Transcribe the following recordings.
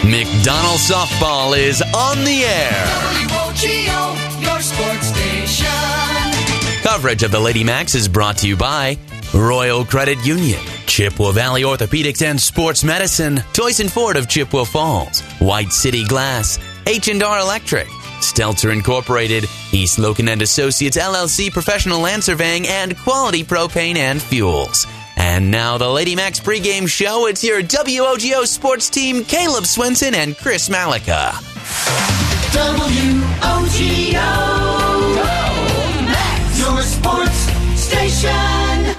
McDonald Softball is on the air. WOGO, your sports station. Coverage of the Lady Macs is brought to you by Royal Credit Union, Chippewa Valley Orthopedics and Sports Medicine, Toyson Ford of Chippewa Falls, White City Glass, H&R Electric, Stelter Incorporated, East Logan and Associates LLC Professional Land Surveying, and Quality Propane and Fuels. And now the Lady Macs pregame show. It's your WOGO sports team, Caleb Swenson and Chris Malika. WOGO, Max, your sports station.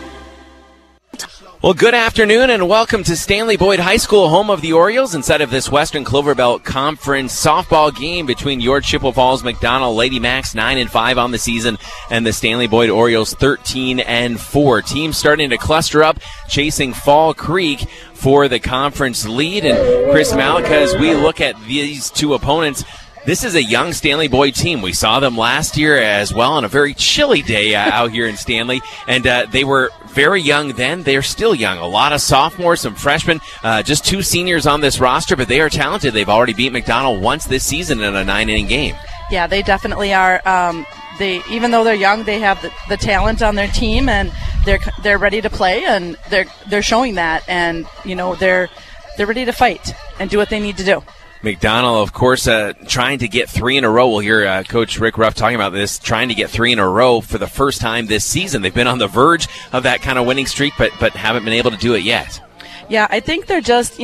Well, good afternoon and welcome to Stanley Boyd High School, home of the Orioles, inside of this Western Clover Belt Conference softball game between your Chippewa Falls McDonald Lady Macs 9-5 on the season and the Stanley Boyd Orioles 13-4. Teams starting to cluster up, chasing Fall Creek for the conference lead. And Chris Malika, as we look at these two opponents, this is a young Stanley Boyd team. We saw them last year as well on a very chilly day out here in Stanley, and they were very young then. They're still young. A lot of sophomores, some freshmen, just two seniors on this roster, but they are talented. They've already beat McDonald once this season in a 9-inning game. Yeah, they definitely are. Even though they're young, they have the talent on their team, and they're ready to play, and they're showing that, and they're ready to fight and do what they need to do. McDonald, of course, trying to get three in a row. We'll hear Coach Rick Ruff talking about this, trying to get three in a row for the first time this season. They've been on the verge of that kind of winning streak, but haven't been able to do it yet. Yeah, I think they're just,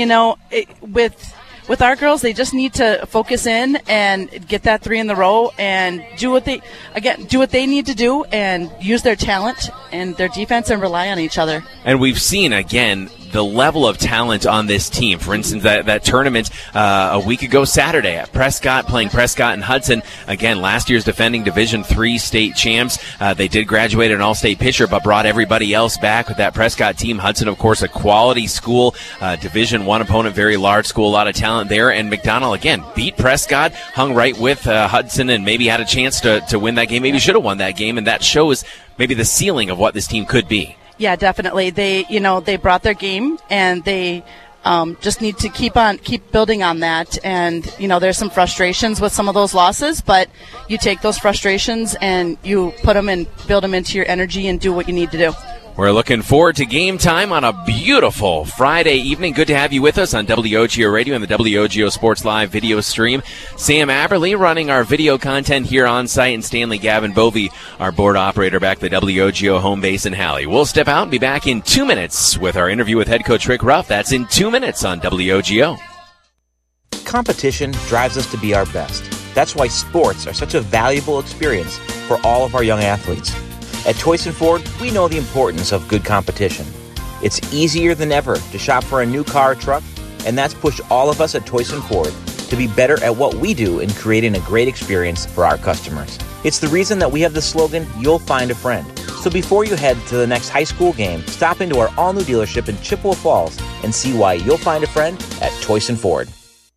with our girls, they just need to focus in and get that three in the row and do what they need to do and use their talent and their defense and rely on each other. And we've seen, again, the level of talent on this team. For instance, that tournament a week ago Saturday at Prescott, playing Prescott and Hudson. Again, last year's defending Division III state champs. They did graduate an all-state pitcher, but brought everybody else back with that Prescott team. Hudson, of course, a quality school, Division I opponent, very large school, a lot of talent there. And McDonald, again, beat Prescott, hung right with Hudson, and maybe had a chance to win that game. Maybe should have won that game, and that shows maybe the ceiling of what this team could be. Yeah, definitely. They brought their game, and they just need to keep building on that. And there's some frustrations with some of those losses, but you take those frustrations and you put them and build them into your energy and do what you need to do. We're looking forward to game time on a beautiful Friday evening. Good to have you with us on WOGO Radio and the WOGO Sports Live video stream. Sam Aberly running our video content here on site, and Stanley Gavin Bovey, our board operator, back at the WOGO home base in Halley. We'll step out and be back in 2 minutes with our interview with head coach Rick Ruff. That's in 2 minutes on WOGO. Competition drives us to be our best. That's why sports are such a valuable experience for all of our young athletes. At Toyson Ford, we know the importance of good competition. It's easier than ever to shop for a new car or truck, and that's pushed all of us at Toyson Ford to be better at what we do in creating a great experience for our customers. It's the reason that we have the slogan, "You'll find a friend." So before you head to the next high school game, stop into our all-new dealership in Chippewa Falls and see why you'll find a friend at Toyson Ford.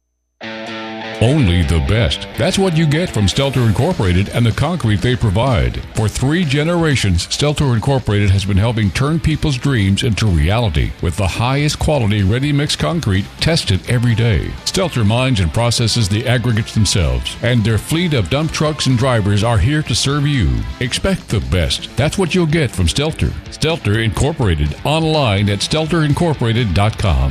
Only the best. That's what you get from Stelter Incorporated and the concrete they provide. For 3 generations, Stelter Incorporated has been helping turn people's dreams into reality with the highest quality ready-mix concrete tested every day. Stelter mines and processes the aggregates themselves, and their fleet of dump trucks and drivers are here to serve you. Expect the best. That's what you'll get from Stelter. Stelter Incorporated, online at stelterincorporated.com.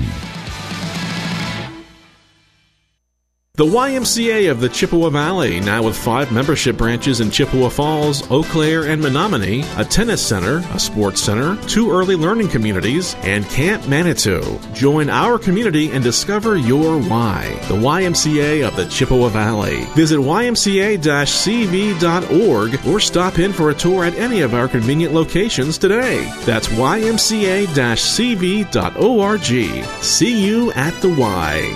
The YMCA of the Chippewa Valley, now with 5 membership branches in Chippewa Falls, Eau Claire, and Menominee, a tennis center, a sports center, 2 early learning communities, and Camp Manitou. Join our community and discover your why. The YMCA of the Chippewa Valley. Visit ymca-cv.org or stop in for a tour at any of our convenient locations today. That's ymca-cv.org. See you at the Y.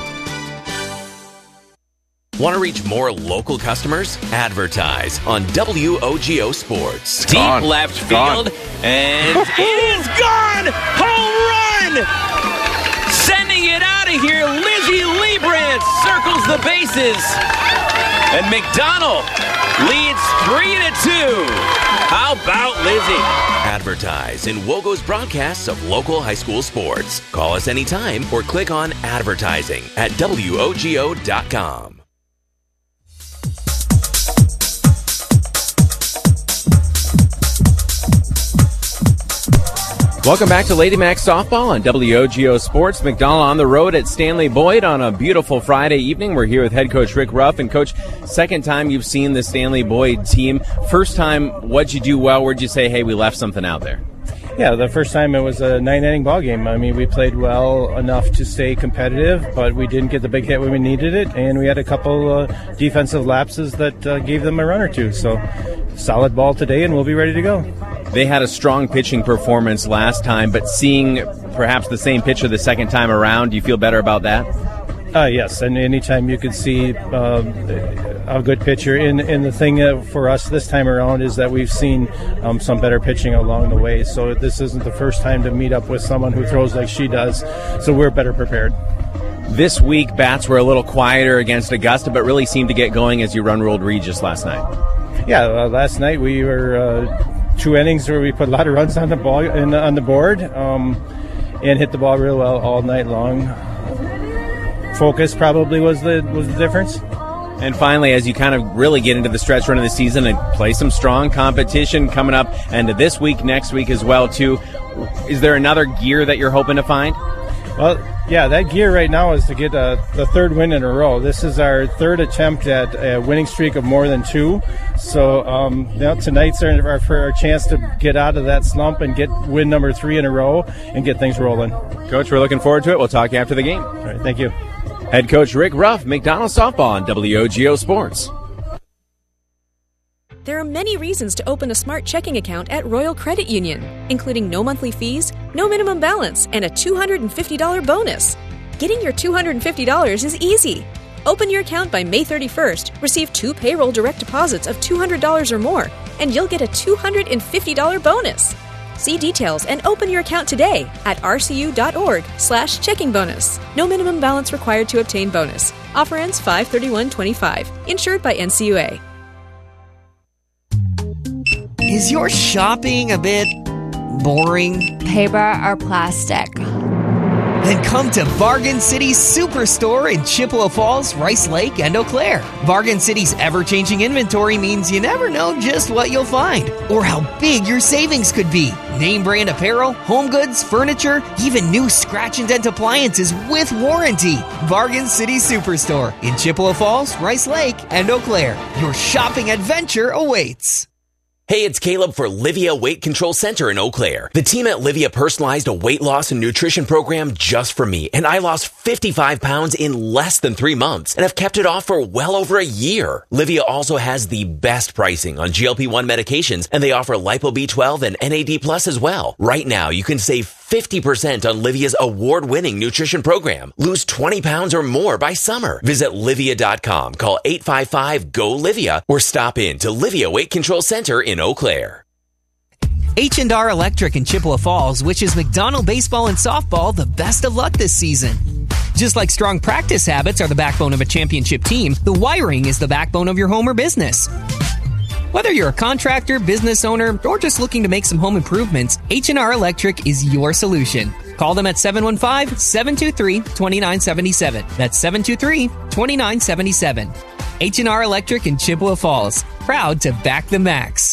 Want to reach more local customers? Advertise on WOGO Sports. Deep left field, and it is gone! Home run! Sending it out of here, Lizzie Liebrandt circles the bases. And McDonald leads 3-2. How about Lizzie? Advertise in Wogo's broadcasts of local high school sports. Call us anytime or click on advertising at WOGO.com. Welcome back to Lady Mac Softball on WOGO Sports. McDonald on the road at Stanley Boyd on a beautiful Friday evening. We're here with head coach Rick Ruff. And Coach, second time you've seen the Stanley Boyd team. First time, what'd you do well? Where'd you say, hey, we left something out there? Yeah, the first time it was a 9-inning ball game. I mean, we played well enough to stay competitive, but we didn't get the big hit when we needed it, and we had a couple defensive lapses that gave them a run or two. So, solid ball today, and we'll be ready to go. They had a strong pitching performance last time, but seeing perhaps the same pitcher the second time around, do you feel better about that? Yes, and anytime you could see a good pitcher. And the thing for us this time around is that we've seen some better pitching along the way. So this isn't the first time to meet up with someone who throws like she does. So we're better prepared. This week, bats were a little quieter against Augusta, but really seemed to get going as you run-rolled Regis last night. Yeah, last night we were 2 innings where we put a lot of runs on the ball on the board and hit the ball real well all night long. Focus probably was the difference. And finally, as you kind of really get into the stretch run of the season and play some strong competition coming up, and this week, next week as well, too, is there another gear that you're hoping to find? Well, yeah, that gear right now is to get the third win in a row. This is our third attempt at a winning streak of more than 2. So tonight's our chance to get out of that slump and get win number 3 in a row and get things rolling. Coach, we're looking forward to it. We'll talk after the game. All right, thank you. Head coach Rick Ruff, McDonald Softball on WOGO Sports. There are many reasons to open a smart checking account at Royal Credit Union, including no monthly fees, no minimum balance, and a $250 bonus. Getting your $250 is easy. Open your account by May 31st, receive 2 payroll direct deposits of $200 or more, and you'll get a $250 bonus. See details and open your account today at rcu.org/checking bonus. No minimum balance required to obtain bonus. Offer ends 5/31/25. Insured by NCUA. Is your shopping a bit boring? Paper or plastic? Then come to Bargain City's Superstore in Chippewa Falls, Rice Lake, and Eau Claire. Bargain City's ever-changing inventory means you never know just what you'll find or how big your savings could be. Name brand apparel, home goods, furniture, even new scratch and dent appliances with warranty. Bargain City Superstore in Chippewa Falls, Rice Lake, and Eau Claire. Your shopping adventure awaits. Hey, it's Caleb for Livia Weight Control Center in Eau Claire. The team at Livia personalized a weight loss and nutrition program just for me, and I lost 55 pounds in less than 3 months and have kept it off for well over a year. Livia also has the best pricing on GLP-1 medications, and they offer Lipo B12 and NAD Plus as well. Right now, you can save 50% on Livia's award-winning nutrition program. Lose 20 pounds or more by summer. Visit Livia.com, call 855-GO-LIVIA, or stop in to Livia Weight Control Center in Eau Claire. H&R Electric in Chippewa Falls wishes McDonald baseball and softball the best of luck this season. Just like strong practice habits are the backbone of a championship team, the wiring is the backbone of your home or business. Whether you're a contractor, business owner, or just looking to make some home improvements, H&R Electric is your solution. Call them at 715-723-2977. That's 723-2977. H&R Electric in Chippewa Falls. Proud to back the Max.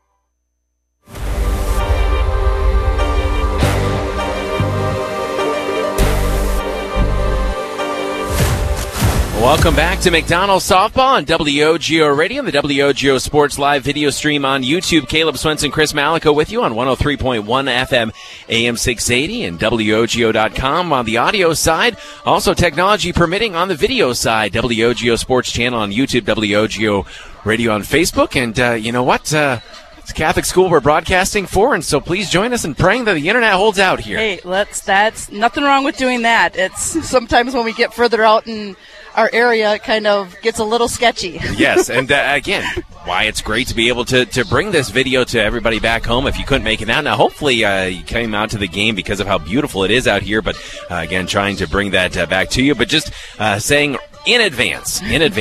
Welcome back to McDonald Softball on WOGO Radio and the WOGO Sports Live video stream on YouTube. Caleb Swenson, Chris Malico with you on 103.1 FM, AM 680 and WOGO.com on the audio side. Also, technology permitting on the video side. WOGO Sports Channel on YouTube, WOGO Radio on Facebook. And you know what? It's Catholic school we're broadcasting for, and so please join us in praying that the internet holds out here. Hey, that's nothing wrong with doing that. It's sometimes when we get further out in our area, it kind of gets a little sketchy. Yes, and again, why it's great to be able to bring this video to everybody back home if you couldn't make it out. Now, hopefully you came out to the game because of how beautiful it is out here, but again, trying to bring that back to you. But just saying in advance.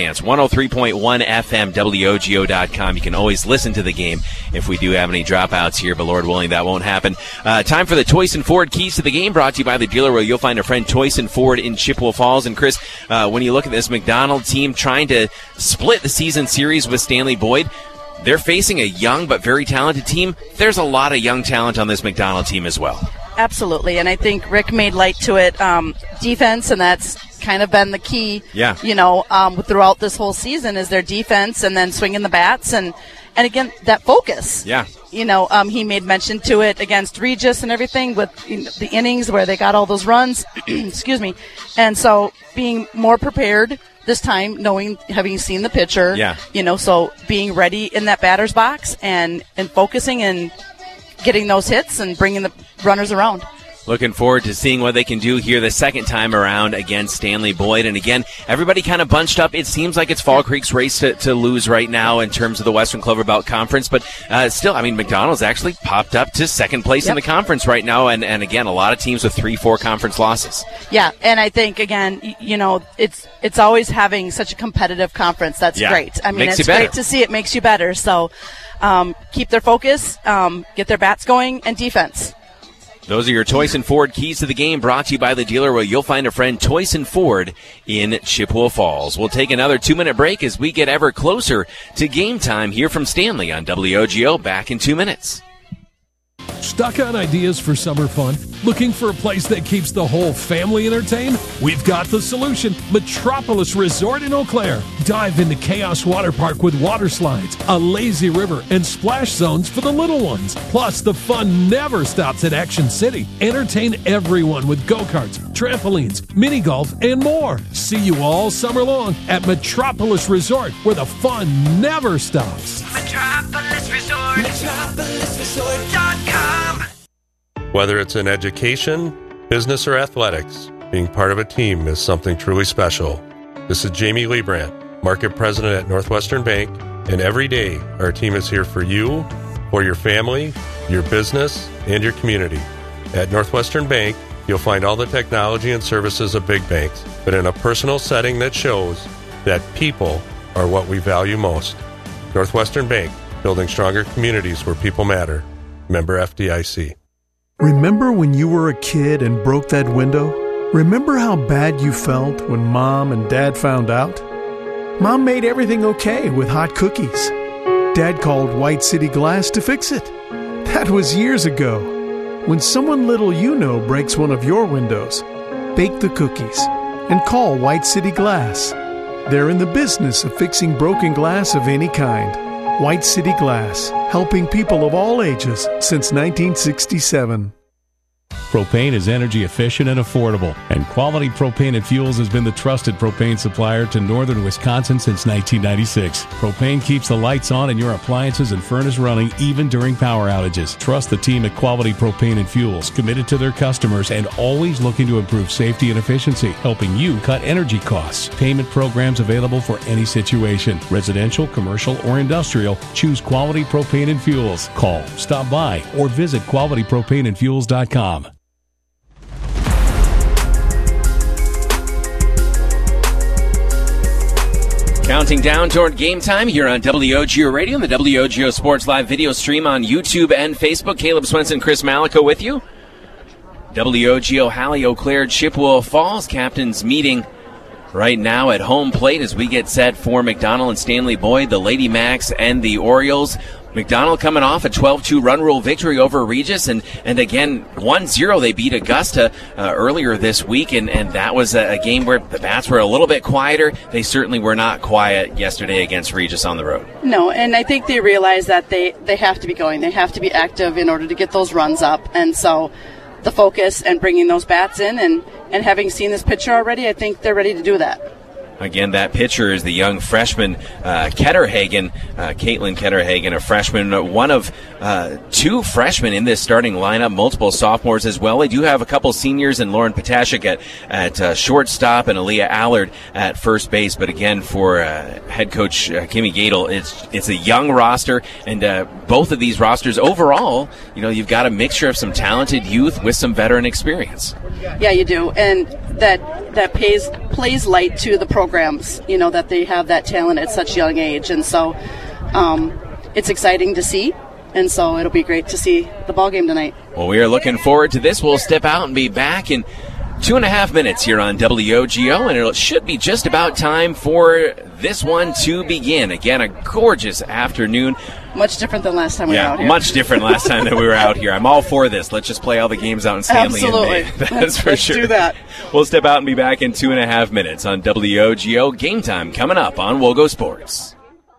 103.1 FM, WOGO.com. You can always listen to the game if we do have any dropouts here, but Lord willing, that won't happen. Time for the Toyson Ford Keys to the Game, brought to you by the dealer where you'll find a friend, Toyson Ford in Chippewa Falls. And Chris, when you look at this McDonald team trying to split the season series with Stanley Boyd, they're facing a young but very talented team. There's a lot of young talent on this McDonald team as well. Absolutely, and I think Rick made light to it. Defense, and that's kind of been the key, throughout this whole season is their defense and then swinging the bats and again, that focus. Yeah. He made mention to it against Regis and everything with the innings where they got all those runs. Excuse me. And so being more prepared this time, having seen the pitcher, so being ready in that batter's box and focusing and getting those hits and bringing the runners around. Looking forward to seeing what they can do here the second time around against Stanley Boyd. And again, everybody kind of bunched up. It seems like it's Fall Creek's race to lose right now in terms of the Western Clover Belt Conference. But still, McDonald's actually popped up to second place in the conference right now. And again, a lot of teams with 3-4 conference losses. Yeah, and I think, again, it's always having such a competitive conference. That's great. It's great to see. It makes you better. So keep their focus, get their bats going, and defense. Those are your Toyson Ford Keys to the Game, brought to you by the dealer where you'll find a friend, Toyson Ford in Chippewa Falls. We'll take another 2-minute break as we get ever closer to game time here from Stanley on WOGO. Back in 2 minutes. Stuck on ideas for summer fun? Looking for a place that keeps the whole family entertained? We've got the solution. Metropolis Resort in Eau Claire. Dive into Chaos Water Park with water slides, a lazy river, and splash zones for the little ones. Plus, the fun never stops at Action City. Entertain everyone with go-karts, trampolines, mini golf, and more. See you all summer long at Metropolis Resort, where the fun never stops. Metropolis Resort. MetropolisResort.com. Whether it's in education, business, or athletics, being part of a team is something truly special. This is Jamie Liebrandt, Market President at Northwestern Bank, and every day our team is here for you, for your family, your business, and your community. At Northwestern Bank, you'll find all the technology and services of big banks, but in a personal setting that shows that people are what we value most. Northwestern Bank, building stronger communities where people matter. Member FDIC. Remember when you were a kid and broke that window? Remember how bad you felt when Mom and Dad found out? Mom made everything okay with hot cookies. Dad called White City Glass to fix it. That was years ago. When someone little you know breaks one of your windows, bake the cookies and call White City Glass. They're in the business of fixing broken glass of any kind. White City Glass, helping people of all ages since 1967. Propane is energy efficient and affordable, and Quality Propane and Fuels has been the trusted propane supplier to northern Wisconsin since 1996. Propane keeps the lights on and your appliances and furnace running even during power outages. Trust the team at Quality Propane and Fuels, committed to their customers and always looking to improve safety and efficiency, helping you cut energy costs. Payment programs available for any situation. Residential, commercial, or industrial, choose Quality Propane and Fuels. Call, stop by, or visit qualitypropaneandfuels.com. Counting down toward game time here on WOGO Radio and the WOGO Sports Live video stream on YouTube and Facebook. Caleb Swenson, Chris Malico with you. WOGO Halley, Eau Claire, Chippewa Falls captains meeting right now at home plate as we get set for McDonald and Stanley Boyd, the Lady Macs and the Orioles. McDonald coming off a 12-2 run rule victory over Regis, and again, 1-0 they beat Augusta earlier this week, and that was a game where the bats were a little bit quieter. They certainly were not quiet yesterday against Regis on the road. No, and I think they realize that they have to be going. They have to be active in order to get those runs up, and so the focus and bringing those bats in and having seen this pitcher already, I think they're ready to do that. Again, that pitcher is the young freshman, Ketterhagen, Caitlin Ketterhagen, a freshman, one of two freshmen in this starting lineup, multiple sophomores as well. They do have a couple seniors in Lauren Potashik at shortstop and Aaliyah Allard at first base. But again, for head coach Kimmy Gadel, it's a young roster, and both of these rosters overall, you've got a mixture of some talented youth with some veteran experience. Yeah, you do. And that plays light to the programs, that they have that talent at such young age. And so it's exciting to see. And so it'll be great to see the ball game tonight. Well, we are looking forward to this. We'll step out and be back in 2.5 minutes here on WOGO, and it should be just about time for this one to begin. Again, a gorgeous afternoon. Much different than last time we were out here. Much different last time that we were out here. I'm all for this. Let's just play all the games out in Stanley. Absolutely. And May. That's for sure. Let's do that. We'll step out and be back in 2.5 minutes on WOGO. Game time coming up on WOGO Sports.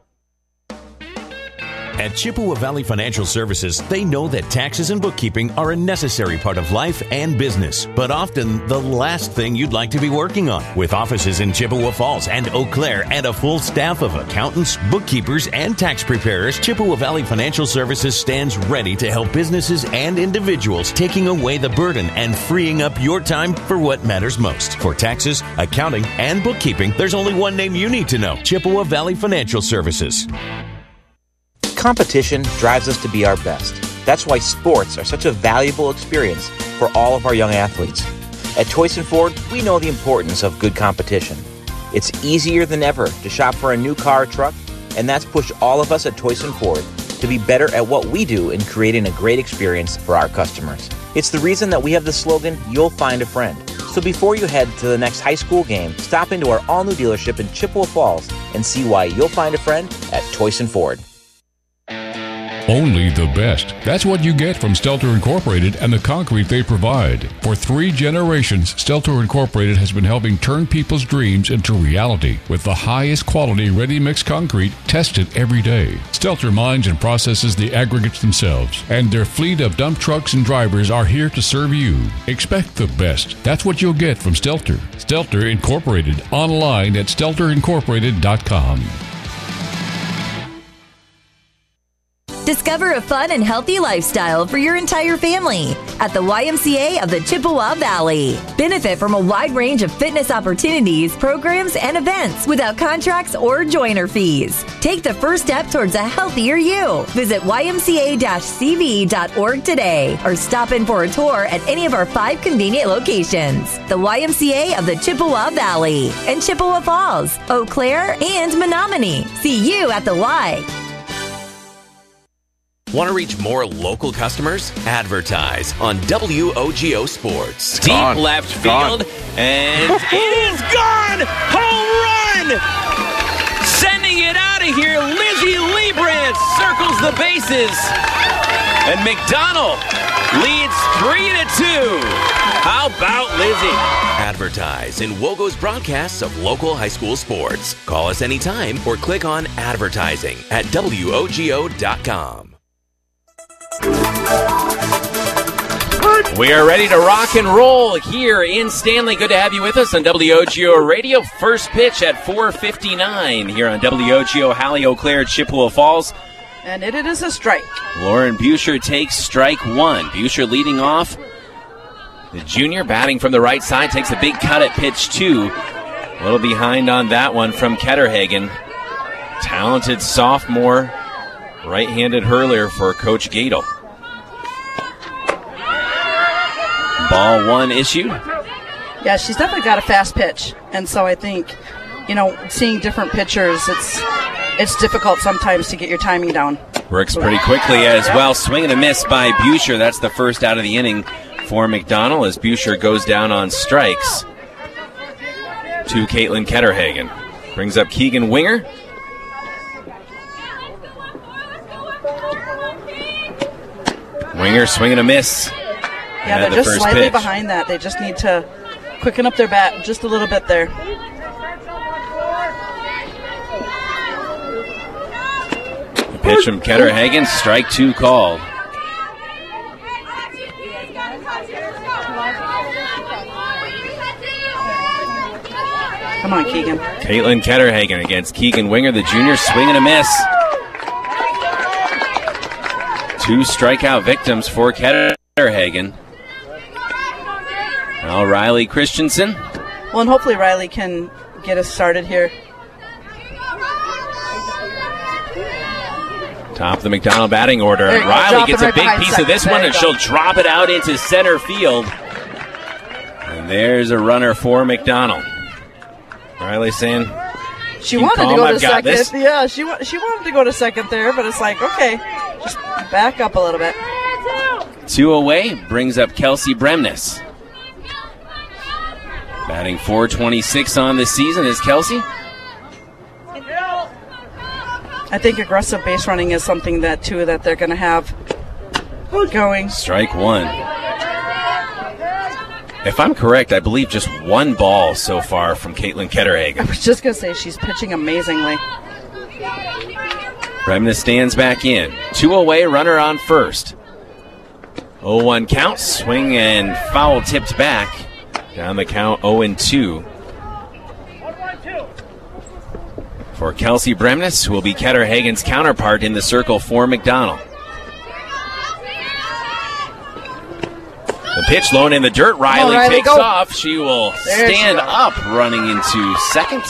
At Chippewa Valley Financial Services, they know that taxes and bookkeeping are a necessary part of life and business, but often the last thing you'd like to be working on. With offices in Chippewa Falls and Eau Claire and a full staff of accountants, bookkeepers, and tax preparers, Chippewa Valley Financial Services stands ready to help businesses and individuals, taking away the burden and freeing up your time for what matters most. For taxes, accounting, and bookkeeping, there's only one name you need to know: Chippewa Valley Financial Services. Competition drives us to be our best. That's why sports are such a valuable experience for all of our young athletes. At Toyson Ford, we know the importance of good competition. It's easier than ever to shop for a new car or truck, and that's pushed all of us at Toyson Ford to be better at what we do in creating a great experience for our customers. It's the reason that we have the slogan, "You'll find a friend." So before you head to the next high school game, stop into our all-new dealership in Chippewa Falls and see why you'll find a friend at Toyson Ford. Only the best. That's what you get from Stelter Incorporated and the concrete they provide. For 3 generations, Stelter Incorporated has been helping turn people's dreams into reality with the highest quality ready-mix concrete tested every day. Stelter mines and processes the aggregates themselves, and their fleet of dump trucks and drivers are here to serve you. Expect the best. That's what you'll get from Stelter. Stelter Incorporated, online at stelterincorporated.com. Discover a fun and healthy lifestyle for your entire family at the YMCA of the Chippewa Valley. Benefit from a wide range of fitness opportunities, programs, and events without contracts or joiner fees. Take the first step towards a healthier you. Visit ymca-cv.org today or stop in for a tour at any of our 5 convenient locations. The YMCA of the Chippewa Valley and Chippewa Falls, Eau Claire, and Menominee. See you at the Y. Want to reach more local customers? Advertise on WOGO Sports. Deep left field, and it is gone! Home run! Sending it out of here, Lizzie Liebrandt circles the bases. And McDonald leads 3-2. How about Lizzie? Advertise in WOGO's broadcasts of local high school sports. Call us anytime or click on advertising at WOGO.com. We are ready to rock and roll here in Stanley. Good to have you with us on WOGO Radio. First pitch at 4:59 here on WOGO Hallie, Eau Claire, Chippewa Falls. And it is a strike. Lauren Buescher takes strike 1. Buescher leading off. The junior batting from the right side takes a big cut at pitch 2. A little behind on that one from Ketterhagen. Talented sophomore. Right-handed hurler for Coach Gadel. Ball 1 issued. Yeah, she's definitely got a fast pitch. And so I think, seeing different pitchers, it's difficult sometimes to get your timing down. Works pretty quickly as well. Swing and a miss by Buescher. That's the first out of the inning for McDonald as Buescher goes down on strikes to Caitlin Ketterhagen. Brings up Keegan Winger. Winger swing and a miss. Yeah, they're just slightly behind that. They just need to quicken up their bat just a little bit there. Pitch from Ketterhagen, strike 2 called. Come on, Keegan. Caitlin Ketterhagen against Keegan Winger, the junior, swing and a miss. 2 strikeout victims for Ketterhagen. Now Riley Christensen. Well, and hopefully Riley can get us started here. Top of the McDonald batting order. Riley gets a big piece of this one, and she'll drop it out into center field. And There's a runner for McDonald. Riley saying she wanted to go to second. This. Yeah, she wanted to go to second there, but it's like, okay, just back up a little bit. 2 away brings up Kelsey Bremnes. Batting .426 on this season is Kelsey. I think aggressive base running is something that they're going to have going. Strike one. If I'm correct, I believe just one ball so far from Caitlin Ketterhagen. I was just going to say she's pitching amazingly. Bremnes stands back in. 2 away, runner on first. 0-1 count, swing and foul tipped back. Down the count, 0-2. For Kelsey Bremnes, who will be Ketterhagen's counterpart in the circle for McDonald. The pitch low in the dirt. Riley takes off. She will stand up running into second.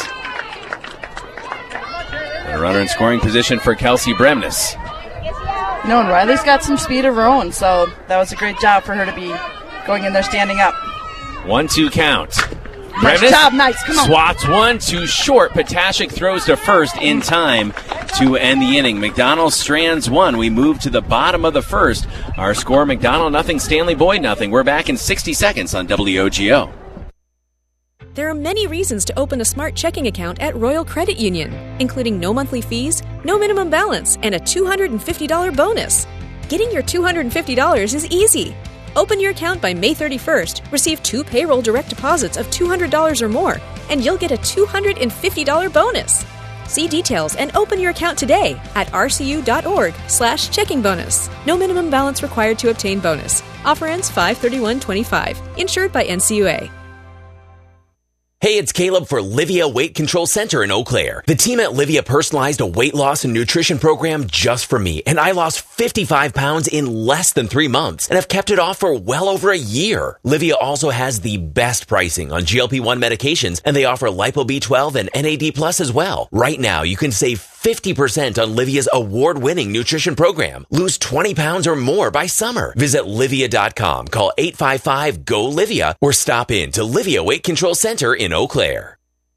And a runner in scoring position for Kelsey Bremnes. No, and Riley's got some speed of her own, so that was a great job for her to be going in there standing up. 1-2 count. Nice job, nice. Come on. Swats one too short. Potashik throws to first in time to end the inning. McDonald strands one. We move to the bottom of the first. Our score, McDonald nothing, Stanley Boyd nothing. We're back in 60 seconds on WOGO. There are many reasons to open a smart checking account at Royal Credit Union, including no monthly fees, no minimum balance, and a $250 bonus. Getting your $250 is easy. Open your account by May 31st, receive 2 payroll direct deposits of $200 or more, and you'll get a $250 bonus. See details and open your account today at rcu.org/checking bonus. No minimum balance required to obtain bonus. Offer ends 5/31/25. Insured by NCUA. Hey, it's Caleb for Livia Weight Control Center in Eau Claire. The team at Livia personalized a weight loss and nutrition program just for me, and I lost 55 pounds in less than 3 months and have kept it off for well over a year. Livia also has the best pricing on GLP-1 medications, and they offer Lipo B12 and NAD Plus as well. Right now, you can save 50% on Livia's award-winning nutrition program. Lose 20 pounds or more by summer. Visit Livia.com, call 855-GO-LIVIA, or stop in to Livia Weight Control Center in Eau Claire.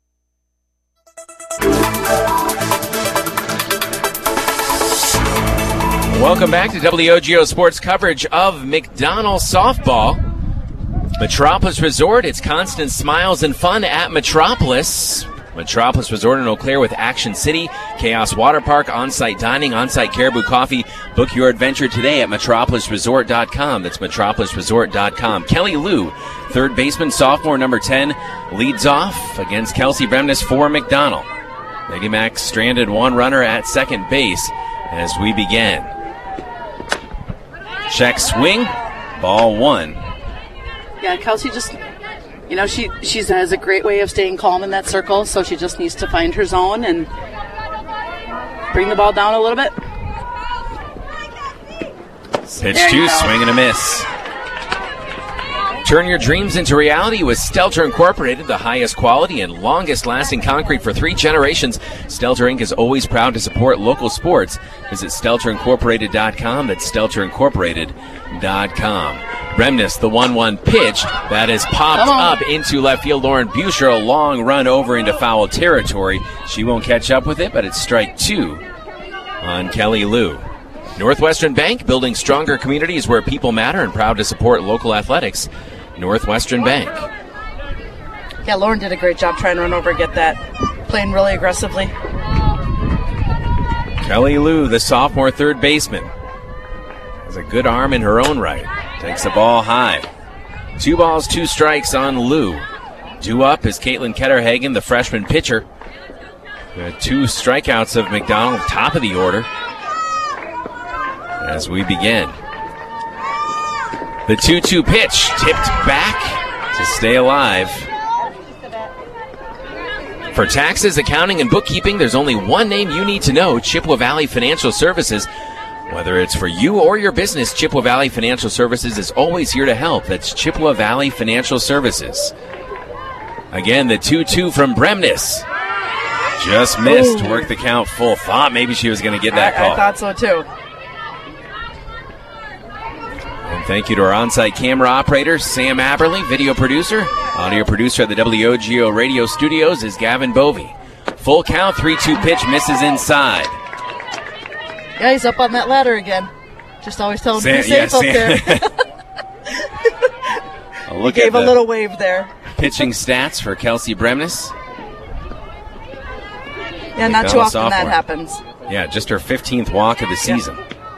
Welcome back to WOGO Sports coverage of McDonald softball. Metropolis Resort, it's constant smiles and fun at Metropolis. Metropolis Resort in Eau Claire with Action City, Chaos Water Park, on-site dining, on-site Caribou Coffee. Book your adventure today at metropolisresort.com. That's metropolisresort.com. Kelly Lou, third baseman, sophomore, number 10, leads off against Kelsey Bremnes for McDonald. Lady Mac stranded one runner at second base as we begin. Check swing, ball one. Yeah, Kelsey just... You know, she has a great way of staying calm in that circle, so she just needs to find her zone and bring the ball down a little bit. Pitch 2, swing and a miss. Turn your dreams into reality with Stelter Incorporated, the highest quality and longest-lasting concrete for 3 generations. Stelter Inc. is always proud to support local sports. Visit StelterIncorporated.com. That's StelterIncorporated.com. Bremnes, the 1-1 pitch that is popped up into left field. Lauren Buescher, a long run over into foul territory. She won't catch up with it, but it's strike 2 on Kelly Lou. Northwestern Bank, building stronger communities where people matter and proud to support local athletics. Northwestern Bank. Yeah, Lauren did a great job trying to run over and get that, playing really aggressively. Kelly Lou, the sophomore third baseman, has a good arm in her own right. Takes the ball high. 2 balls, 2 strikes on Lou. Due up is Caitlin Ketterhagen, the freshman pitcher. We had 2 strikeouts of McDonald, top of the order. As we begin. The 2-2 pitch tipped back to stay alive. For taxes, accounting, and bookkeeping, there's only one name you need to know, Chippewa Valley Financial Services. Whether it's for you or your business, Chippewa Valley Financial Services is always here to help. That's Chippewa Valley Financial Services. Again, the 2-2 from Bremnes. Just missed. Ooh. Worked the count full. Thought maybe she was going to get that call. I thought so too. Thank you to our on-site camera operator, Sam Aberley, video producer. Audio producer at the WOGO radio studios is Gavin Bovey. Full count, 3-2 pitch, misses inside. Yeah, he's up on that ladder again. Just always tell him to be safe up there. Look Gave at a little wave there. Pitching stats for Kelsey Bremnes. Yeah, not too often that happens. Yeah, just her 15th walk of the season.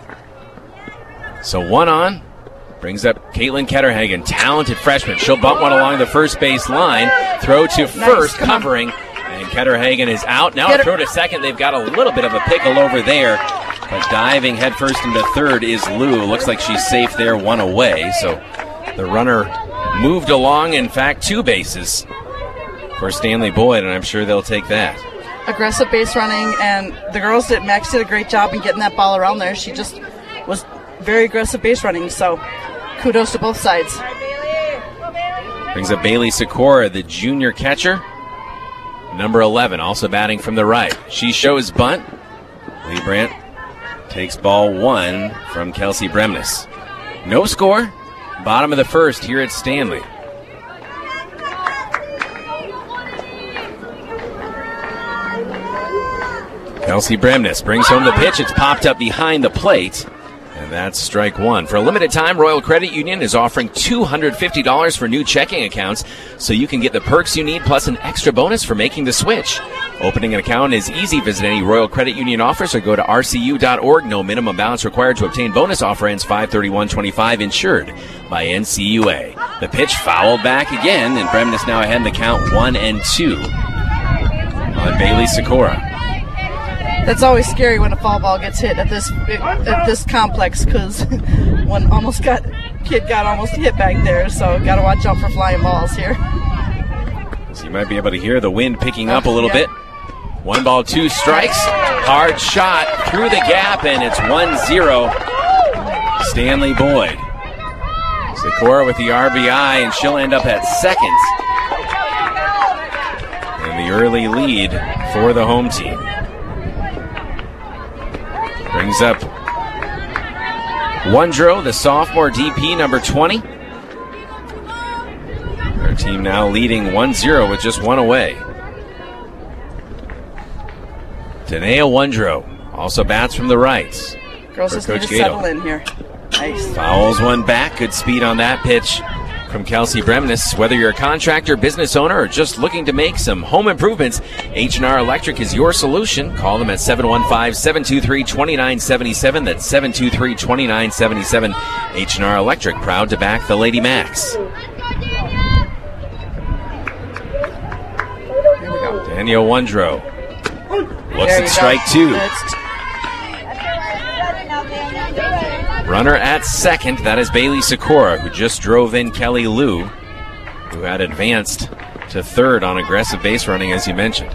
So 1 on. Brings up Caitlin Ketterhagen, talented freshman. She'll bunt one along the first base line. Throw to first, covering. And Ketterhagen is out. Now a throw to second. They've got a little bit of a pickle over there. But diving headfirst into third is Lou. Looks like she's safe there, 1 away. So the runner moved along, in fact, 2 bases for Stanley Boyd, and I'm sure they'll take that. Aggressive base running, and the girls Max did a great job in getting that ball around there. She just was very aggressive base running, so kudos to both sides. Brings up Bailey Sikora, the junior catcher. Number 11, also batting from the right. She shows bunt. Lee Brandt takes ball 1 from Kelsey Bremnes. No score. Bottom of the first here at Stanley. Kelsey Bremnes brings home the pitch. It's popped up behind the plate. And that's strike 1. For a limited time, Royal Credit Union is offering $250 for new checking accounts, so you can get the perks you need plus an extra bonus for making the switch. Opening an account is easy. Visit any Royal Credit Union office or go to rcu.org. No minimum balance required to obtain bonus. Offer ends 5/31/25. Insured by NCUA. The pitch fouled back again, and Bremnes now ahead in the count 1-2 on Bailey Sikora. That's always scary when a foul ball gets hit at this complex, because one kid got almost hit back there, so got to watch out for flying balls here. So you might be able to hear the wind picking up a little bit. 1 ball, 2 strikes. Hard shot through the gap, and it's 1-0. Stanley Boyd. Sikora with the RBI, and she'll end up at second. And the early lead for the home team. Brings up Wondro, the sophomore DP, number 20. Our team now leading 1-0 with just 1 away. Tanea Wondro also bats from the right. Girls just need to settle in here. Nice. Fouls one back. Good speed on that pitch from Kelsey Bremnes. Whether you're a contractor, business owner, or just looking to make some home improvements, H&R Electric is your solution. Call them at 715-723-2977. That's 723-2977. H&R Electric, proud to back the Lady Max. Here we go. Danielle Wondro looks at strike 2. Runner at second, that is Bailey Sikora, who just drove in Kelly Liu, who had advanced to third on aggressive base running, as you mentioned.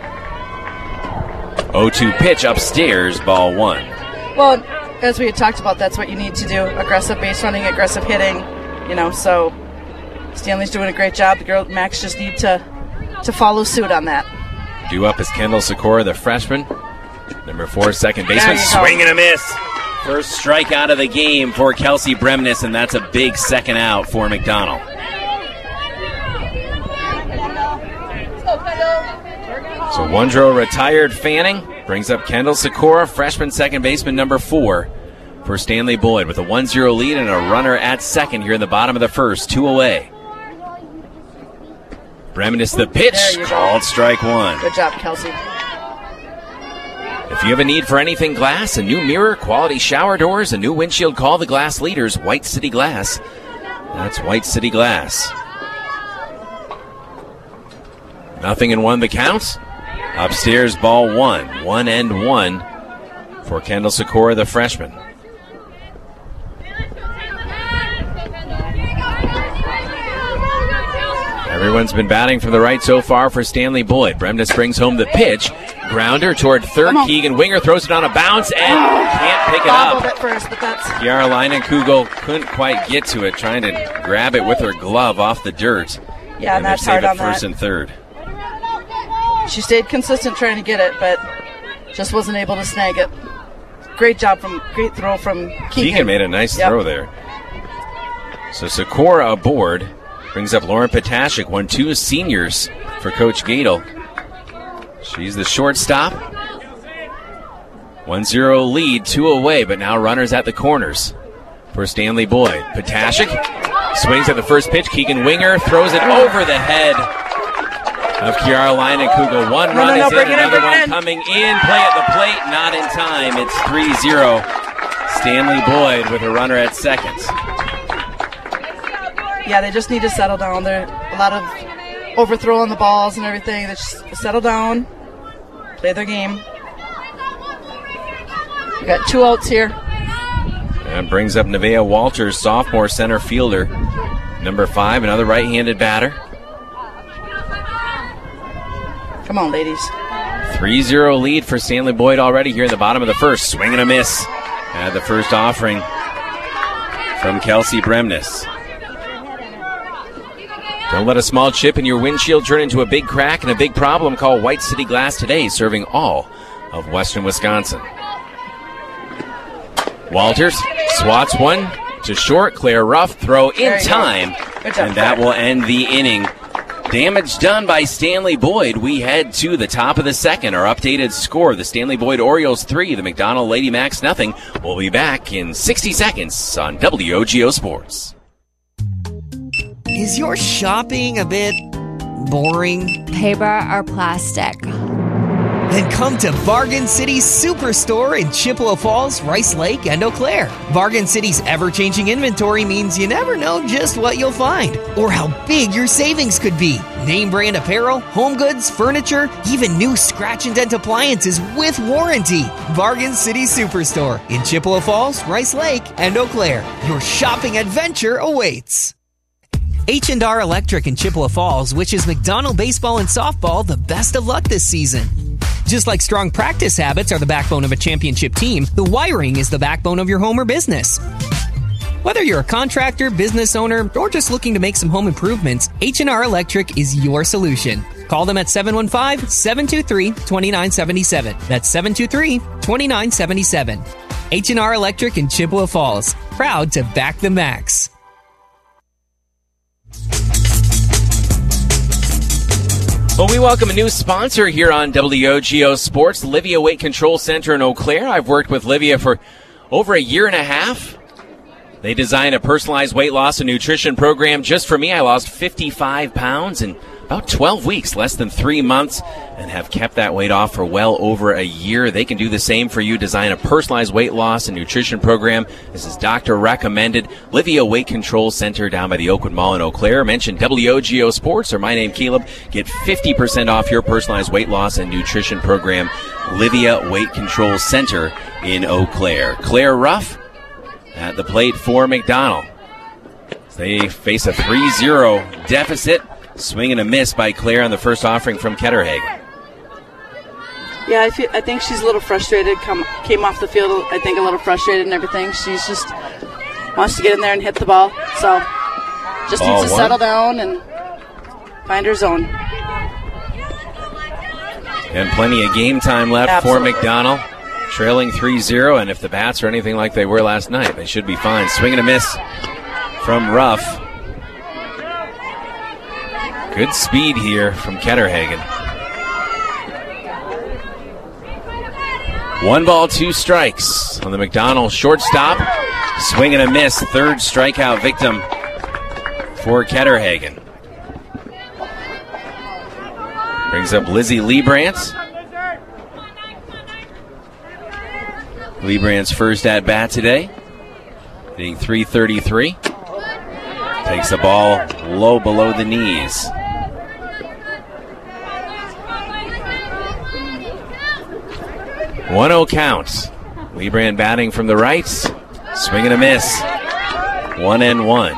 0-2 pitch upstairs, ball 1. Well, as we had talked about, that's what you need to do. Aggressive base running, aggressive hitting, so Stanley's doing a great job. The girl Max just need to follow suit on that. Due up is Kendall Sikora, the freshman. Number 4, second baseman, swing and a miss. First strikeout of the game for Kelsey Bremnes, and that's a big second out for McDonald. So Wondro retired Fanning, brings up Kendall Sikora, freshman second baseman number 4 for Stanley Boyd with a 1-0 lead and a runner at second here in the bottom of the first, 2 away. Bremnes the pitch, called strike 1. Good job, Kelsey. If you have a need for anything glass, a new mirror, quality shower doors, a new windshield, call the glass leaders, White City Glass. That's White City Glass. 0-1 the count. Upstairs, ball 1. 1-1 for Kendall Sikora, the freshman. Everyone's been batting from the right so far for Stanley Boyd. Bremnes brings home the pitch. Grounder toward third. Keegan Winger throws it on a bounce and can't pick it up. Kiara Leinenkugel couldn't quite get to it, trying to grab it with her glove off the dirt. Yeah, and that's hard on that. First and third. She stayed consistent trying to get it, but just wasn't able to snag it. Great throw from Keegan. Keegan made a nice throw there. So Sikora aboard. Brings up Lauren Potashik, 1-2 seniors for Coach Gadel. She's the shortstop. 1-0 lead, 2 away, but now runners at the corners for Stanley Boyd. Potashik swings at the first pitch. Keegan Winger throws it over the head of Kiara Leinenkugel. One run is in, another one coming in. Play at the plate, not in time. It's 3-0. Stanley Boyd with a runner at second. Yeah, they just need to settle down. There are a lot of overthrowing the balls and everything. They just settle down, play their game. We got 2 outs here. That brings up Nevaeh Walters, sophomore center fielder. Number 5, another right-handed batter. Come on, ladies. 3-0 lead for Stanley Boyd already here in the bottom of the first. Swing and a miss at the first offering from Kelsey Bremnes. Don't let a small chip in your windshield turn into a big crack and a big problem. Call White City Glass today, serving all of western Wisconsin. Walters swats one to short. Claire Ruff throw in time, and that will end the inning. Damage done by Stanley Boyd. We head to the top of the second. Our updated score, the Stanley Boyd Orioles 3, the McDonald Lady Macs nothing. We'll be back in 60 seconds on WOGO Sports. Is your shopping a bit boring? Paper or plastic? Then come to Bargain City's Superstore in Chippewa Falls, Rice Lake, and Eau Claire. Bargain City's ever-changing inventory means you never know just what you'll find or how big your savings could be. Name brand apparel, home goods, furniture, even new scratch and dent appliances with warranty. Bargain City Superstore in Chippewa Falls, Rice Lake, and Eau Claire. Your shopping adventure awaits. H&R Electric in Chippewa Falls wishes McDonald baseball and softball the best of luck this season. Just like strong practice habits are the backbone of a championship team, the wiring is the backbone of your home or business. Whether you're a contractor, business owner, or just looking to make some home improvements, H&R Electric is your solution. Call them at 715-723-2977. That's 723-2977. H&R Electric in Chippewa Falls. Proud to back the Macs. Well, we welcome a new sponsor here on WOGO Sports, Livia Weight Control Center in Eau Claire. I've worked with Livia for over a year and a half. They designed a personalized weight loss and nutrition program just for me. I lost 55 pounds in about 12 weeks, less than 3 months, and have kept that weight off for well over a year. They can do the same for you. Design a personalized weight loss and nutrition program. This is doctor recommended. Livia Weight Control Center down by the Oakwood Mall in Eau Claire. Mention WOGO Sports or my name Caleb. Get 50% off your personalized weight loss and nutrition program. Livia Weight Control Center in Eau Claire. Claire Ruff at the plate for McDonald. They face a 3-0 deficit. Swing and a miss by Claire on the first offering from Ketterhagen. Yeah, I think she's a little frustrated. Came off the field, I think, a little frustrated and everything. She's just wants to get in there and hit the ball. So just needs to settle down and find her zone. And plenty of game time left for McDonald. Trailing 3-0, and if the bats are anything like they were last night, they should be fine. Swing and a miss from Ruff. Good speed here from Ketterhagen. 1 ball, 2 strikes on the McDonald shortstop. Swing and a miss. Third strikeout victim for Ketterhagen. Brings up Lizzie Leibrandt. Leibrandt's first at bat today. Hitting .333. Takes the ball low below the knees. 1-0 count. Leibrandt batting from the right. Swing and a miss. 1-1.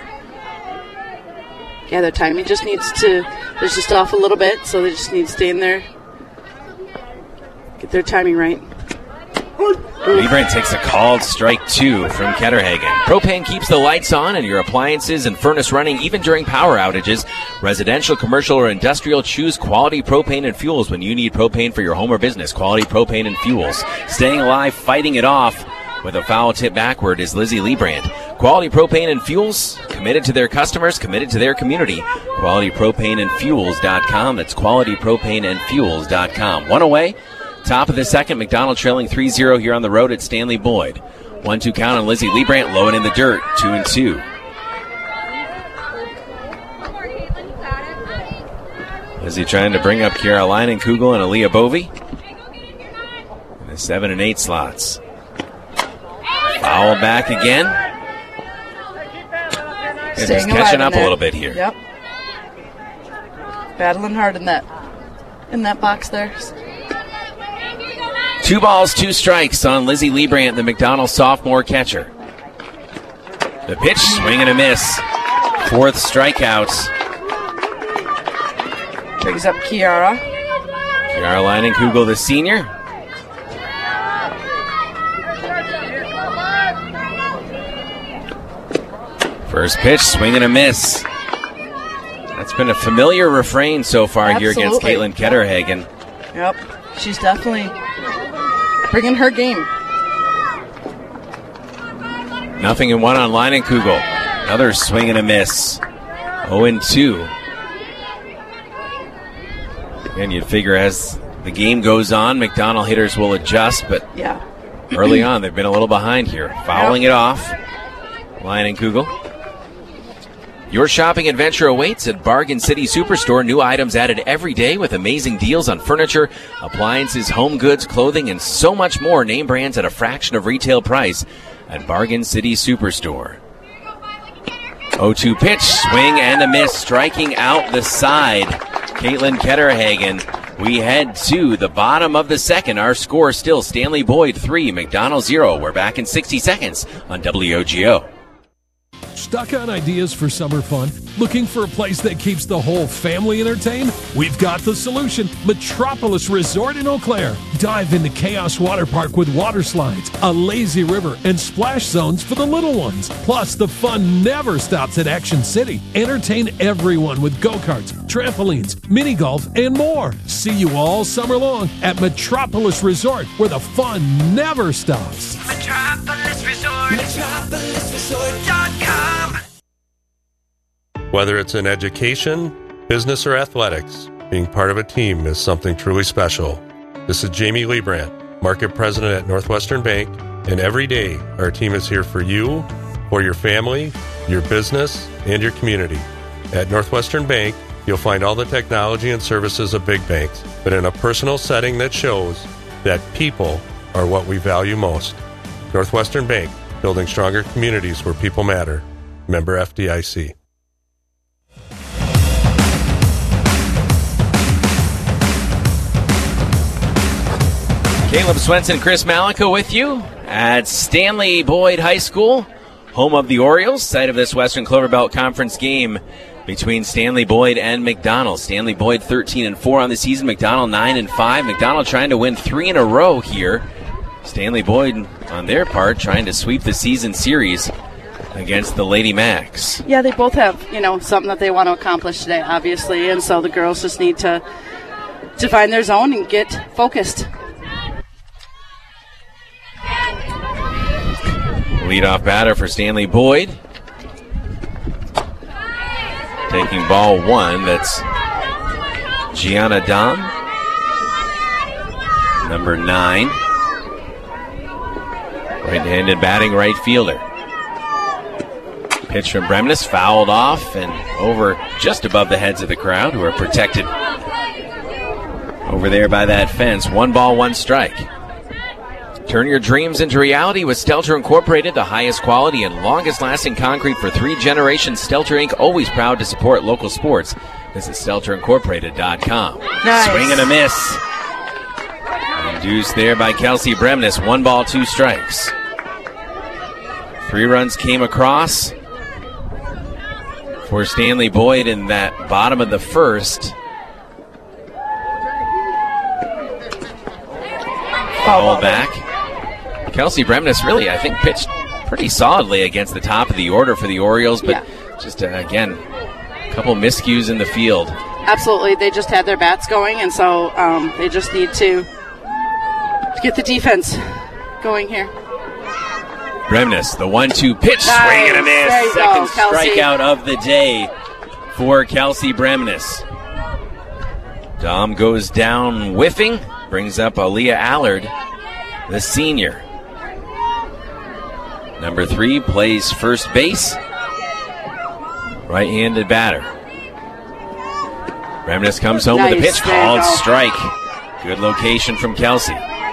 Yeah, their timing just needs to, they're just off a little bit, so they just need to stay in there. Get their timing right. Leibrandt takes a called strike 2 from Ketterhagen. Propane keeps the lights on and your appliances and furnace running even during power outages. Residential, commercial, or industrial, choose Quality Propane and Fuels when you need propane for your home or business. Quality Propane and Fuels. Staying alive, fighting it off with a foul tip backward is Lizzie Leibrandt. Quality Propane and Fuels, committed to their customers, committed to their community. QualityPropaneandFuels.com. That's QualityPropaneandFuels.com. One away, top of the second. McDonald trailing 3-0 here on the road at Stanley Boyd. 1-2 count on Lizzie Liebrandt, low and in the dirt, 2-2. Lizzie trying to bring up Kiara Leinenkugel and Aaliyah Bovey. In the 7 and 8 slots. Foul back again. They're just catching up a little bit here. Yep. Battling hard in that box there. 2 balls, 2 strikes on Lizzie Liebrandt, the McDonald sophomore catcher. The pitch, swing and a miss. 4th strikeout. Brings up Kiara Leinenkugel, the senior. First pitch, swing and a miss. That's been a familiar refrain so far here against Caitlin Ketterhagen. Yep, she's definitely bringing her game. 0-1 on Leinenkugel. Another swing and a miss. 0-2. And you'd figure as the game goes on, McDonald hitters will adjust, but yeah, early on they've been a little behind here. Fouling it off. Leinenkugel. Your shopping adventure awaits at Bargain City Superstore. New items added every day with amazing deals on furniture, appliances, home goods, clothing, and so much more. Name brands at a fraction of retail price at Bargain City Superstore. 0-2 pitch, swing and a miss, striking out the side. Caitlin Ketterhagen. We head to the bottom of the second. Our score still Stanley Boyd 3, McDonald 0. We're back in 60 seconds on WOGO. Stuck on ideas for summer fun? Looking for a place that keeps the whole family entertained? We've got the solution. Metropolis Resort in Eau Claire. Dive into Chaos Water Park with water slides, a lazy river, and splash zones for the little ones. Plus, the fun never stops at Action City. Entertain everyone with go-karts, trampolines, mini golf, and more. See you all summer long at Metropolis Resort, where the fun never stops. Metropolis Resort. MetropolisResort.com. Whether it's in education, business, or athletics, being part of a team is something truly special. This is Jamie Liebrandt, Market President at Northwestern Bank, and every day our team is here for you, for your family, your business, and your community. At Northwestern Bank, you'll find all the technology and services of big banks, but in a personal setting that shows that people are what we value most. Northwestern Bank, building stronger communities where people matter. Member FDIC. Caleb Swenson, Chris Malika with you at Stanley Boyd High School, home of the Orioles, site of this Western Clover Belt Conference game between Stanley Boyd and McDonald. Stanley Boyd 13-4 on the season, McDonald 9-5. McDonald trying to win 3 in a row here. Stanley Boyd, on their part, trying to sweep the season series against the Lady Macs. Yeah, they both have, something that they want to accomplish today, obviously, and so the girls just need to find their zone and get focused. Leadoff batter for Stanley Boyd. Taking ball 1, that's Gianna Dom, number 9. Right-handed batting right fielder. Pitch from Bremnes, fouled off and over just above the heads of the crowd, who are protected over there by that fence. 1 ball, 1 strike. Turn your dreams into reality with Stelter Incorporated, the highest quality and longest-lasting concrete for 3 generations. Stelter Inc., always proud to support local sports. Visit StelterIncorporated.com. Nice. Swing and a miss. Induced there by Kelsey Bremnes. 1 ball, 2 strikes. 3 runs came across for Stanley Boyd in that bottom of the first. Foul back. Kelsey Bremnes really, I think, pitched pretty solidly against the top of the order for the Orioles, but just, again, a couple miscues in the field. Absolutely. They just had their bats going, and so they just need to get the defense going here. Bremnes, the 1-2 pitch, swing and a miss. There you Second go, Kelsey. strikeout of the day for Kelsey Bremnes. Dom goes down whiffing, brings up Aaliyah Allard, the senior. Number 3 plays first base, right-handed batter. Bremnes comes home with a pitch, called strike. Good location from Kelsey.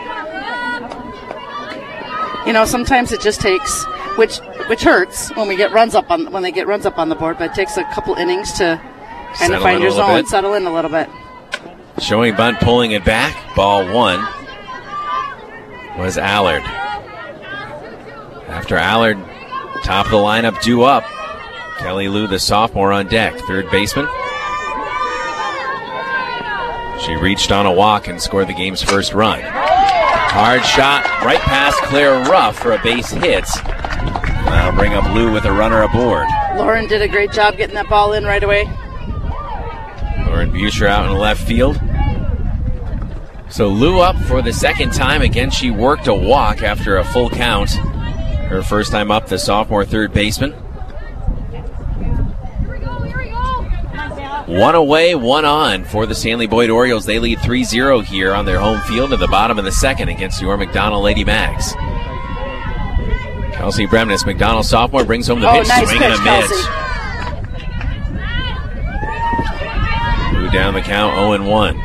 You know, sometimes it just takes, which hurts when they get runs up on the board, but it takes a couple innings to kind of find your zone and settle in a little bit. Showing bunt, pulling it back. Ball 1 was Allard. After Allard, top of the lineup, due up. Kelly Lou, the sophomore, on deck. Third baseman. She reached on a walk and scored the game's first run. Hard shot, right past Claire Ruff for a base hit. That'll bring up Lou with a runner aboard. Lauren did a great job getting that ball in right away. Lauren Buescher out in the left field. So Lou up for the second time. Again, she worked a walk after a full count. Her first time up, the sophomore third baseman. 1 away, 1 on for the Stanley Boyd Orioles. They lead 3-0 here on their home field in the bottom of the second against your McDonald Lady Mags. Kelsey Bremnes, McDonald sophomore, brings home the pitch, nice swing pitch, and a miss. Lou down the count, 0-1.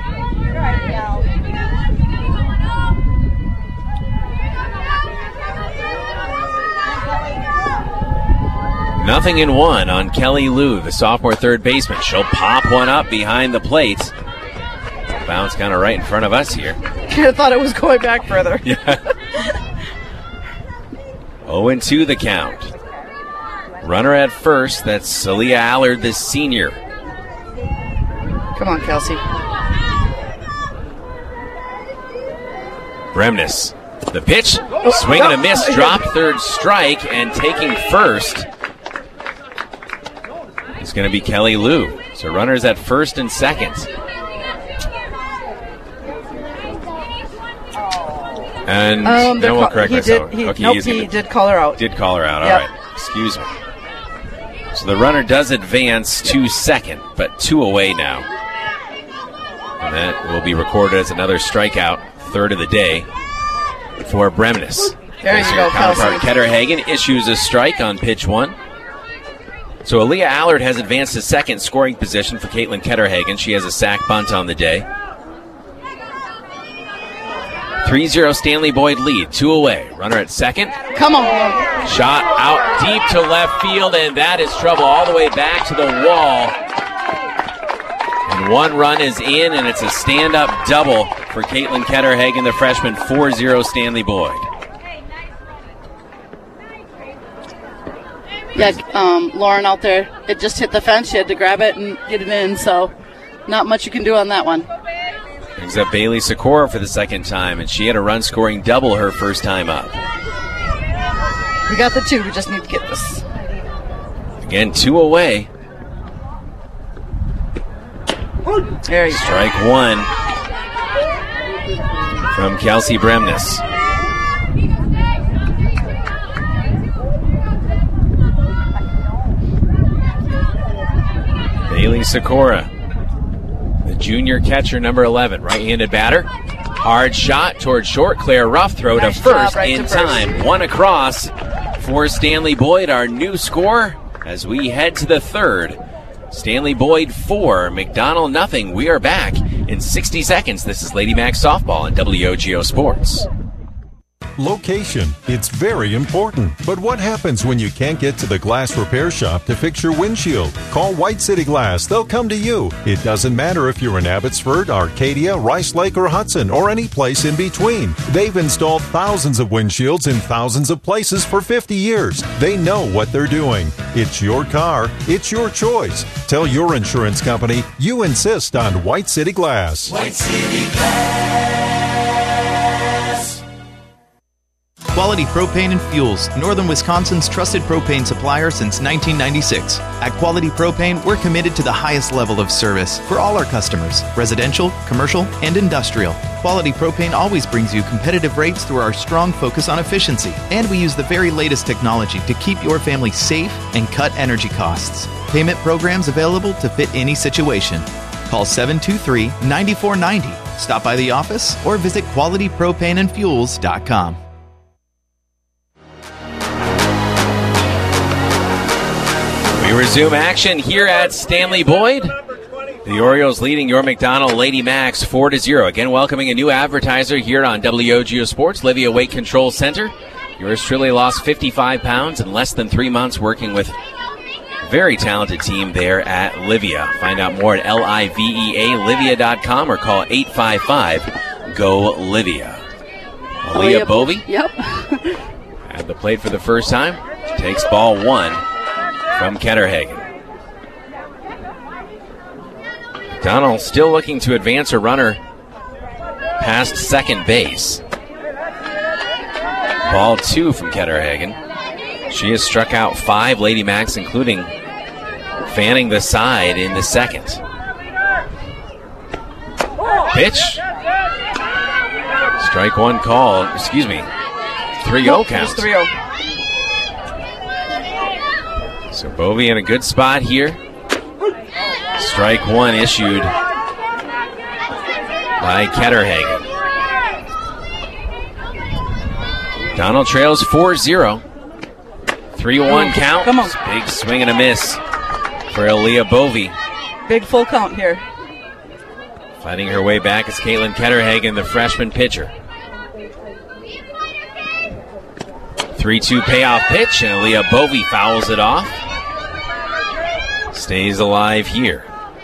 Nothing in 1 on Kelly Lou, the sophomore third baseman. She'll pop one up behind the plate. Bounce kind of right in front of us here. I thought it was going back further. Yeah. 0-2 the count. Runner at first, that's Aaliyah Allard, the senior. Come on, Kelsey. Bremnes, the pitch, swing and a miss, drop, third strike, and taking first. It's going to be Kelly Lou. So runners at first and second. And then we'll correct myself. He did call her out. Did call her out. Yep. All right. Excuse me. So the runner does advance to second, but 2 away now. And that will be recorded as another strikeout, third of the day for Bremnes. There you go, counterpart Kelsey. Ketterhagen issues a strike on pitch 1. So Aaliyah Allard has advanced to second scoring position for Caitlin Ketterhagen. She has a sack bunt on the day. 3-0 Stanley Boyd lead, 2 away. Runner at second. Come on. Shot out deep to left field, and that is trouble all the way back to the wall. And 1 run is in, and it's a stand-up double for Caitlin Ketterhagen, the freshman. 4-0 Stanley Boyd. Yeah, Lauren out there, it just hit the fence. She had to grab it and get it in, so not much you can do on that one. Brings up Bailey Sikora for the second time, and she had a run-scoring double her first time up. We got the 2. We just need to get this. Again, 2 away. There you go. Strike 1 from Kelsey Bremnes. Bailey Sikora, the junior catcher, number 11, right-handed batter. Hard shot towards short. Claire Ruff, throw Nice to first job, right in to first. time. 1 across for Stanley Boyd, our new score as we head to the third. Stanley Boyd 4, McDonald nothing. We are back in 60 seconds. This is Lady Mac Softball on WOGO Sports. Location. It's very important. But what happens when you can't get to the glass repair shop to fix your windshield? Call White City Glass. They'll come to you. It doesn't matter if you're in Abbotsford, Arcadia, Rice Lake, or Hudson, or any place in between. They've installed thousands of windshields in thousands of places for 50 years. They know what they're doing. It's your car. It's your choice. Tell your insurance company you insist on White City Glass. White City Glass. Quality Propane and Fuels, Northern Wisconsin's trusted propane supplier since 1996. At Quality Propane, we're committed to the highest level of service for all our customers, residential, commercial, and industrial. Quality Propane always brings you competitive rates through our strong focus on efficiency. And we use the very latest technology to keep your family safe and cut energy costs. Payment programs available to fit any situation. Call 723-9490. Stop by the office or visit qualitypropaneandfuels.com. We resume action here at Stanley Boyd. The Orioles leading your McDonald Lady Macs 4-0. Again, welcoming a new advertiser here on WOGO Sports, Livia Weight Control Center. Yours truly lost 55 pounds in less than 3 months working with a very talented team there at Livia. Find out more at LIVEA, Livia.com, or call 855-GO-LIVIA. Aaliyah Bovey. Yep. At the plate for the first time. Takes ball one from Ketterhagen. McDonald still looking to advance a runner past second base. Ball two from Ketterhagen. She has struck out 5 Lady Macs, including fanning the side in the second. Pitch. Strike one call. 3-0 count. 3-0. So Bovey in a good spot here. Strike one issued by Ketterhagen. Donald trails 4-0. 3-1 count. Come on. Big swing and a miss for Aaliyah Bovey. Big full count here. Fighting her way back is Caitlin Ketterhagen, the freshman pitcher. 3-2 payoff pitch, and Aaliyah Bovey fouls it off. Stays alive here.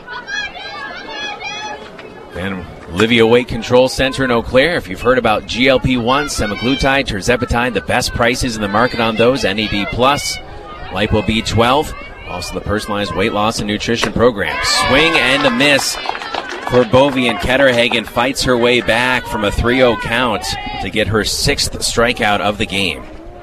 And Livia Weight Control Center in Eau Claire. If you've heard about GLP-1, semaglutide, tirzepatide, the best prices in the market on those, NAD+, Lipo B12, also the personalized weight loss and nutrition program. Swing and a miss for Bovey, and Ketterhagen fights her way back from a 3-0 count to get her 6th strikeout of the game.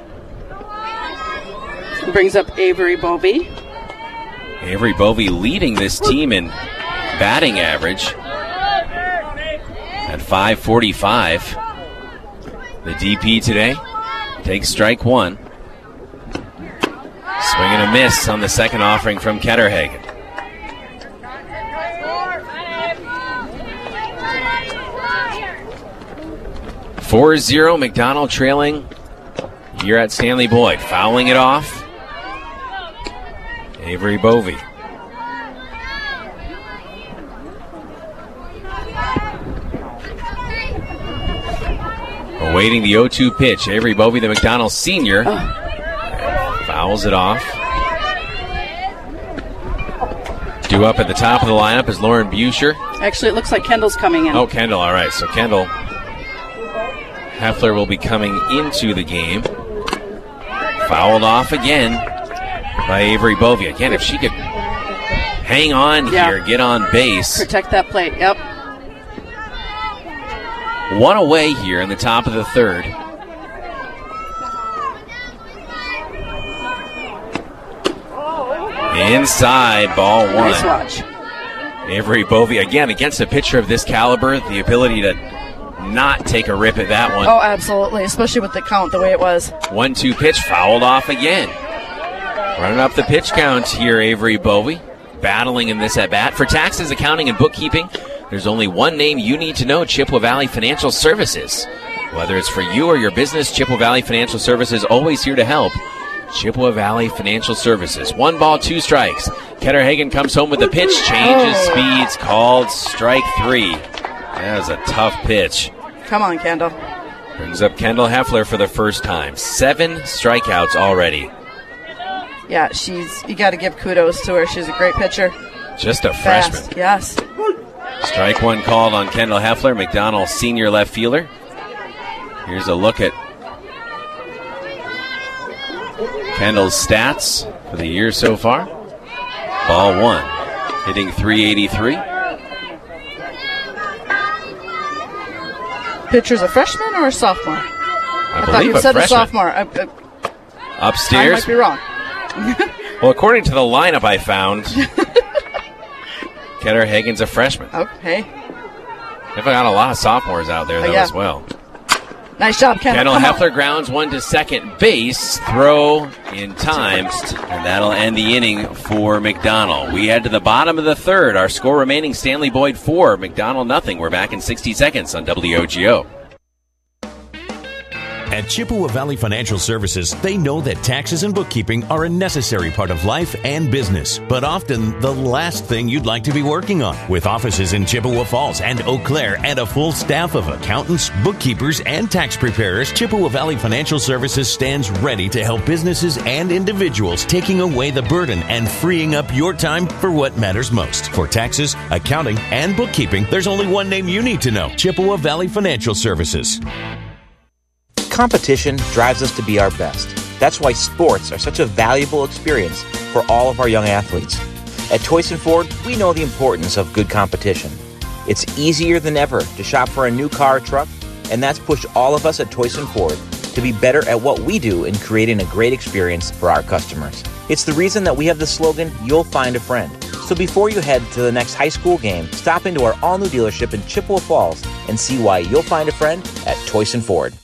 Brings up Avery Bovey. Avery Bovey leading this team in batting average at .545. The DP today takes strike one. Swing and a miss on the second offering from Ketterhagen. .4-0 McDonald trailing here at Stanley Boyd. Fouling it off, Avery Bovey. Awaiting the 0-2 pitch. Avery Bovey, the McDonald senior, fouls it off. Due up at the top of the lineup is Lauren Buscher. Actually, it looks like Kendall's coming in. Oh, Kendall, all right. So Kendall Heffler will be coming into the game. Fouled off again by Avery Bovey. Again, if she could hang on here, get on base. Protect that plate, yep. One away here in the top of the third. Inside, ball one. Nice watch. Avery Bovey, again, against a pitcher of this caliber, the ability to not take a rip at that one. Oh, absolutely, especially with the count the way it was. 1-2 pitch, fouled off again. Running up the pitch count here, Avery Bovey, battling in this at-bat. For taxes, accounting, and bookkeeping, there's only one name you need to know, Chippewa Valley Financial Services. Whether it's for you or your business, Chippewa Valley Financial Services always here to help. Chippewa Valley Financial Services. 1 ball, 2 strikes. Ketterhagen comes home with the pitch, changes speeds, called strike 3. That was a tough pitch. Come on, Kendall. Brings up Kendall Heffler for the first time. 7 strikeouts already. Yeah, you got to give kudos to her. She's a great pitcher. Just a Fast. freshman. Yes. Strike one called on Kendall Heffler, McDonald senior left fielder. Here's a look at Kendall's stats for the year so far. Ball one, hitting .383. Pitcher's a freshman or a sophomore? I thought you said a a sophomore. Upstairs? I might be wrong. Well, according to the lineup I found, Ketterhagen's a freshman. Okay. They've got a lot of sophomores out there, though, as well. Nice job, Kendall. Heffler grounds one to second base. Throw in time, and that'll end the inning for McDonald. We head to the bottom of the third. Our score remaining, Stanley Boyd 4, McDonald nothing. We're back in 60 seconds on WOGO. At Chippewa Valley Financial Services, they know that taxes and bookkeeping are a necessary part of life and business, but often the last thing you'd like to be working on. With offices in Chippewa Falls and Eau Claire and a full staff of accountants, bookkeepers, and tax preparers, Chippewa Valley Financial Services stands ready to help businesses and individuals, taking away the burden and freeing up your time for what matters most. For taxes, accounting, and bookkeeping, there's only one name you need to know: Chippewa Valley Financial Services. Competition drives us to be our best. That's why sports are such a valuable experience for all of our young athletes. At Toys & Ford, we know the importance of good competition. It's easier than ever to shop for a new car or truck, and that's pushed all of us at Toys & Ford to be better at what we do in creating a great experience for our customers. It's the reason that we have the slogan, "You'll find a friend." So before you head to the next high school game, stop into our all-new dealership in Chippewa Falls and see why you'll find a friend at Toys & Ford.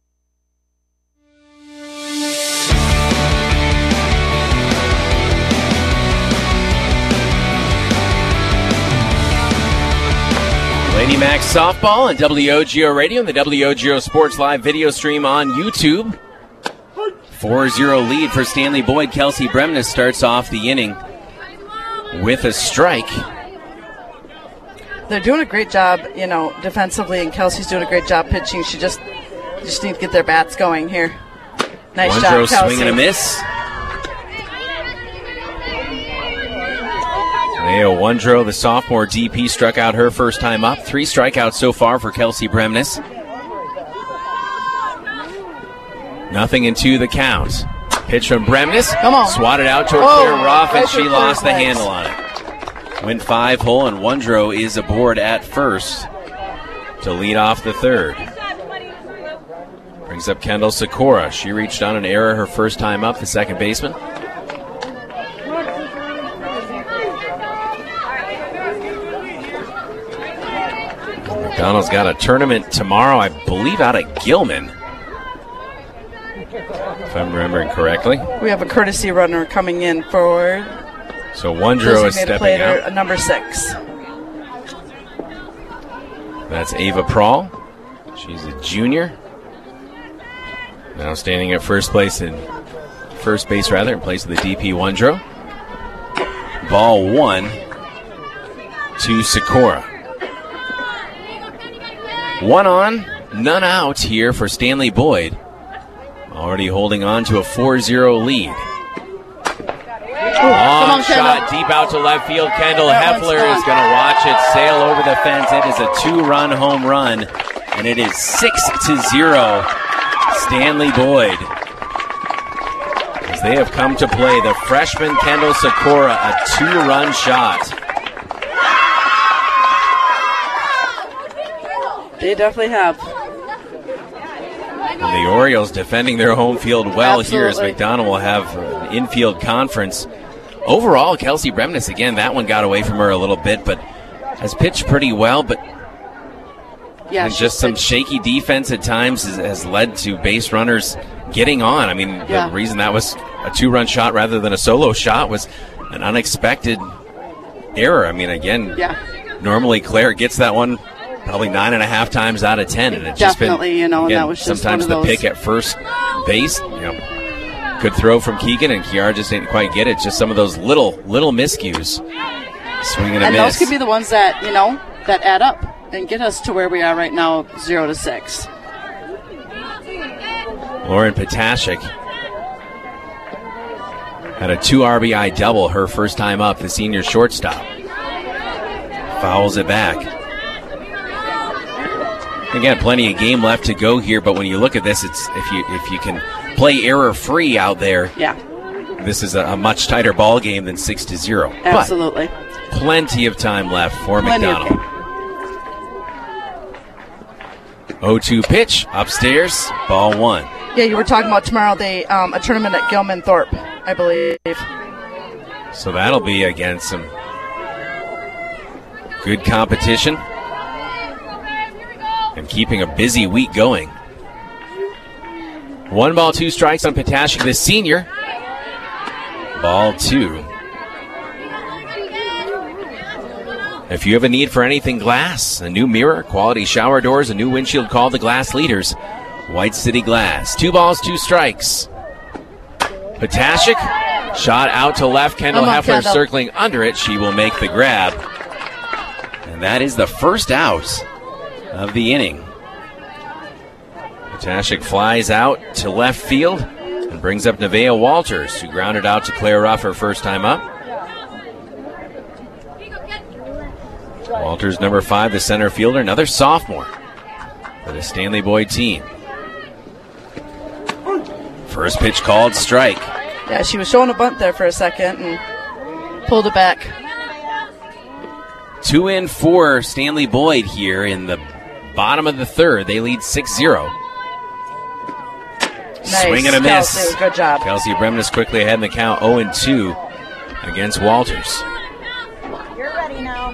Lady Max softball on WOGO Radio and the WOGO Sports Live video stream on YouTube. 4-0 lead for Stanley Boyd. Kelsey Bremnes starts off the inning with a strike. They're doing a great job, defensively, and Kelsey's doing a great job pitching. She just need to get their bats going here. Nice job, Kelsey. Swing and a miss. Leo Wondro, the sophomore DP, struck out her first time up. 3 strikeouts so far for Kelsey Bremnes. Nothing into the count. Pitch from Bremnes. Come on. Swatted out to a clear rough, and she lost the handle on it. Went 5-hole, and Wondro is aboard at first to lead off the third. Brings up Kendall Sikora. She reached on an error her first time up, the second baseman. McDonald's got a tournament tomorrow, I believe, out at Gilman, if I'm remembering correctly. We have a courtesy runner coming in for... So Wondro is stepping out. Number 6. That's Ava Prawl. She's a junior. Now standing at first base, in place of the DP Wondro. Ball 1 to Sikora. 1 on, none out here for Stanley Boyd. Already holding on to a 4-0 lead. Long shot deep out to left field. Kendall Heffler is going to watch it sail over the fence. It is a 2-run home run, and it is 6-0 Stanley Boyd. As they have come to play, the freshman Kendall Sikora, a 2-run shot. They definitely have. And the Orioles defending their home field well. Absolutely. Here as McDonald will have an infield conference. Overall, Kelsey Bremnes, again, that one got away from her a little bit, but has pitched pretty well. But just some shaky defense at times has led to base runners getting on. I mean, the reason that was a 2-run shot rather than a solo shot was an unexpected error. I mean, again, normally Claire gets that one probably 9.5 times out of 10, and it's just been, again, that was just sometimes the pick at first base. Good throw from Keegan, and Kiara just didn't quite get it. Just some of those little miscues. Swing and a miss. And those could be the ones that that add up and get us to where we are right now, 0-6. Lauren Potashik had a 2 RBI double her first time up. The senior shortstop fouls it back. Again, plenty of game left to go here, but when you look at this, it's if you can play error-free out there, this is a much tighter ball game than 6-0. Absolutely. But plenty of time left for McDonald. 0-2 pitch, upstairs, ball 1. Yeah, you were talking about tomorrow, a tournament at Gilman Thorpe, I believe. So that'll be, again, some good competition. and keeping a busy week going. 1 ball, 2 strikes on Potashik, the senior. Ball 2. If you have a need for anything glass, a new mirror, quality shower doors, a new windshield, call the Glass Leaders. White City Glass. 2 balls, 2 strikes. Potashik, shot out to left. Kendall Heffler circling under it. She will make the grab. And that is the first out of the inning. Potashik flies out to left field and brings up Nevaeh Walters, who grounded out to Claire Ruff her first time up. Walters, number 5, the center fielder, another sophomore for the Stanley Boyd team. First pitch called, strike. Yeah, she was showing a bunt there for a second and pulled it back. 2 in for Stanley Boyd here in the bottom of the third. They lead 6-0. Nice. Swing and a miss. Kelsey, good job. Kelsey Bremnes quickly ahead in the count, 0-2 against Walters. You're ready now.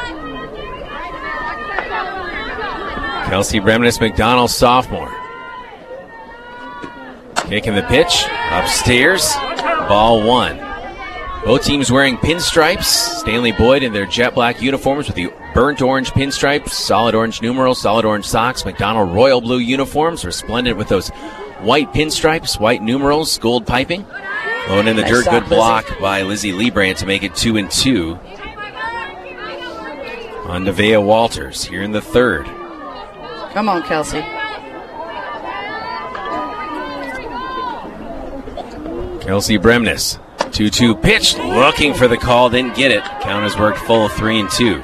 Kelsey Bremnes McDonald, sophomore. Kicking the pitch, upstairs, ball 1. Both teams wearing pinstripes. Stanley Boyd in their jet black uniforms with the burnt orange pinstripes, solid orange numerals, solid orange socks. McDonald royal blue uniforms, resplendent with those white pinstripes, white numerals, gold piping. Low in the dirt, good block by Lizzie Liebrandt to make it 2-2 on Nevaeh Walters here in the third. Come on, Kelsey. Kelsey Bremnes, 2-2 pitch, looking for the call, didn't get it. Count has worked full, 3-2.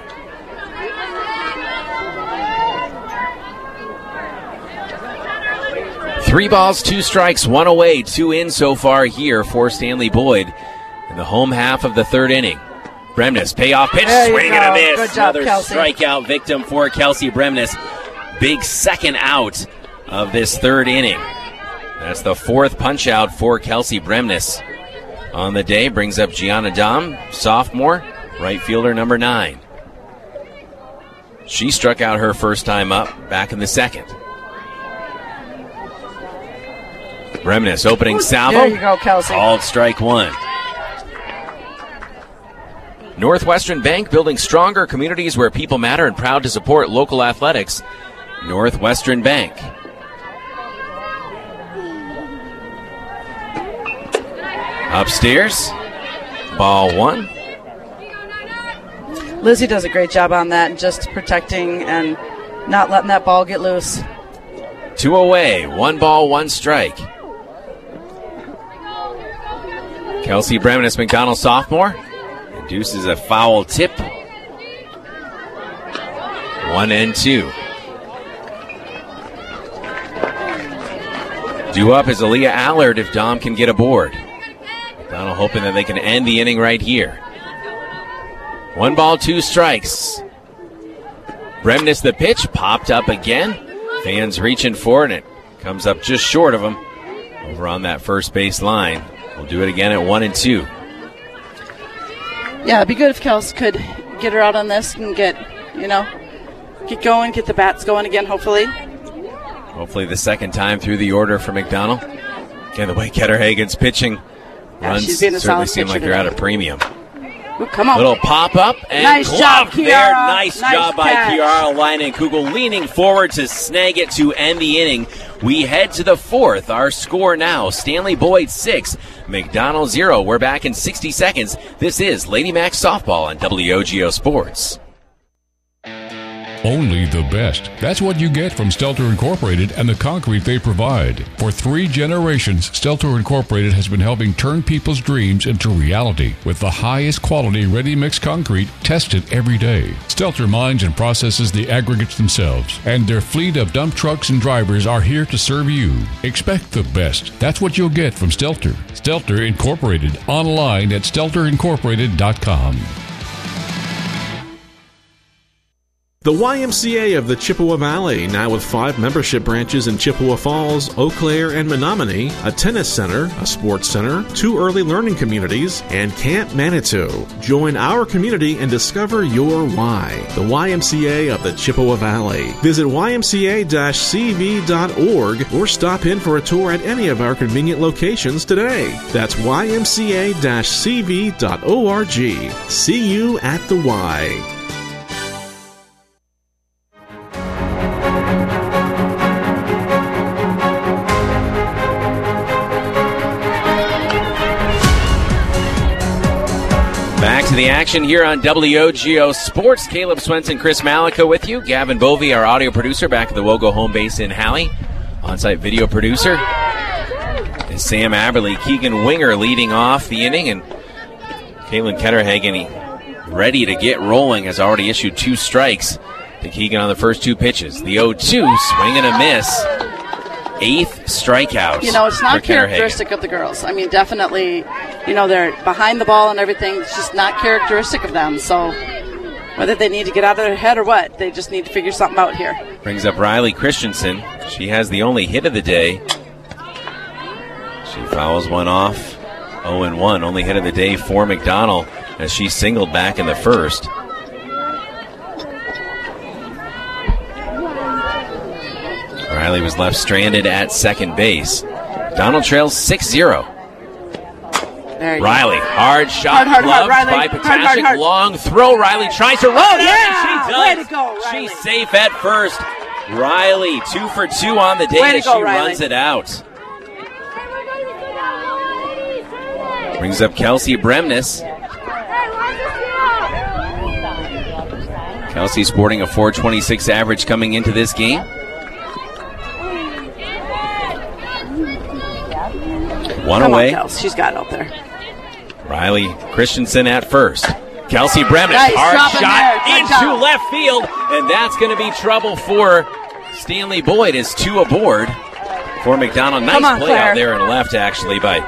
Three balls, 2 strikes, 1 away, 2 in so far here for Stanley Boyd in the home half of the third inning. Bremnes, payoff pitch, swing and a miss. Good job, another Kelsey. Strikeout victim for Kelsey Bremnes. Big second out of this third inning. That's the 4th punch out for Kelsey Bremnes on the day. Brings up Gianna Dom, sophomore, right fielder number 9. She struck out her first time up back in the second. Bremnes opening salvo. There you go, Kelsey. Called strike 1. Northwestern Bank, building stronger communities where people matter and proud to support local athletics. Northwestern Bank. Upstairs, ball 1. Lizzie does a great job on that, just protecting and not letting that ball get loose. 2 away, 1 ball, 1 strike. Kelsey Bremnes McDonald, sophomore, induces a foul tip. 1-2. Due up is Aaliyah Allard if Dom can get aboard. McDonald hoping that they can end the inning right here. 1 ball, 2 strikes. Bremnes the pitch, popped up again. Fans reaching for it, and it comes up just short of him over on that first base line. We'll do it again at 1-2. Yeah, it'd be good if Kels could get her out on this and get going, get the bats going again, hopefully. Hopefully the second time through the order for McDonald. Again, the way Ketter Hagen's pitching runs certainly seem like they're at a premium. Ooh, come on. Little pop-up and nice job, there. Kiara. Nice job by Kiara Leinenkugel, leaning forward to snag it to end the inning. We head to the 4th. Our score now, Stanley Boyd 6, McDonald 0. We're back in 60 seconds. This is Lady Mac Softball on WOGO Sports. Only the best. That's what you get from Stelter Incorporated and the concrete they provide. For 3 generations, Stelter Incorporated has been helping turn people's dreams into reality with the highest quality ready-mix concrete tested every day. Stelter mines and processes the aggregates themselves, and their fleet of dump trucks and drivers are here to serve you. Expect the best. That's what you'll get from Stelter. Stelter Incorporated, online at stelterincorporated.com. The YMCA of the Chippewa Valley, now with 5 membership branches in Chippewa Falls, Eau Claire, and Menominee, a tennis center, a sports center, 2 early learning communities, and Camp Manitou. Join our community and discover your why. The YMCA of the Chippewa Valley. Visit ymca-cv.org or stop in for a tour at any of our convenient locations today. That's ymca-cv.org. See you at the Y. Back to the action here on WOGO Sports. Caleb Swenson, Chris Malika with you. Gavin Bovey, our audio producer, back at the Wogo home base in Halley. On-site video producer is Sam Aberley. Keegan Winger leading off the inning, and Kalen Ketterhagen ready to get rolling, has already issued 2 strikes to Keegan on the first 2 pitches. The 0-2, swing and a miss. 8th strikeout. It's not characteristic of the girls. I mean, definitely, they're behind the ball and everything. It's just not characteristic of them. So whether they need to get out of their head or what, they just need to figure something out here. Brings up Riley Christensen. She has the only hit of the day. She fouls one off. 0-1, only hit of the day for McDonald as she singled back in the first. Riley was left stranded at second base. Donald trails 6-0. Riley, hard shot, gloved by Potashik. Long throw. Riley tries to run it out, and she does. Way to go, Riley. She's safe at first. Riley, 2 for 2 on the day as she runs it out. Brings up Kelsey Bremnes. Kelsey sporting a .426 average coming into this game. 1 away. She's got it out there. Riley Christensen at first. Kelsey Bremnes, hard shot into left field, and that's going to be trouble for Stanley Boyd as 2 aboard for McDonald. Nice play out there in left, actually, by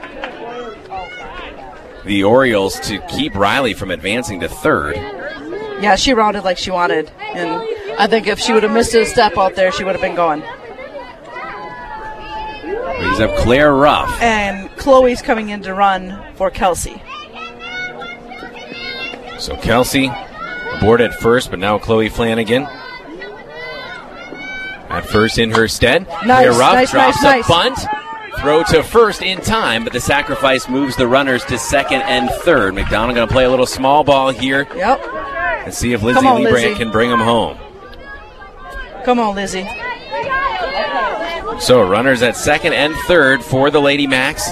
the Orioles to keep Riley from advancing to third. Yeah, she rounded like she wanted, and I think if she would have missed a step out there, she would have been going. Brings up Claire Ruff. And Chloe's coming in to run for Kelsey. So Kelsey aboard at first, but now Chloe Flanagan at first in her stead. Claire Ruff drops a bunt. Throw to first in time, but the sacrifice moves the runners to second and third. McDonald going to play a little small ball here. Yep. And see if Lizzie Lebrand can bring them home. Come on, Lizzie. So runners at second and third for the Lady Macs.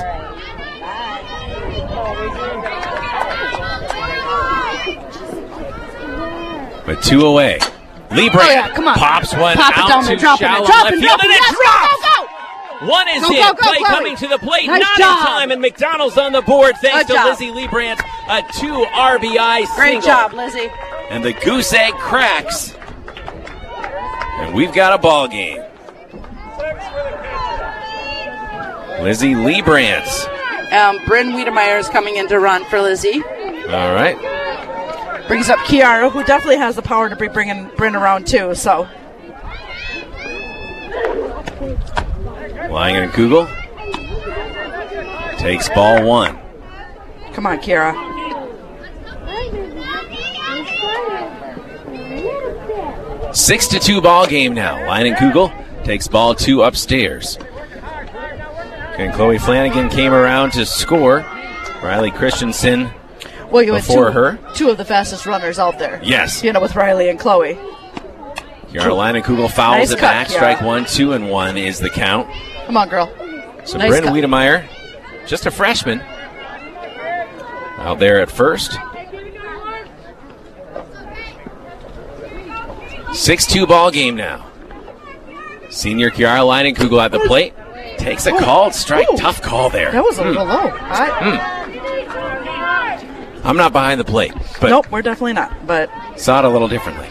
But 2 away. Lebrand pops one out to shallow left field, and it drops! One is in. Play coming to the plate. Not in time, and McDonald's on the board thanks to Lizzie Lebrand. A 2 RBI single. Great job, Lizzie. And the goose egg cracks. And we've got a ball game. Lizzie Lebrand. Bryn Wiedemeyer is coming in to run for Lizzie. All right. Brings up Kiara, who definitely has the power to be bringing Bryn around too. So. Lying in Kugel. Takes ball 1. Come on, Kiara. Six to 2 ball game now. Lying Kugel takes ball 2 upstairs. And Chloe Flanagan came around to score. Riley Christensen before her. 2 of the fastest runners out there. Yes. With Riley and Chloe. Carolina Kugel fouls it back. Strike 1, 2, and 1 is the count. Come on, girl. So Bryn Wiedemeyer, just a freshman, out there at first. 6-2 ball game now. Senior Kiara Leinenkugel at the plate. Takes a called strike. Ooh. Tough call there. That was a little low. I'm not behind the plate. But nope, we're definitely not. But saw it a little differently.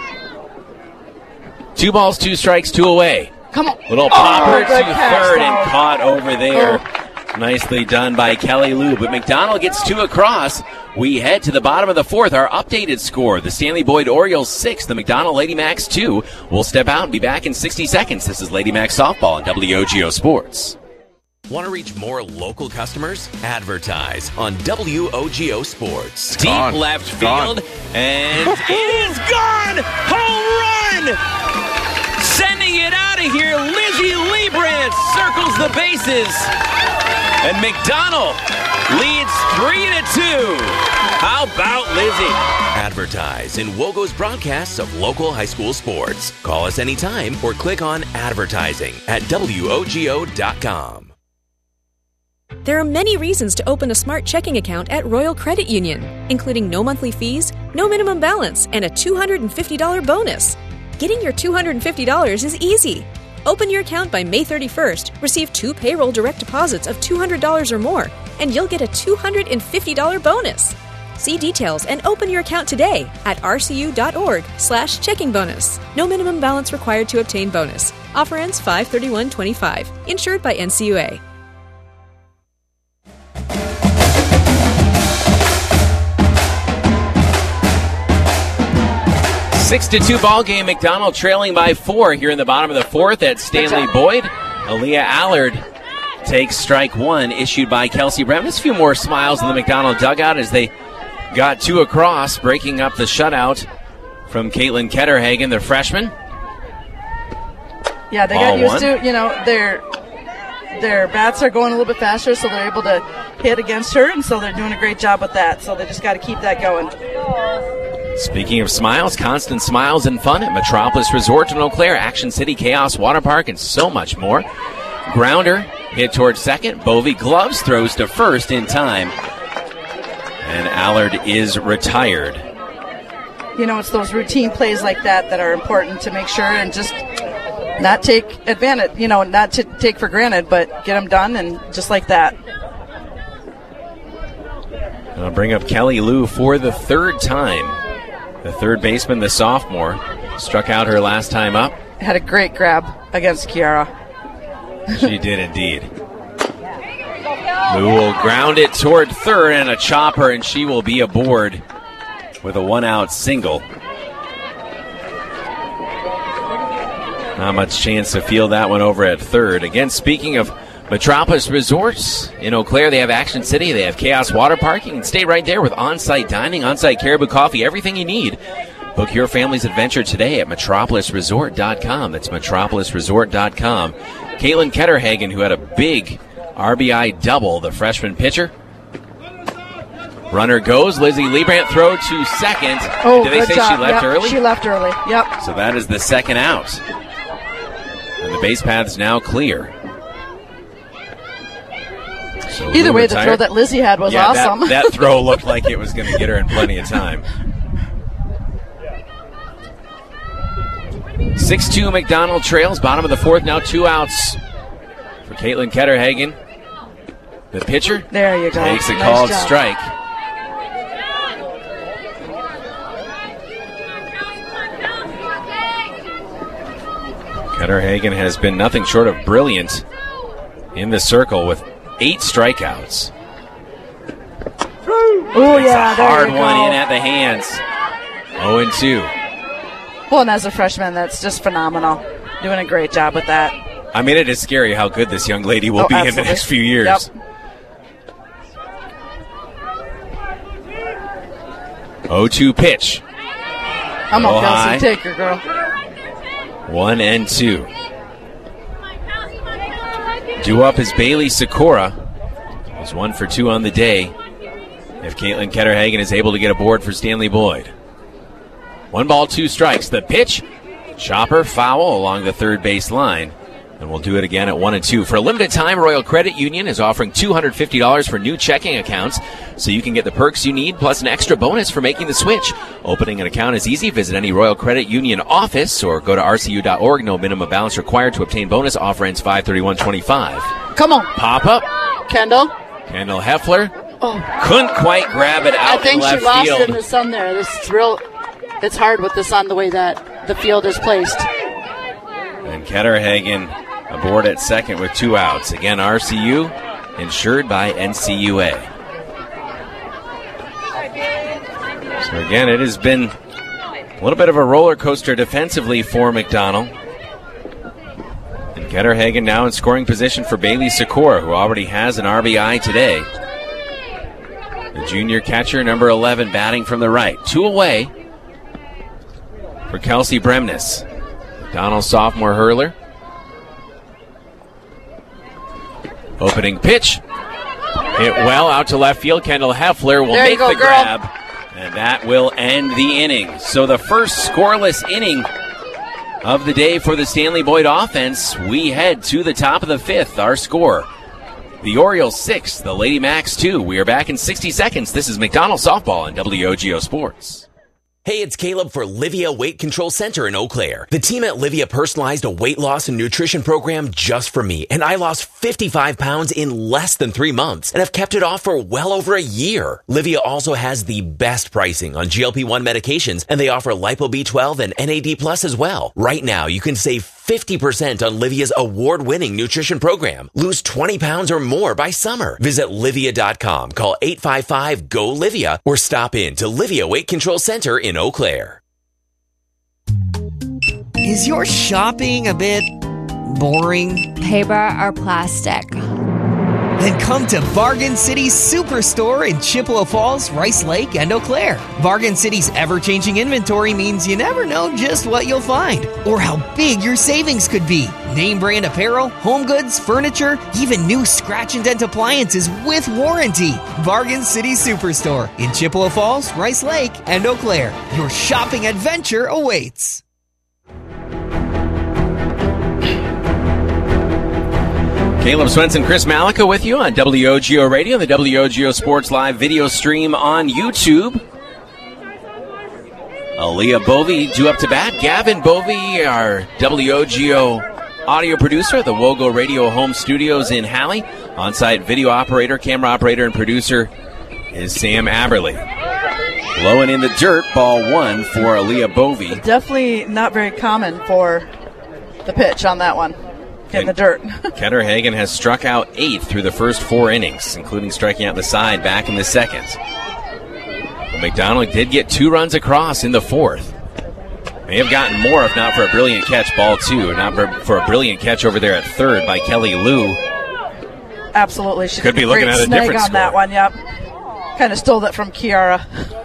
2 balls, 2 strikes, 2 away. Come on. Little popper to third and caught over there Nicely done by Kelly Lou, but McDonald gets 2 across. We head to the bottom of the 4th. Our updated score, the Stanley Boyd Orioles 6, the McDonald Lady Macs 2. We'll step out and be back in 60 seconds. This is Lady Macs Softball on WOGO Sports. Want to reach more local customers? Advertise on WOGO Sports. Deep left field, and it is gone! Home run! Sending it out of here, Lizzie Liebrandt circles the bases. And McDonald leads 3-2. How about Lizzie? Advertise in WOGO's broadcasts of local high school sports. Call us anytime or click on advertising at WOGO.com. There are many reasons to open a smart checking account at Royal Credit Union, including no monthly fees, no minimum balance, and a $250 bonus. Getting your $250 is easy. Open your account by May 31st, receive 2 payroll direct deposits of $200 or more, and you'll get a $250 bonus. See details and open your account today at rcu.org/checking bonus. No minimum balance required to obtain bonus. Offer ends 5/31/25. Insured by NCUA. 6-2 ball game. McDonald trailing by 4 here in the bottom of the 4th at Stanley Boyd. Aaliyah Allard takes strike 1 issued by Kelsey Brown. Just a few more smiles in the McDonald dugout as they got 2 across, breaking up the shutout from Caitlin Ketterhagen, the freshman. Yeah, they got used to, their bats are going a little bit faster, so they're able to hit against her, and so they're doing a great job with that. So they just got to keep that going. Speaking of smiles, constant smiles and fun at Metropolis Resort in Eau Claire, Action City Chaos Water Park, and so much more. Grounder hit towards second. Bovey gloves, throws to first in time. And Allard is retired. It's those routine plays like that that are important to make sure and just not take advantage, not to take for granted, but get them done and just like that. I'll bring up Kelly Lou for the 3rd time. The third baseman, the sophomore, struck out her last time up. Had a great grab against Kiara. She did indeed. Lou will ground it toward third and a chopper, and she will be aboard with a 1-out single. Not much chance to field that one over at third. Again, speaking of Metropolis Resorts in Eau Claire, they have Action City, they have Chaos Water Park. You can stay right there with on-site dining, on-site Caribou Coffee, everything you need. Book your family's adventure today at metropolisresort.com. That's metropolisresort.com. Caitlin Ketterhagen, who had a big RBI double, the freshman pitcher. Runner goes. Lizzie Liebrandt throw to second. Oh, did they say job. She left early? She left early, yep. So that is the second out. And the base path's now clear. So either way, the throw that Lizzie had was awesome. That throw looked like it was going to get her in plenty of time. 6-2 McDonald trails. Bottom of the 4th, now 2 outs for Caitlin Ketterhagen. The pitcher there you go. Takes a called strike. Ketterhagen has been nothing short of brilliant in the circle with 8 strikeouts. Oh, yeah, a hard one in at the hands. 0-2. Well, and as a freshman, that's just phenomenal. Doing a great job with that. I mean, it is scary how good this young lady will be absolutely. in the next few years. Yep. 0-2 pitch. I'm on Kelsey. Take her, girl. 1-2. Due up is Bailey Sikora. He's 1 for 2 on the day. If Caitlin Ketterhagen is able to get aboard for Stanley Boyd. 1 ball, 2 strikes. The pitch, chopper foul along the third base line. And we'll do it again at 1-2. For a limited time, Royal Credit Union is offering $250 for new checking accounts, so you can get the perks you need, plus an extra bonus for making the switch. Opening an account is easy. Visit any Royal Credit Union office or go to rcu.org. No minimum balance required to obtain bonus. Offer ends 5/31/25. Come on. Pop up. Kendall Heffler couldn't quite grab it out. I think left she lost field. it in the sun there. This is real. It's hard with the sun the way that the field is placed. And Ketterhagen aboard at second with 2 outs. Again, RCU insured by NCUA. So again, it has been a little bit of a roller coaster defensively for McDonald. And Ketterhagen now in scoring position for Bailey Sikora, who already has an RBI today. The junior catcher, number 11, batting from the right. 2 away for Kelsey Bremnes. McDonald sophomore hurler. Opening pitch. Hit well out to left field. Kendall Heffler will make the grab. And that will end the inning. So the first scoreless inning of the day for the Stanley Boyd offense. We head to the top of the 5th. Our score, the Orioles 6, the Lady Macs 2. We are back in 60 seconds. This is McDonald Softball on WOGO Sports. Hey, it's Caleb for Livia Weight Control Center in Eau Claire. The team at Livia personalized a weight loss and nutrition program just for me, and I lost 55 pounds in less than 3 months, and I've kept it off for well over a year. Livia also has the best pricing on GLP-1 medications, and they offer Lipo B12 and NAD Plus as well. Right now, you can save 50% on Livia's award-winning nutrition program. Lose 20 pounds or more by summer. Visit Livia.com, call 855-GO-LIVIA, or stop in to Livia Weight Control Center in Eau Claire. Is your shopping a bit boring? Paper or plastic? Then come to Bargain City's Superstore in Chippewa Falls, Rice Lake, and Eau Claire. Bargain City's ever-changing inventory means you never know just what you'll find or how big your savings could be. Name brand apparel, home goods, furniture, even new scratch and dent appliances with warranty. Bargain City Superstore in Chippewa Falls, Rice Lake, and Eau Claire. Your shopping adventure awaits. Caleb Swenson, Chris Malika with you on WOGO Radio, the WOGO Sports Live video stream on YouTube. Aaliyah Bovey due up to bat. Gavin Bovey, our WOGO audio producer, the WOGO Radio home studios in Halley. On-site video operator, camera operator, and producer is Sam Aberley. Low and in the dirt, ball 1 for Aaliyah Bovey. Definitely not very common for the pitch on that one. In the dirt. Ketterhagen has struck out 8 through the first 4 innings, including striking out the side back in the second. But McDonald did get 2 runs across in the 4th. May have gotten more if not for a brilliant catch, ball 2. Not for a brilliant catch over there at third by Kelly Lou. Absolutely. She could be looking at a different on score. That one, yep. Kind of stole that from Kiara.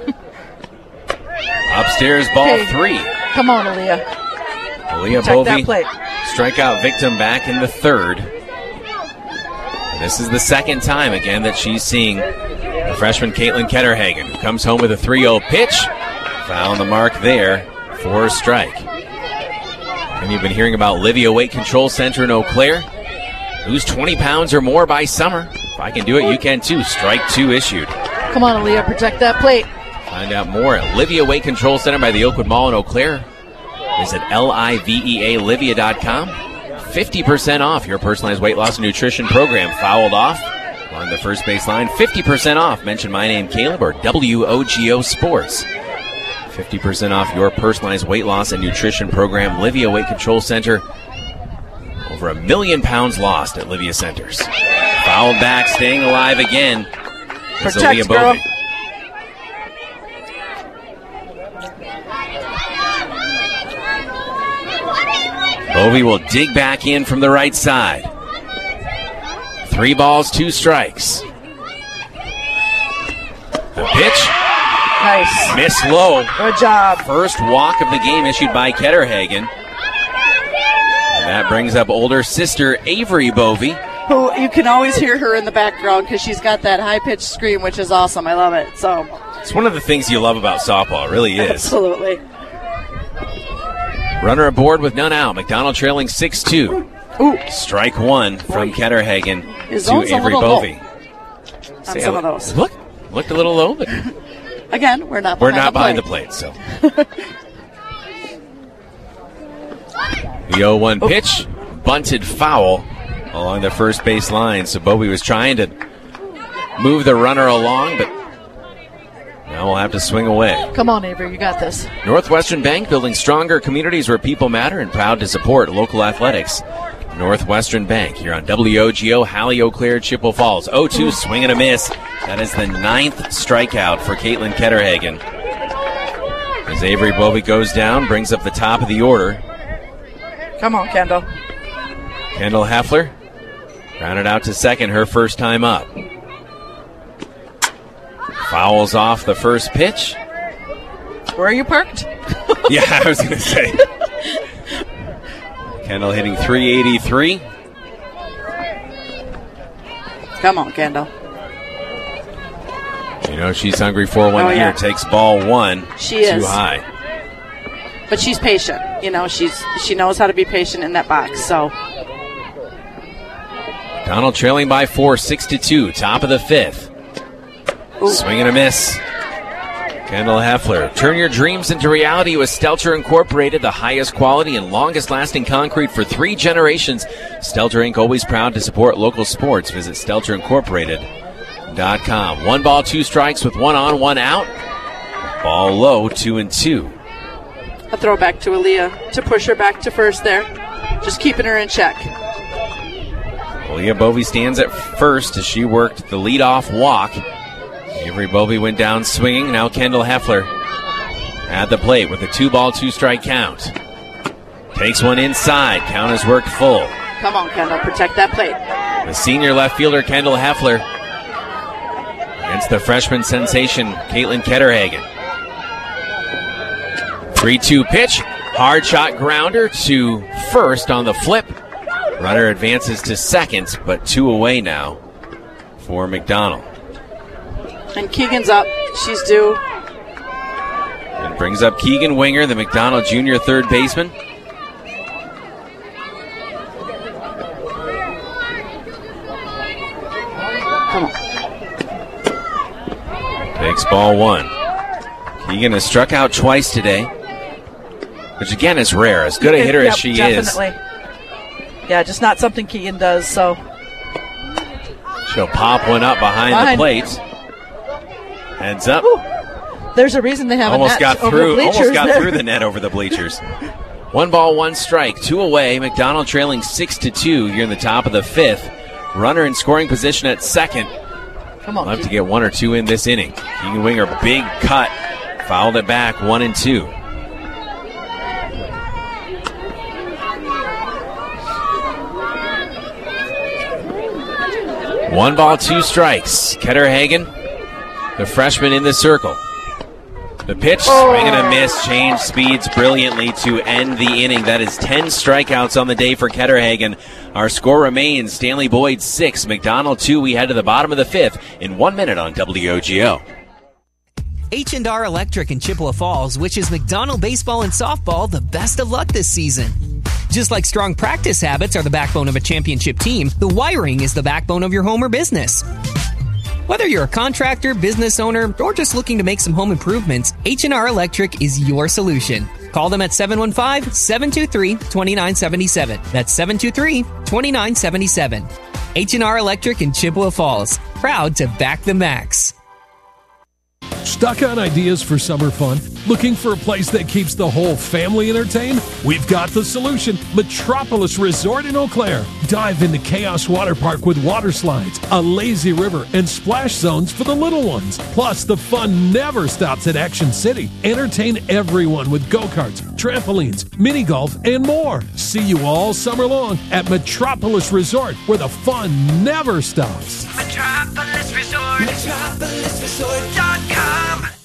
Upstairs, ball 3. Come on, Aaliyah. Aaliyah Check Bovey. that plate. Strikeout victim back in the 3rd. And this is the second time again that she's seeing the freshman Caitlin Ketterhagen, who comes home with a 3-0 pitch. Found the mark there for a strike. And you've been hearing about Livia Weight Control Center in Eau Claire. Lose 20 pounds or more by summer. If I can do it, you can too. Strike 2 issued. Come on, Aaliyah, protect that plate. Find out more at Livia Weight Control Center by the Oakwood Mall in Eau Claire. Visit LIVEALivia.com. 50% off your personalized weight loss and nutrition program. Fouled off along the first base line. 50% off. Mention my name, Caleb, or WOGO Sports. 50% off your personalized weight loss and nutrition program. Livia Weight Control Center. Over 1 million pounds lost at Livia Centers. Fouled back, staying alive again. Is Aaliyah Bovey. Bovey will dig back in from the right side. 3 balls, 2 strikes. The pitch. Nice. Miss low. Good job. First walk of the game issued by Ketterhagen. And that brings up older sister Avery Bovey, who you can always hear her in the background because she's got that high-pitched scream, which is awesome. I love it. So it's one of the things you love about softball. It really is. Absolutely. Runner aboard with none out. McDonald trailing 6-2. Ooh. Strike 1 from Ketterhagen to Avery Bovey. On some of those. Looked a little low, but again, we're not behind the plate. So the 0-1 pitch, bunted foul along the first base line. So Bovey was trying to move the runner along, but now we'll have to swing away. Come on, Avery, you got this. Northwestern Bank, building stronger communities where people matter and proud to support local athletics. Northwestern Bank here on WOGO, Hallie, Eau Claire, Chippewa Falls. 0-2, swing and a miss. That is the 9th strikeout for Caitlin Ketterhagen. As Avery Bovey goes down, brings up the top of the order. Come on, Kendall. Kendall Heffler grounded out to second, her first time up. Fouls off the first pitch. Where are you parked? Yeah, I was going to say. Kendall hitting .383. Come on, Kendall. You know she's hungry for one here. Takes ball one. She is. Too high. But she's patient. You know, she knows how to be patient in that box. So Donald trailing by 4, 6-2. Top of the 5th. Swing and a miss. Kendall Heffler. Turn your dreams into reality with Stelter Incorporated, the highest quality and longest lasting concrete for 3 generations. Stelter Inc. always proud to support local sports. Visit StelterIncorporated.com. 1 ball, 2 strikes with 1 on, 1 out. Ball low, 2-2. A throwback to Aaliyah to push her back to first there. Just keeping her in check. Aaliyah Bovey stands at first as she worked the leadoff walk. Avery Bovey went down swinging. Now Kendall Heffler at the plate with a 2 ball, 2 strike count. Takes one inside. Count has worked full. Come on, Kendall. Protect that plate. The senior left fielder, Kendall Heffler, against the freshman sensation, Caitlin Ketterhagen. 3-2 pitch. Hard shot grounder to first on the flip. Runner advances to second, but 2 away now for McDonald. And Keegan's up. She's due. And brings up Keegan Winger, the McDonald Jr. third baseman. Come on. Takes ball 1. Keegan has struck out twice today, which again is rare. As good a hitter as she definitely is. Yeah, just not something Keegan does, so. She'll pop one up behind the plate. Heads up. Ooh, there's a reason they have almost a net over the bleachers. Almost got through the net over the bleachers. 1 ball, 1 strike, 2 away. McDonald trailing 6-2 here in the top of the 5th. Runner in scoring position at second. Come on, we'll have to get 1 or 2 in this inning. Keegan Winger, big cut. Fouled it back, 1-2. One ball, 2 strikes. Ketterhagen, the freshman in the circle. The pitch, swing and a miss, change speeds brilliantly to end the inning. That is 10 strikeouts on the day for Ketterhagen. Our score remains Stanley Boyd 6, McDonald 2. We head to the bottom of the 5th in 1 minute on WOGO. H&R Electric in Chippewa Falls wishes McDonald baseball and softball the best of luck this season. Just like strong practice habits are the backbone of a championship team, the wiring is the backbone of your home or business. Whether you're a contractor, business owner, or just looking to make some home improvements, H&R Electric is your solution. Call them at 715-723-2977. That's 723-2977. H&R Electric in Chippewa Falls. Proud to back the Max. Stuck on ideas for summer fun? Looking for a place that keeps the whole family entertained? We've got the solution. Metropolis Resort in Eau Claire. Dive into Chaos Water Park with water slides, a lazy river, and splash zones for the little ones. Plus, the fun never stops at Action City. Entertain everyone with go-karts, trampolines, mini golf, and more. See you all summer long at Metropolis Resort, where the fun never stops. Metropolis Resort. MetropolisResort.com.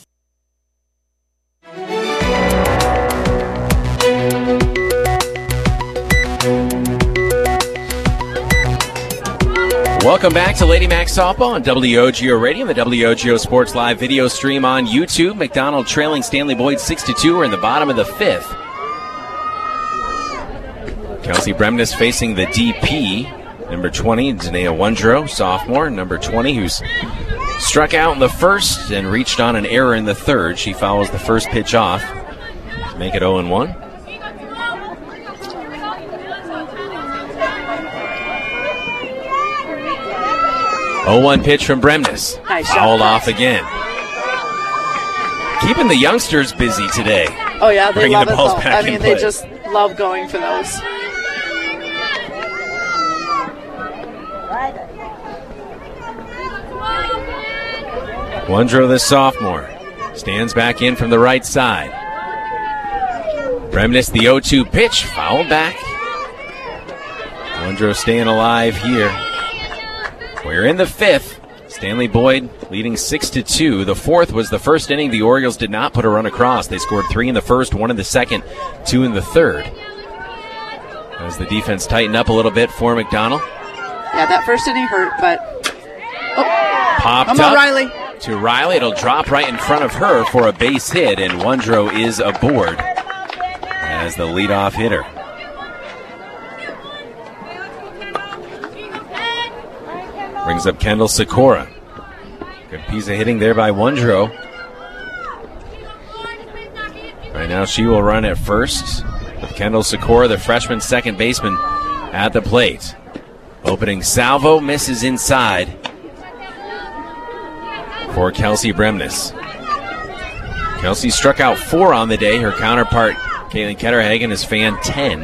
Welcome back to Lady Mac Softball on WOGO Radio and the WOGO Sports Live video stream on YouTube. McDonald trailing Stanley Boyd 6-2. We're in the bottom of the 5th. Kelsey Bremnes facing the DP. Number 20, Danae Wondro, sophomore. Number 20, who's struck out in the first and reached on an error in the third. She fouls the first pitch off to make it 0-1. Oh, 0-1 pitch from Bremnes. Nice Fouled shot. off again. Keeping the youngsters busy today. Oh, yeah, they Bringing love the it, balls though. back I mean, in they play. just love going for those. Wondro, the sophomore, stands back in from the right side. Bremnes, the 0-2 pitch, foul back. Wondro staying alive here. We're in the fifth. Stanley Boyd leading 6-2. The fourth was the first inning. The Orioles did not put a run across. They scored 3 in the first, 1 in the second, 2 in the third. As the defense tightened up a little bit for McDonald. Yeah, that first inning hurt, but... Popped up Riley. To Riley. It'll drop right in front of her for a base hit, and Wondro is aboard as the leadoff hitter. Brings up Kendall Sikora. Good piece of hitting there by Wondro. Right now she will run at first with Kendall Sikora, the freshman second baseman, at the plate. Opening salvo, misses inside for Kelsey Bremnes. Kelsey struck out 4 on the day. Her counterpart, Caitlin Ketterhagen, has fanned 10.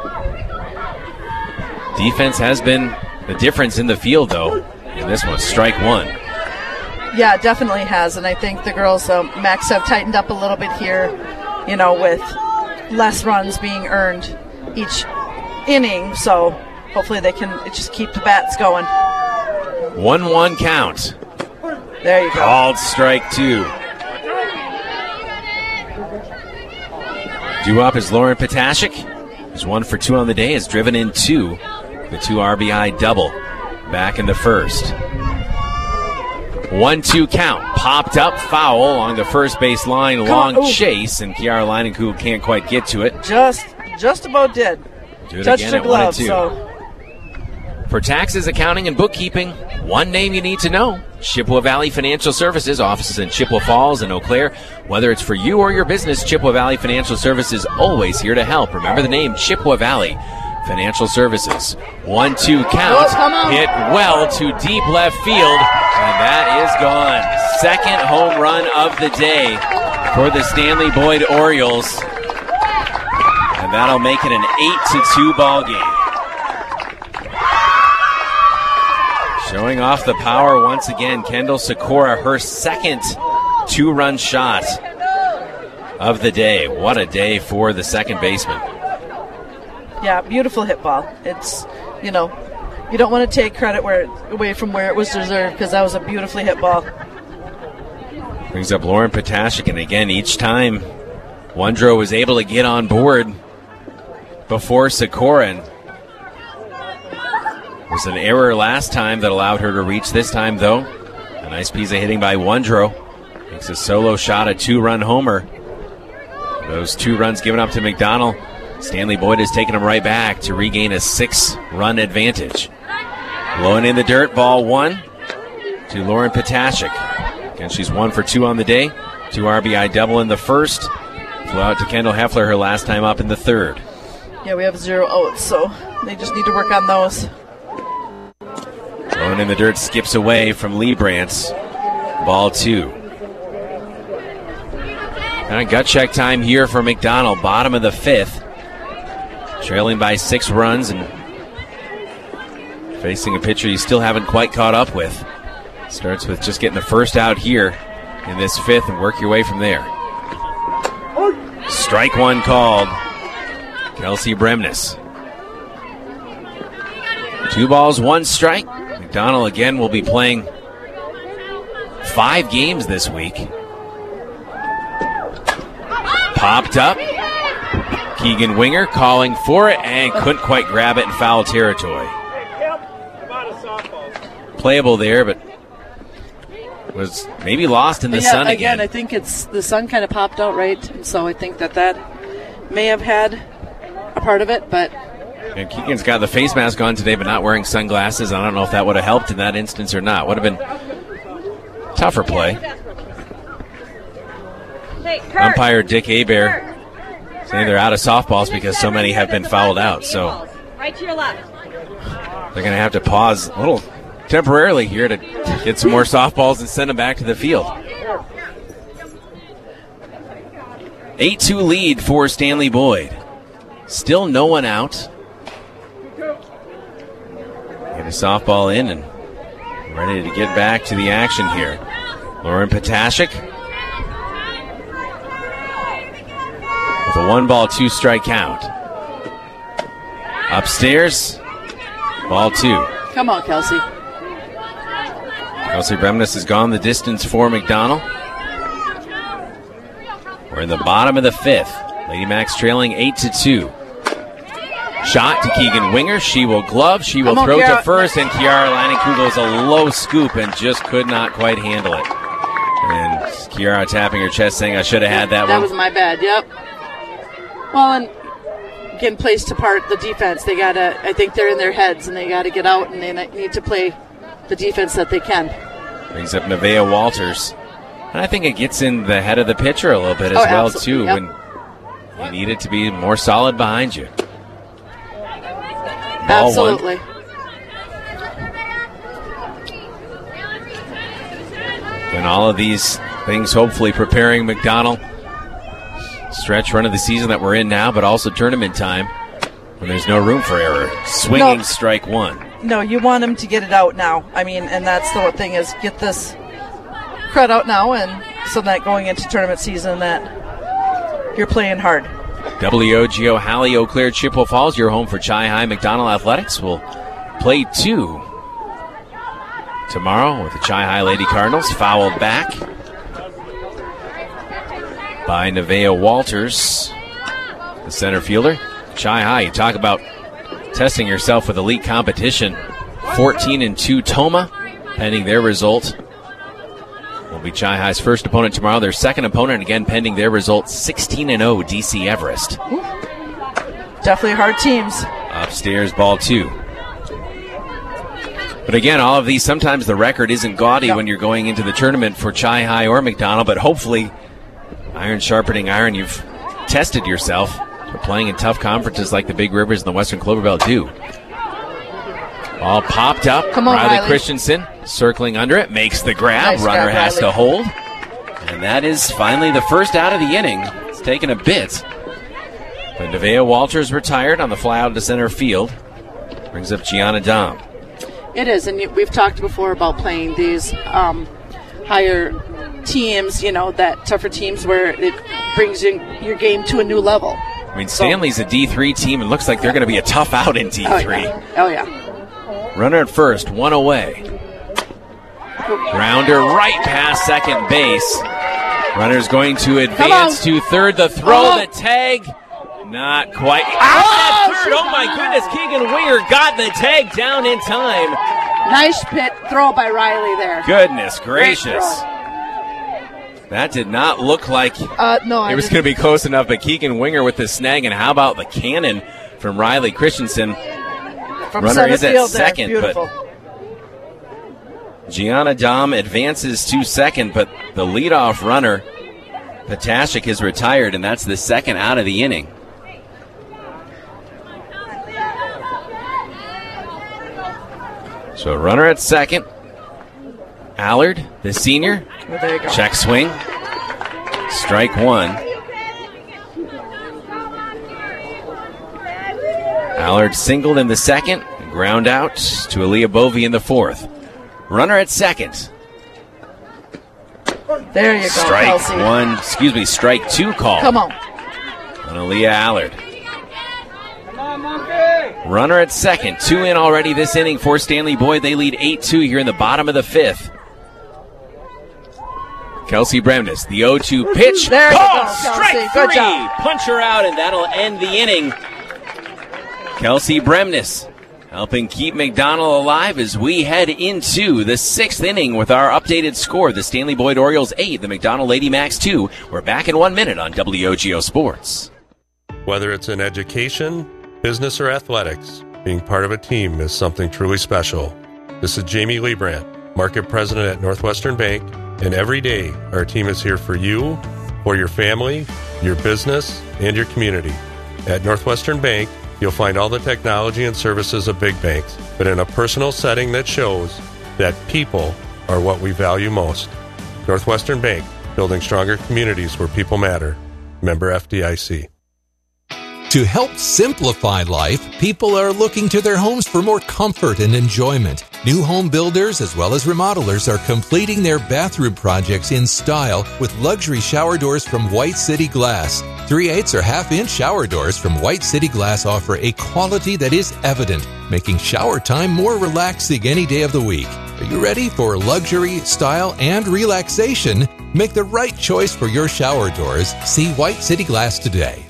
Defense has been the difference in the field, though. And this one, strike 1. Yeah, it definitely has. And I think the girls, Max, have tightened up a little bit here, with less runs being earned each inning. So hopefully they can just keep the bats going. 1-1 count. There you go. Called strike 2. Due up is Lauren Potashik. Is 1 for 2 on the day. Has driven in 2. The 2 RBI double. Back in the first. 1-2 count. Popped up, foul along the first base line. Long chase, and Kiara Leinenkuhl can't quite get to it. Just about did. Do it Touched again her glove, at 1-2. so. For taxes, accounting, and bookkeeping, one name you need to know. Chippewa Valley Financial Services, offices in Chippewa Falls and Eau Claire. Whether it's for you or your business, Chippewa Valley Financial Services always here to help. Remember the name, Chippewa Valley Financial Services. 1-2 count. Hit well to deep left field, and that is gone. Second home run of the day for the Stanley Boyd Orioles, and that'll make it an 8-2 ball game. Showing off the power once again, Kendall Sikora, her second 2-run shot of the day. What a day for the second baseman. Yeah, beautiful hit ball. It's, you don't want to take credit away from where it was deserved, because that was a beautifully hit ball. Brings up Lauren Potashik, and again, each time Wondro was able to get on board before Sikora. And it was an error last time that allowed her to reach this time, though. A nice piece of hitting by Wondro. Makes a solo shot, a 2-run homer. Those 2 runs given up to McDonald. Stanley Boyd has taken them right back to regain a 6-run advantage. Blowing in the dirt, ball 1 to Lauren Potashik. Again, she's 1 for 2 on the day. 2 RBI double in the first. Flew out to Kendall Heffler her last time up in the third. Yeah, we have 0 outs, so they just need to work on those. Blowing in the dirt, skips away from Lee Brantz. Ball 2. Kind of gut check time here for McDonald. Bottom of the 5th. Trailing by 6 runs and facing a pitcher you still haven't quite caught up with. Starts with just getting the first out here in this 5th and work your way from there. Strike 1 called. Kelsey Bremnes. 2 balls, 1 strike. McDonald again will be playing 5 games this week. Popped up. Keegan Winger calling for it and couldn't quite grab it in foul territory. Playable there, but was maybe lost in the sun again. I think it's the sun kind of popped out, right? And so I think that may have had a part of it, but... And Keegan's got the face mask on today, but not wearing sunglasses. I don't know if that would have helped in that instance or not. Would have been tougher play. Umpire Dick Hebert saying they're out of softballs because so many have been fouled out. So right to your left. They're going to have to pause a little temporarily here to get some more softballs and send them back to the field. 8-2 lead for Stanley Boyd. Still no one out. Get a softball in and ready to get back to the action here. Lauren Potashik with a 1-ball, 2-strike count. Upstairs, ball 2. Come on, Kelsey. Kelsey Bremnes has gone the distance for McDonald. We're in the bottom of the 5th. Lady Macs trailing 8-2. Shot to Keegan Winger. She will glove. She will throw to first, and Kiara Lanning-Kugel's a low scoop and just could not quite handle it. And Kiara tapping her chest saying, I should have had that one. That was my bad, yep. Well, and getting placed to part the defense. They got to, I think they're in their heads, and they got to get out, and they need to play the defense that they can. Brings up Nevaeh Walters. And I think it gets in the head of the pitcher a little bit as well, too, when you need it to be more solid behind you. Ball absolutely. 1. And all of these things hopefully preparing McDonald. Stretch run of the season that we're in now, but also tournament time when there's no room for error. Swinging strike 1. No, you want them to get it out now. I mean, and that's the thing is get this crud out now, and so that going into tournament season that you're playing hard. WOGO Halley, Eau Claire, Chippewa Falls, your home for Chi High McDonald Athletics, will play 2 tomorrow with the Chi High Lady Cardinals. Fouled back by Nevaeh Walters, the center fielder. Chi High, you talk about testing yourself with elite competition. 14-2 Toma, pending their result. Will be Chi High's first opponent tomorrow. Their second opponent, again, pending their result, 16-0 DC Everest. Definitely hard teams. Upstairs, ball 2. But again, all of these, sometimes the record isn't gaudy when you're going into the tournament for Chi High or McDonald, but hopefully, iron sharpening iron, you've tested yourself for playing in tough conferences like the Big Rivers and the Western Clover Belt do. Ball popped up. Come on, Riley Christensen circling under it, makes the grab. Nice Runner grab, has Riley. to hold. And that is finally the first out of the inning. It's taken a bit. But Nevaeh Walters retired on the fly out to center field. Brings up Gianna Dom. It is, and we've talked before about playing these higher teams, that tougher teams where it brings your game to a new level. I mean, Stanley's a D3 team, and looks like they're going to be a tough out in D3. Oh, yeah. Runner at first, 1 away. Grounder right past second base. Runner's going to advance to third. The throw, the tag, not quite. Oh my goodness, Keegan Winger got the tag down in time. Nice pit throw by Riley there. Goodness gracious. That did not look like it was going to be close enough, but Keegan Winger with the snag, and how about the cannon from Riley Christensen? From Runner is at second, beautiful. but Gianna Dom advances to second, but the leadoff runner, Potashik, is retired, and that's the second out of the inning. So runner at second. Allard, the senior. Well, there you go. Check swing. Strike 1. Allard singled in the second. Ground out to Aaliyah Bovey in the fourth. Runner at second. There you go, Kelsey. Strike 2 call. Come on. On Aaliyah Allard. Runner at second. 2 in already this inning for Stanley Boyd. They lead 8-2 here in the bottom of the 5th. Kelsey Bremnes, the 0-2 pitch. There you go, strike Kelsey. 3. Good job. Punch her out, and that'll end the inning. Kelsey Bremnes helping keep McDonald alive as we head into the 6th inning with our updated score. The Stanley Boyd Orioles 8, the McDonald Lady Macs 2. We're back in 1 minute on WOGO Sports. Whether it's in education, business, or athletics, being part of a team is something truly special. This is Jamie Liebrandt, Market President at Northwestern Bank, and every day our team is here for you, for your family, your business, and your community. At Northwestern Bank, you'll find all the technology and services of big banks, but in a personal setting that shows that people are what we value most. Northwestern Bank, building stronger communities where people matter. Member FDIC. To help simplify life, people are looking to their homes for more comfort and enjoyment. New home builders as well as remodelers are completing their bathroom projects in style with luxury shower doors from White City Glass. 3/8 or half-inch shower doors from White City Glass offer a quality that is evident, making shower time more relaxing any day of the week. Are you ready for luxury, style, and relaxation? Make the right choice for your shower doors. See White City Glass today.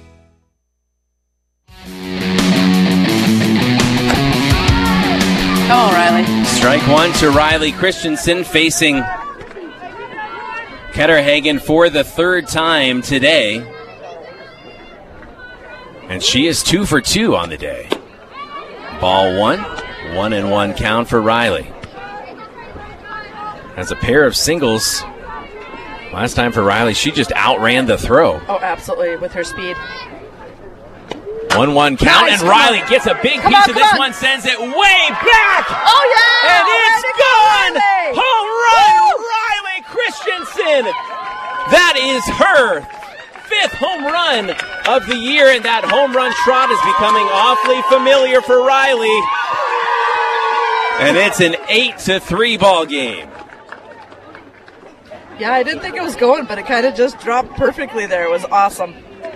Come on, Riley. Strike one to Riley Christensen, facing Ketterhagen for the third time today. And she is 2 for 2 on the day. Ball one. 1-1 count for Riley. As a pair of singles, last time for Riley, she just outran the throw. Oh, absolutely, with her speed. 1-1 count, Nice, and Riley gets a big piece of this one, sends it way back! Oh, yeah! And it's gone! Riley! Home run, Riley Christensen! That is her 5th home run of the year, and that home run trot is becoming awfully familiar for Riley. And it's an 8-3 ball game. Yeah, I didn't think it was going, but it kind of just dropped perfectly there. It was awesome.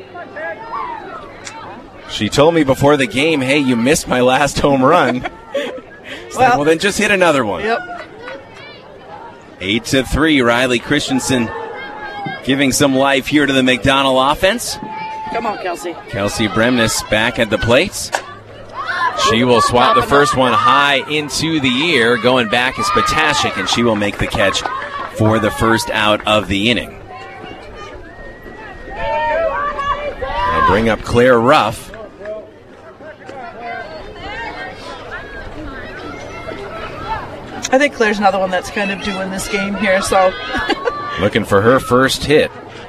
She told me before the game, hey, you missed my last home run. Well, then just hit another one. Yep. 8-3, Riley Christensen giving some life here to the McDonald offense. Come on, Kelsey. Kelsey Bremnes back at the plates. She will swat the first one high into the air. Going back is Patashik, and she will make the catch for the first out of the inning. They'll bring up Claire Ruff. I think Claire's another one that's kind of doing this game here, so. Looking for her first hit.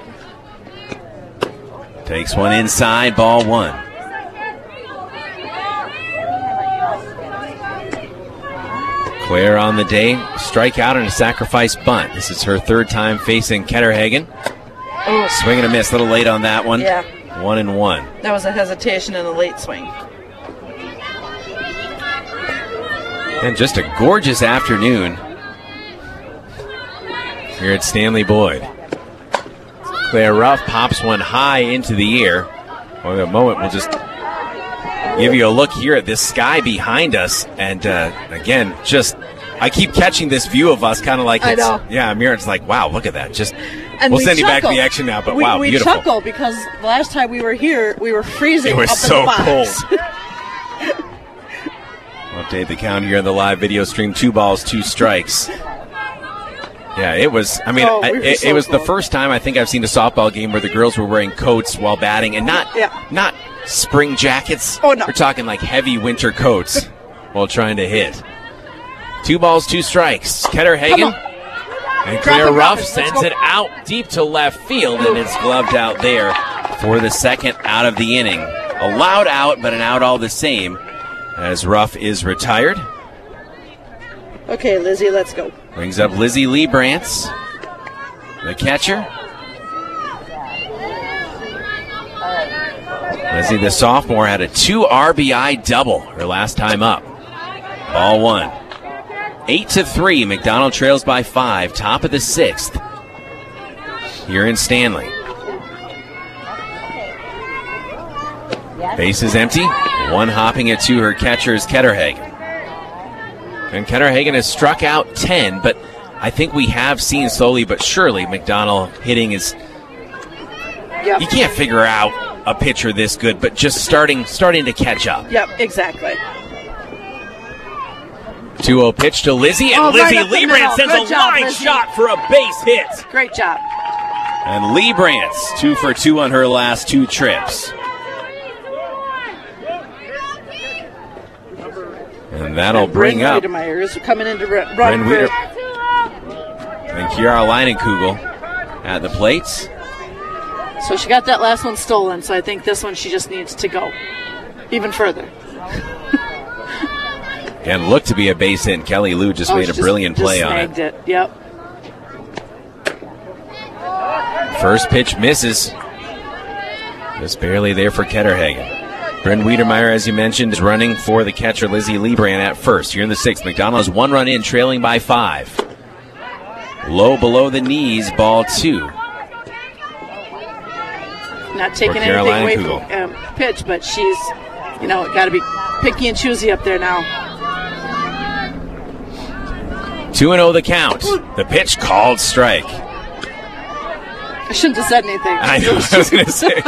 Takes one inside, ball one. Claire on the day, strikeout and a sacrifice bunt. This is her third time facing Ketterhagen. Oh. Swing and a miss, a little late on that one. Yeah. 1-1. That was a hesitation and a late swing. And just a gorgeous afternoon here at Stanley Boyd. Claire Ruff pops one high into the air. For the moment, we'll just give you a look here at this sky behind us. And again, I keep catching this view of us kind of like it's, I know. Yeah, Mira's like, wow, look at that. And we'll send you back to chuckle. the action now, but we wow, beautiful. We chuckle because the last time we were here, we were freezing. It was up so in the box. cold. Update the count here on the live video stream. 2 balls, 2 strikes. Yeah, it was. I mean, it was the first time I think I've seen a softball game where the girls were wearing coats while batting, and not spring jackets. Oh no, we're talking like heavy winter coats while trying to hit. 2 balls, 2 strikes. Ketterhagen and Claire Ruff sends it out deep to left field, and it's gloved out there for the second out of the inning. A loud out, but an out all the same, as Ruff is retired. Okay, Lizzie, let's go. Brings up Lizzie Leebrantz, the catcher. Lizzie, the sophomore, had a 2 RBI double her last time up. Ball one. 8-3, McDonald trails by 5, top of the 6th here in Stanley. Base is empty. One hopping it to her catcher is Ketterhagen. And Ketterhagen has struck out 10, but I think we have seen slowly but surely McDonald hitting is... Yep. You can't figure out a pitcher this good, but just starting to catch up. Yep, exactly. 2-0 pitch to Lizzie, and Lizzie Leebrantz sends a line shot for a base hit. Great job. And Leebrantz, 2 for 2 on her last 2 trips. And that'll bring up Wiedemeyer is coming in to run. Bryn and Kiara Leinenkugel at the plates. So she got that last one stolen, so I think this one she just needs to go even further. And looked to be a base hit, and Kelly Lou just made a brilliant play on it. It. Yep. First pitch misses. Just barely there for Ketterhagen. Bryn Wiedemeyer, as you mentioned, is running for the catcher Lizzie Lebrand at first. Here in the sixth, McDonald has 1 run in, trailing by 5. Low below the knees, ball 2. Not taking anything away from pitch, but she's, got to be picky and choosy up there now. 2-0 the count. The pitch called strike. I shouldn't have said anything. I know, I was going to say.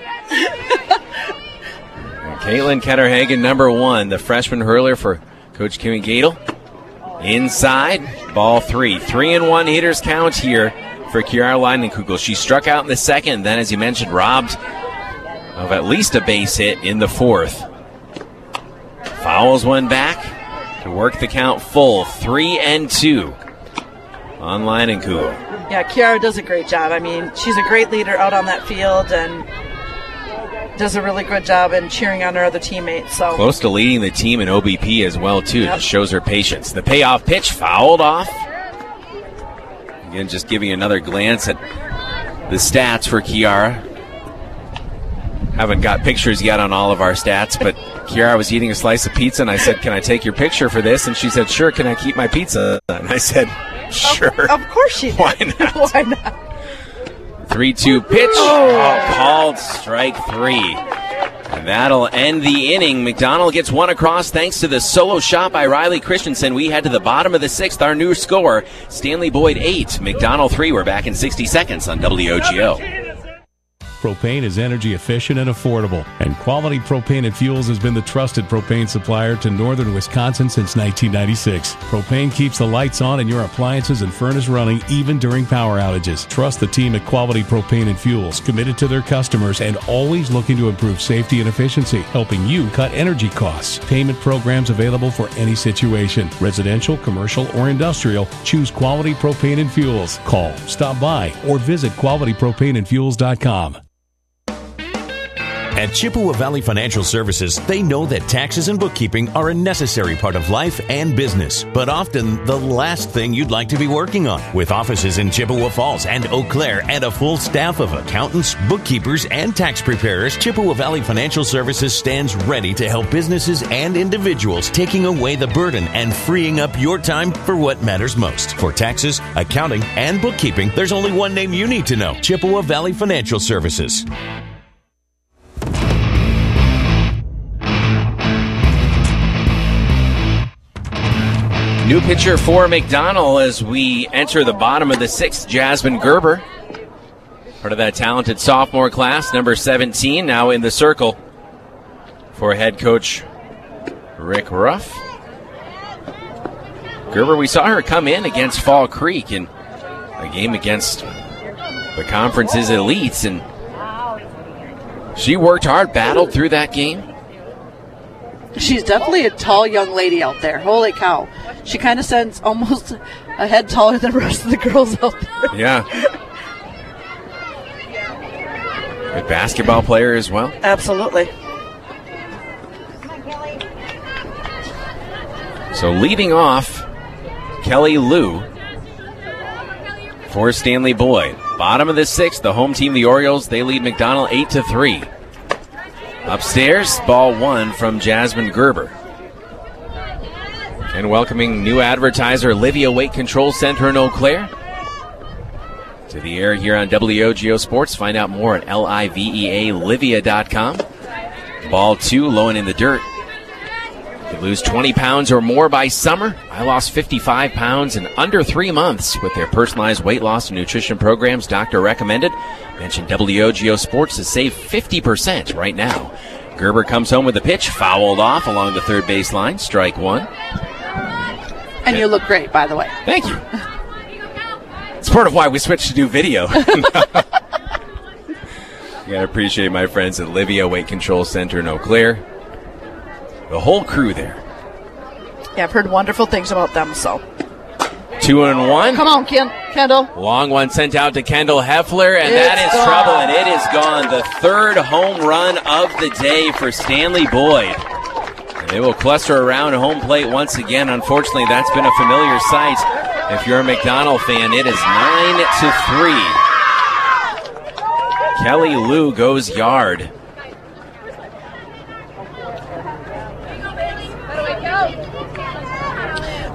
Caitlin Ketterhagen, number 1, the freshman hurler for Coach Kimmy Gadel. Inside, ball 3. 3-1 hitters count here for Kiara Leinenkugel. She struck out in the second, then, as you mentioned, robbed of at least a base hit in the fourth. Fouls one back to work the count full. 3-2 on Leinenkugel. Yeah, Kiara does a great job. I mean, she's a great leader out on that field and does a really good job in cheering on her other teammates. So close to leading the team in OBP as well, too. Yep. Just shows her patience. The payoff pitch fouled off. Again, just giving another glance at the stats for Kiara. Haven't got pictures yet on all of our stats, but Kiara was eating a slice of pizza, and I said, "Can I take your picture for this?" And she said, "Sure, can I keep my pizza?" And I said, "Sure." Of course she did. Why not? Why not? 3-2 pitch. Called strike 3. And that'll end the inning. McDonald gets 1 across thanks to the solo shot by Riley Christensen. We head to the bottom of the 6th. Our new score, Stanley Boyd 8, McDonald 3. We're back in 60 seconds on WOGO. Propane is energy efficient and affordable, and Quality Propane and Fuels has been the trusted propane supplier to northern Wisconsin since 1996. Propane keeps the lights on and your appliances and furnace running even during power outages. Trust the team at Quality Propane and Fuels, committed to their customers and always looking to improve safety and efficiency, helping you cut energy costs. Payment programs available for any situation. Residential, commercial, or industrial, choose Quality Propane and Fuels. Call, stop by, or visit qualitypropaneandfuels.com. At Chippewa Valley Financial Services, they know that taxes and bookkeeping are a necessary part of life and business, but often the last thing you'd like to be working on. With offices in Chippewa Falls and Eau Claire and a full staff of accountants, bookkeepers, and tax preparers, Chippewa Valley Financial Services stands ready to help businesses and individuals, taking away the burden and freeing up your time for what matters most. For taxes, accounting, and bookkeeping, there's only one name you need to know: Chippewa Valley Financial Services. New pitcher for McDonald as we enter the bottom of the 6th, Jasmine Gerber. Part of that talented sophomore class, number 17, now in the circle for head coach Rick Ruff. Gerber, we saw her come in against Fall Creek in a game against the conference's elites, and she worked hard, battled through that game. She's definitely a tall young lady out there. Holy cow. She kind of stands almost a head taller than the rest of the girls out there. Yeah. Good basketball player as well. Absolutely. So leading off, Kelly Liu for Stanley Boyd. Bottom of the 6th, the home team, the Orioles, they lead McDonald 8-3. Upstairs, ball 1 from Jasmine Gerber. And welcoming new advertiser Livia Weight Control Center in Eau Claire to the air here on WOGO Sports. Find out more at livealivia.com. Ball 2, low and in the dirt. You lose 20 pounds or more by summer. I lost 55 pounds in under 3 months with their personalized weight loss and nutrition programs. Doctor recommended. Mention WOGO Sports to save 50% right now. Gerber comes home with a pitch, fouled off along the third baseline. Strike 1. And you look great, by the way. Thank you. It's part of why we switched to do video. You gotta appreciate my friends at Livia Weight Control Center in Eau Claire. The whole crew there. Yeah, I've heard wonderful things about them, so. 2-1. Come on, Kendall. Long one sent out to Kendall Heffler, and that is trouble, and it is gone. The 3rd home run of the day for Stanley Boyd. And they will cluster around home plate once again. Unfortunately, that's been a familiar sight. If you're a McDonald fan, it is 9-3. Kelly Liu goes yard.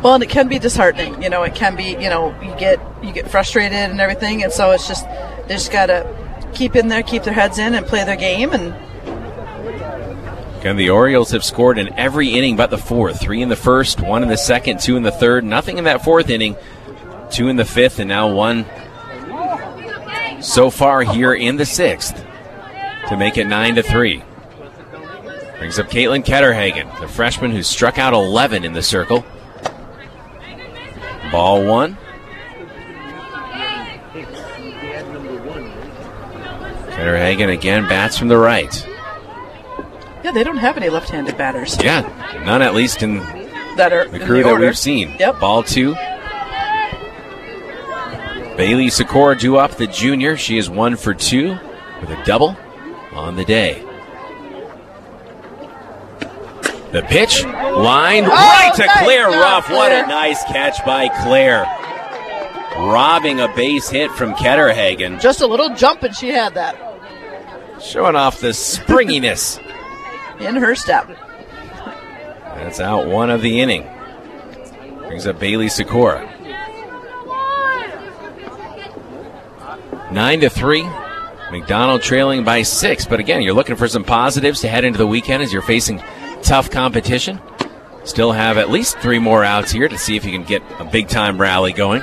Well, and it can be disheartening. It can be, you get frustrated and everything, and so it's just they just got to keep in there, keep their heads in, and play their game. And again, the Orioles have scored in every inning but the fourth. 3 in the first, 1 in the second, 2 in the third. Nothing in that fourth inning. 2 in the fifth, and now 1 so far here in the sixth to make it 9-3. Brings up Caitlin Ketterhagen, the freshman who struck out 11 in the circle. Ball 1. Ketterhagen again bats from the right. Yeah, they don't have any left-handed batters. Yeah, none at least in that are the crew that we've seen. Yep. Ball 2. Bailey Sikora due up, the junior. She is 1 for 2 with a double on the day. The pitch, lined right to Claire Ruff. What a nice catch by Claire. Robbing a base hit from Ketterhagen. Just a little jump and she had that. Showing off the springiness in her step. That's out 1 of the inning. Brings up Bailey Sikora. 9-3. McDonald trailing by 6. But again, you're looking for some positives to head into the weekend as you're facing tough competition. Still have at least 3 more outs here to see if you can get a big-time rally going.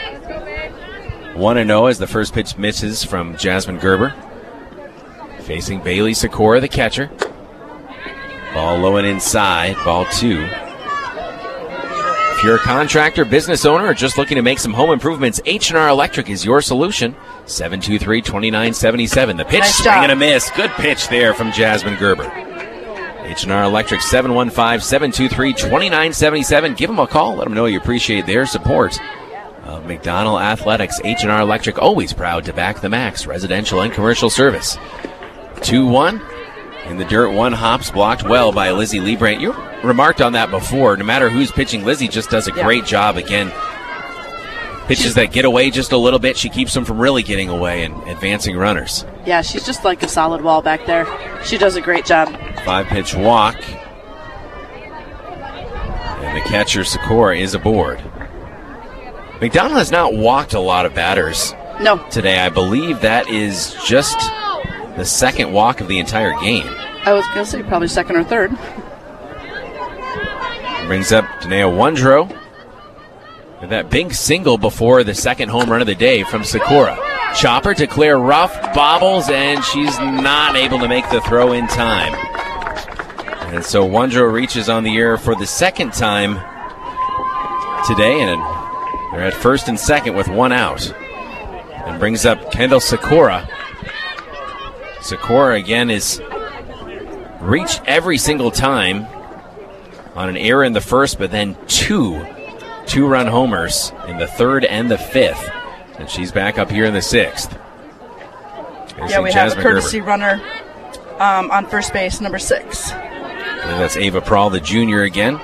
1-0 as the first pitch misses from Jasmine Gerber. Facing Bailey Sikora, the catcher. Ball low and inside. Ball 2. If you're a contractor, business owner, or just looking to make some home improvements, H&R Electric is your solution. 723-2977. The pitch, nice swing job. and a miss. Good pitch there from Jasmine Gerber. H&R Electric, 715-723-2977. Give them a call. Let them know you appreciate their support of McDonald Athletics. H&R Electric, always proud to back the Max, residential and commercial service. 2-1. In the dirt, 1 hops blocked well by Lizzie Liebrandt. You remarked on that before. No matter who's pitching, Lizzie just does a great job again. Pitches that get away just a little bit. She keeps them from really getting away and advancing runners. Yeah, she's just like a solid wall back there. She does a great job. 5-pitch walk. And the catcher, Sikora, is aboard. McDonald has not walked a lot of batters today. I believe that is just the second walk of the entire game. I was going to say probably second or third. Brings up Danae Wondro. With that big single before the second home run of the day from Sikora. Chopper to Claire Ruff, bobbles, and she's not able to make the throw in time. And so Wondro reaches on the air for the second time today, and they're at first and second with 1 out. And brings up Kendall Sikora. Sikora again is reached every single time on an error in the first, but then 2-run homers in the third and the fifth. And she's back up here in the sixth. Yeah, we have a courtesy runner on first base, number 6. And that's Ava Prahl, the junior again.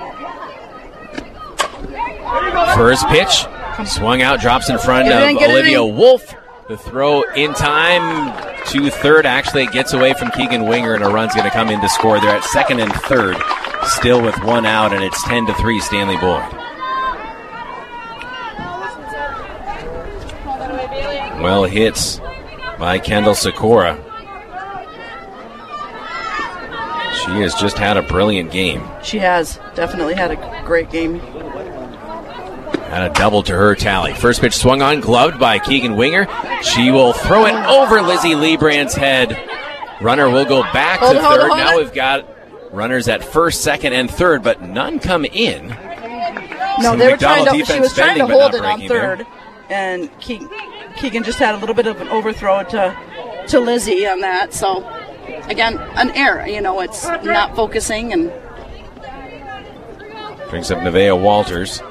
First pitch, swung out, drops in front of Olivia Wolf. The throw in time to third. Actually, it gets away from Keegan Winger, and a run's going to come in to score. They're at second and third, still with 1 out, and it's 10-3 Stanley Boyd. Well hits by Kendall Sikora. She has just had a brilliant game. She has definitely had a great game. And a double to her tally. First pitch swung on, gloved by Keegan Winger. She will throw it over Lizzie Liebrandt's head. Runner will go back to third. Now we've got runners at first, second, and third, but none come in. No, they were trying to. She was trying to hold it on third, and Keegan just had a little bit of an overthrow to Lizzie on that. So again, an error. It's not focusing and brings up Nevaeh Walters.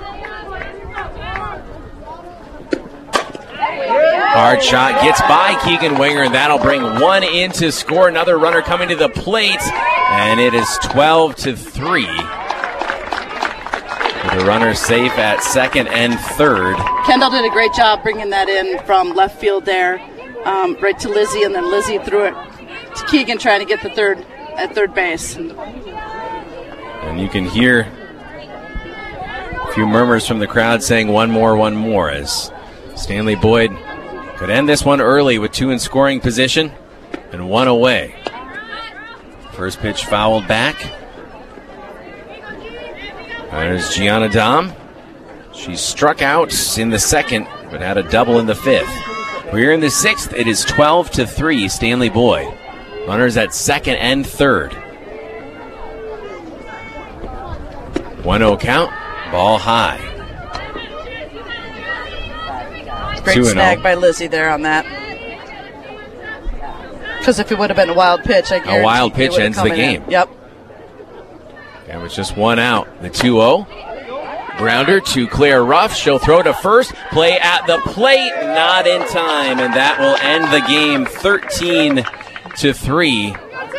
Hard shot gets by Keegan Winger, and that'll bring 1 in to score. Another runner coming to the plate, and it is 12-3. With the runner safe at second and third. Kendall did a great job bringing that in from left field there, right to Lizzie, and then Lizzie threw it to Keegan trying to get the third at third base. And you can hear few murmurs from the crowd saying one more, as Stanley Boyd could end this one early with 2 in scoring position and 1 away. First pitch fouled back. There's Gianna Dom. She struck out in the second, but had a double in the fifth. We're here in the sixth. It is 12-3, Stanley Boyd. Runners at second and third. 1-0 count. Ball high. Great snag by Lizzie there on that. Because if it would have been a wild pitch, I guarantee a wild pitch ends the game. Yep. It was just 1 out. The 2-0. Grounder to Claire Ruff. She'll throw to first. Play at the plate. Not in time. And that will end the game 13-3.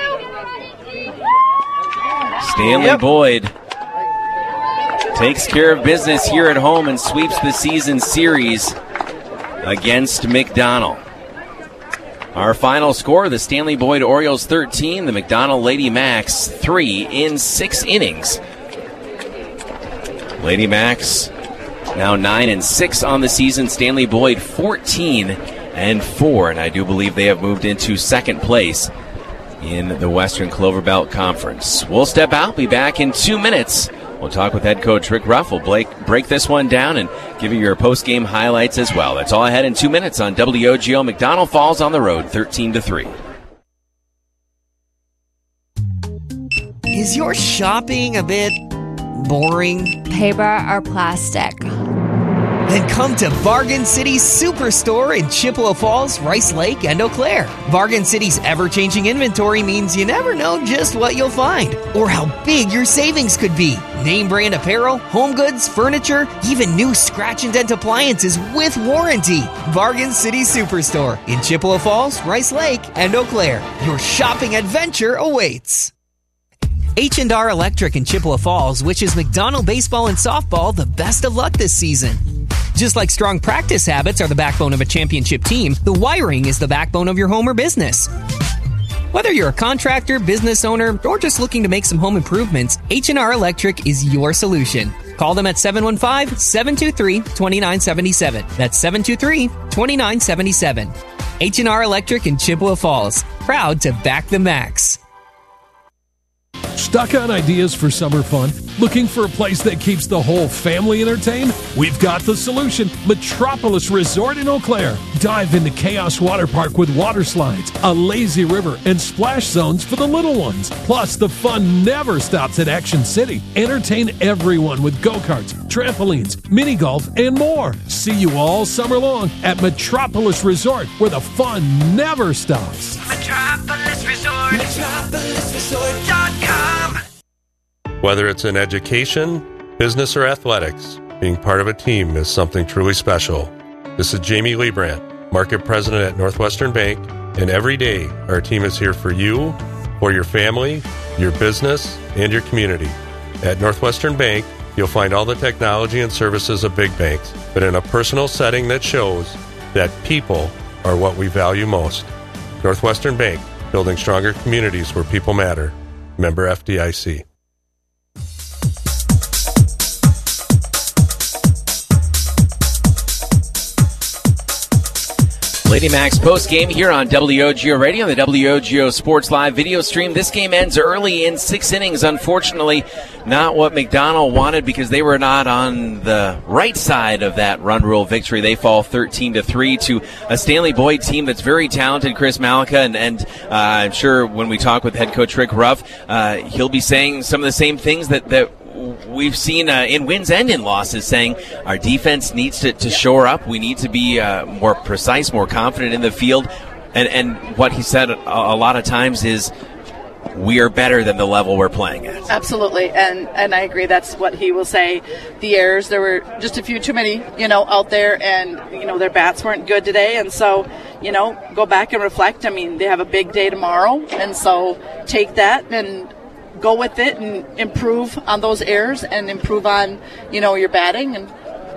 Stanley Boyd takes care of business here at home and sweeps the season series against McDonell. Our final score, the Stanley Boyd Orioles 13, the McDonell Lady Macs 3 in 6 innings. Lady Macs now 9-6 on the season. Stanley Boyd 14-4, and I do believe they have moved into second place in the Western Clover Belt Conference. We'll step out, be back in 2 minutes. We'll talk with head coach Rick Ruff. We'll break this one down and give you your post-game highlights as well. That's all ahead in 2 minutes on WOGO. McDonell Falls on the road, 13-3. Is your shopping a bit boring? Paper or plastic? Then come to Bargain City Superstore in Chippewa Falls, Rice Lake, and Eau Claire. Bargain City's ever-changing inventory means you never know just what you'll find or how big your savings could be. Name brand apparel, home goods, furniture, even new scratch and dent appliances with warranty. Bargain City Superstore in Chippewa Falls, Rice Lake, and Eau Claire. Your shopping adventure awaits. H&R Electric in Chippewa Falls wishes McDonell baseball and softball the best of luck this season. Just like strong practice habits are the backbone of a championship team, the wiring is the backbone of your home or business. Whether you're a contractor, business owner, or just looking to make some home improvements, H&R Electric is your solution. Call them at 715-723-2977. That's 723-2977. H&R Electric in Chippewa Falls. Proud to back the Macs. Stuck on ideas for summer fun? Looking for a place that keeps the whole family entertained? We've got the solution. Metropolis Resort in Eau Claire. Dive into Chaos Water Park with water slides, a lazy river, and splash zones for the little ones. Plus, the fun never stops at Action City. Entertain everyone with go-karts, trampolines, mini golf, and more. See you all summer long at Metropolis Resort, where the fun never stops. Metropolis Resort. MetropolisResort.com. Whether it's in education, business, or athletics, being part of a team is something truly special. This is Jamie Liebrandt, Market President at Northwestern Bank, and every day our team is here for you, for your family, your business, and your community. At Northwestern Bank, you'll find all the technology and services of big banks, but in a personal setting that shows that people are what we value most. Northwestern Bank, building stronger communities where people matter. Member FDIC. Lady Macs post game here on WOGO Radio, the WOGO Sports Live video stream. This game ends early in 6 innings. Unfortunately, not what McDonell wanted because they were not on the right side of that run rule victory. They fall 13-3 to a Stanley Boyd team that's very talented, Chris Malika, and I'm sure when we talk with head coach Rick Ruff, he'll be saying some of the same things that we've seen in wins and in losses, saying our defense needs to shore up. We need to be more precise, more confident in the field. And what he said a lot of times is we are better than the level we're playing at. Absolutely, and I agree. That's what he will say. The errors, there were just a few too many, out there, and, their bats weren't good today. And so, go back and reflect. I mean, they have a big day tomorrow, and so take that and go with it and improve on those errors and improve on, your batting and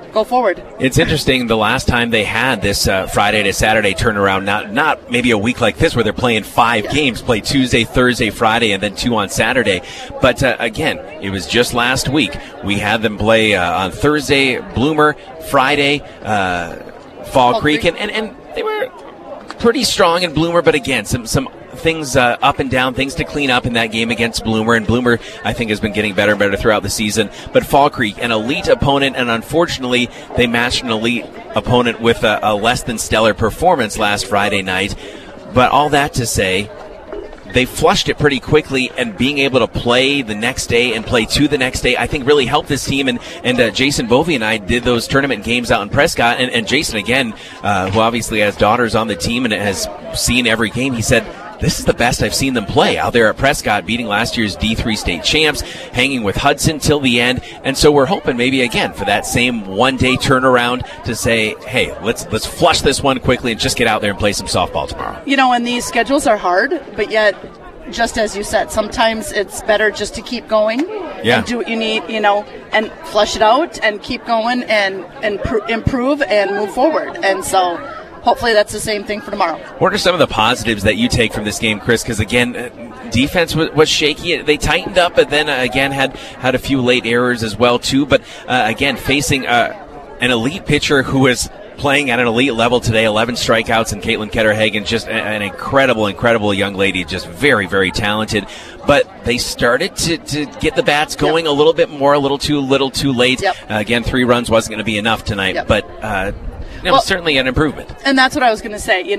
go forward. It's interesting. The last time they had this Friday to Saturday turnaround, not maybe a week like this where they're playing 5 games, play Tuesday, Thursday, Friday, and then 2 on Saturday. But again, it was just last week. We had them play on Thursday, Bloomer, Friday, Fall Creek, and they were pretty strong in Bloomer. But again, some things up and down, things to clean up in that game against Bloomer. And Bloomer, I think, has been getting better and better throughout the season. But Fall Creek, an elite opponent, and unfortunately, they matched an elite opponent with a less than stellar performance last Friday night. But all that to say, they flushed it pretty quickly, and being able to play the next day and play 2 the next day, I think really helped this team. And Jason Bovey and I did those tournament games out in Prescott. And Jason, again, who obviously has daughters on the team and has seen every game, he said, this is the best I've seen them play out there at Prescott, beating last year's D3 state champs, hanging with Hudson till the end. And so we're hoping maybe, again, for that same one-day turnaround to say, hey, let's flush this one quickly and just get out there and play some softball tomorrow. And these schedules are hard, but yet, just as you said, sometimes it's better just to keep going and do what you need, and flush it out and keep going and improve and move forward. And so hopefully that's the same thing for tomorrow. What are some of the positives that you take from this game, Chris? Because, again, defense was shaky. They tightened up, but then, again, had a few late errors as well, too. But, again, facing an elite pitcher who is playing at an elite level today, 11 strikeouts, and Caitlin Ketterhagen, just an incredible young lady, just very, very talented. But they started to get the bats going a little bit more, a little too late. Again, 3 runs wasn't going to be enough tonight, but it was certainly an improvement. And that's what I was going to say.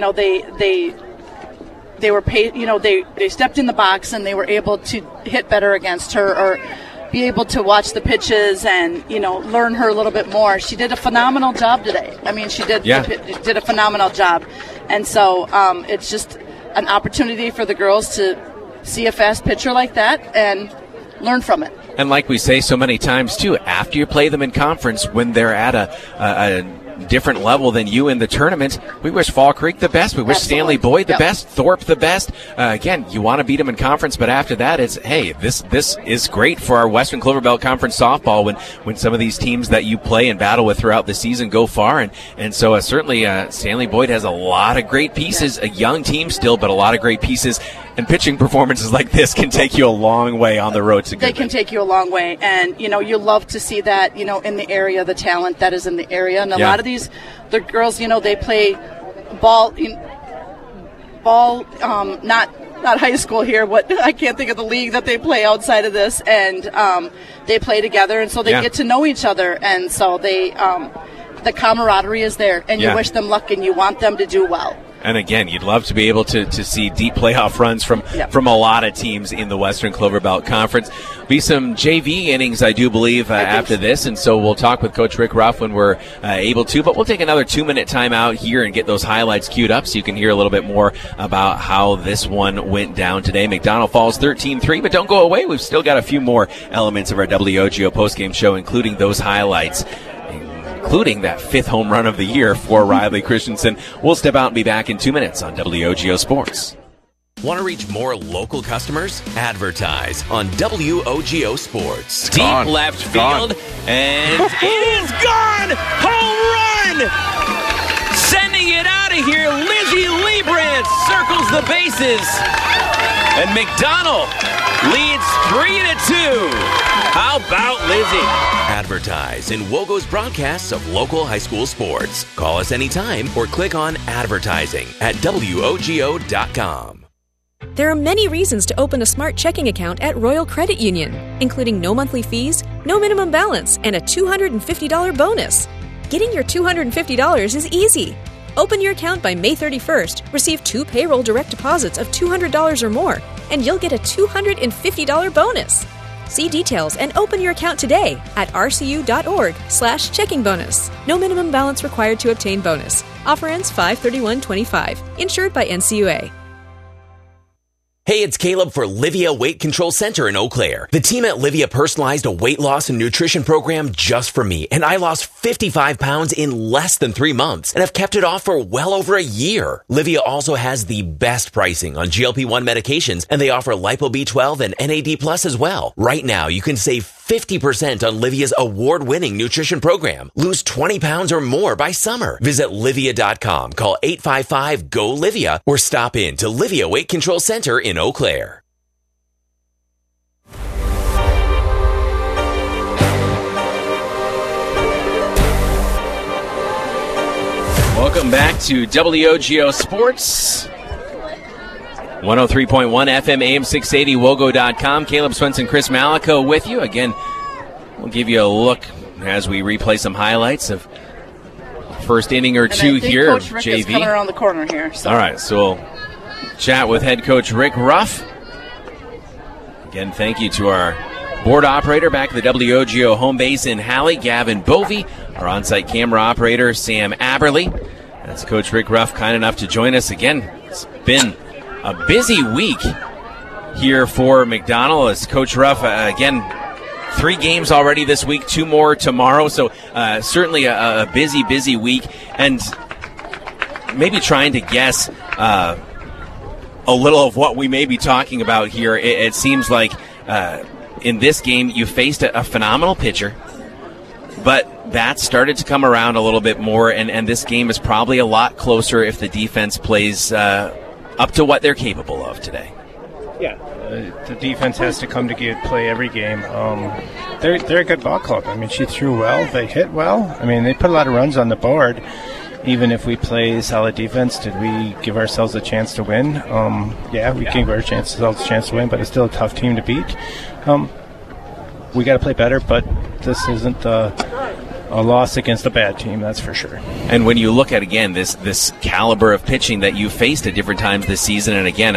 They were paid. They stepped in the box and they were able to hit better against her, or be able to watch the pitches and learn her a little bit more. She did a phenomenal job today. I mean, she did a phenomenal job, and so it's just an opportunity for the girls to see a fast pitcher like that and learn from it. And like we say so many times too, after you play them in conference, when they're at a different level than you in the tournament, we wish Fall Creek the best. We wish Stanley Boyd the best, Thorpe the best. Again, you want to beat them in conference, but after that, it's, hey, this is great for our Western Clover Belt Conference softball when some of these teams that you play and battle with throughout the season go far. And so certainly Stanley Boyd has a lot of great pieces, a young team still, but a lot of great pieces. And pitching performances like this can take you a long way on the road to good. They can take you a long way. And, you love to see that, in the area, the talent that is in the area. And a lot of the girls, they play ball, not high school here. I can't think of the league that they play outside of this. And they play together, and so they get to know each other. And so the camaraderie is there. And you wish them luck, and you want them to do well. And again, you'd love to be able to see deep playoff runs from a lot of teams in the Western Clover Belt Conference. Be some JV innings, I do believe, after this, and so we'll talk with Coach Rick Ruff when we're able to. But we'll take another 2-minute timeout here and get those highlights queued up so you can hear a little bit more about how this one went down today. McDonald Falls 13-3, but don't go away. We've still got a few more elements of our WOGO postgame show, including those highlights, including that 5th home run of the year for Riley Christensen. We'll step out and be back in 2 minutes on WOGO Sports. Want to reach more local customers? Advertise on WOGO Sports. Deep left field, and it is gone! Home run! Sending it out of here, Lizzie Liebrandt circles the bases. And McDonald leads 3-2. How about Lizzie? Advertise in WOGO's broadcasts of local high school sports. Call us anytime or click on advertising at WOGO.com. There are many reasons to open a smart checking account at Royal Credit Union, including no monthly fees, no minimum balance, and a $250 bonus. Getting your $250 is easy. Open your account by May 31st, receive 2 payroll direct deposits of $200 or more, and you'll get a $250 bonus. See details and open your account today at rcu.org/checking bonus. No minimum balance required to obtain bonus. Offer ends 5/31/25. Insured by NCUA. Hey, it's Caleb for Livia Weight Control Center in Eau Claire. The team at Livia personalized a weight loss and nutrition program just for me, and I lost 55 pounds in less than 3 months and have kept it off for well over a year. Livia also has the best pricing on GLP-1 medications, and they offer Lipo B12 and NAD Plus as well. Right now, you can save 50% on Livia's award-winning nutrition program. Lose 20 pounds or more by summer. Visit Livia.com, call 855-GO-LIVIA, or stop in to Livia Weight Control Center in Eau Claire. Welcome back to WOGO Sports. 103.1 FM, AM 680, wogo.com. Caleb Swenson, Chris Malico with you. Again, we'll give you a look as we replay some highlights of first inning or two here. Coach Rick is coming around the corner here. So. All right, so we'll chat with head coach Rick Ruff. Again, thank you to our board operator back at the WOGO home base in Halley, Gavin Bovey, our on-site camera operator, Sam Aberly. That's Coach Rick Ruff, kind enough to join us again. It's been a busy week here for McDonell as Coach Ruff, again, 3 games already this week, 2 more tomorrow. So certainly a busy week. And maybe trying to guess a little of what we may be talking about here. It seems like in this game you faced a phenomenal pitcher, but that started to come around a little bit more. And this game is probably a lot closer if the defense plays up to what they're capable of today. Yeah, the defense has to come to play every game. They're a good ball club. I mean, she threw well. They hit well. I mean, they put a lot of runs on the board. Even if we play solid defense, did we give ourselves a chance to win? Yeah, we gave ourselves a chance to win, but it's still a tough team to beat. We got to play better, but this isn't a loss against a bad team, that's for sure. And when you look at, again, this caliber of pitching that you faced at different times this season, and again,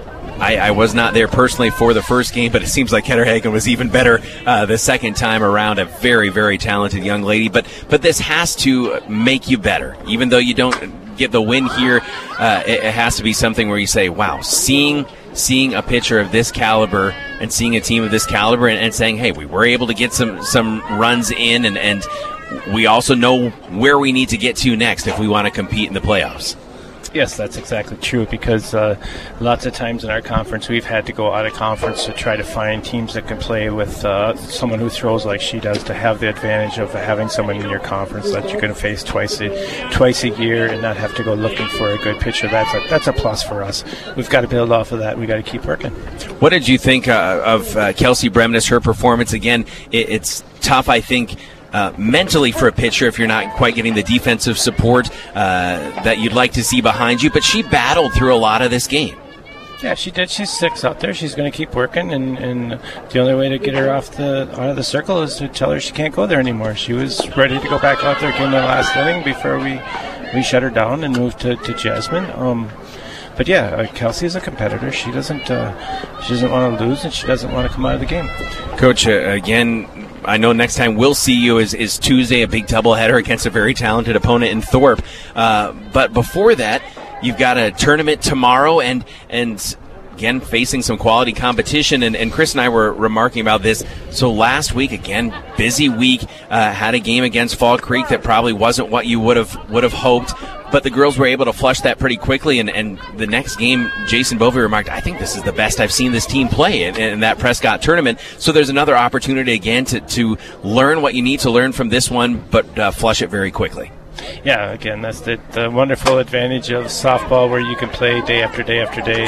I was not there personally for the first game, but it seems like Heather Hagen was even better the second time around. A very, very talented young lady. But this has to make you better. Even though you don't get the win here, it has to be something where you say, wow, seeing a pitcher of this caliber and seeing a team of this caliber and saying, hey, we were able to get some runs in, and we also know where we need to get to next if we want to compete in the playoffs. Yes, that's exactly true, because lots of times in our conference we've had to go out of conference to try to find teams that can play with someone who throws like she does, to have the advantage of having someone in your conference that you're going to face twice a year and not have to go looking for a good pitcher. That's a plus for us. We've got to build off of that. We've got to keep working. What did you think of Kelsey Bremnes, her performance? Again, it's tough, I think, mentally for a pitcher if you're not quite getting the defensive support that you'd like to see behind you, but she battled through a lot of this game. Yeah, she did. She's 6 out there. She's going to keep working, and the only way to get her out of the circle is to tell her she can't go there anymore. She was ready to go back out there again in the last inning before we shut her down and moved to Jasmine. But yeah, Kelsey is a competitor. She doesn't want to lose, and she doesn't want to come out of the game. Coach, again, I know next time we'll see you is Tuesday, a big doubleheader against a very talented opponent in Thorpe. But before that, you've got a tournament tomorrow, and again, facing some quality competition. And Chris and I were remarking about this. So last week, again, busy week, had a game against Fall Creek that probably wasn't what you would have hoped. But the girls were able to flush that pretty quickly, and the next game, Jason Bovey remarked, I think this is the best I've seen this team play in that Prescott tournament. So there's another opportunity again to learn what you need to learn from this one, but flush it very quickly. Yeah, again, that's the wonderful advantage of softball, where you can play day after day after day.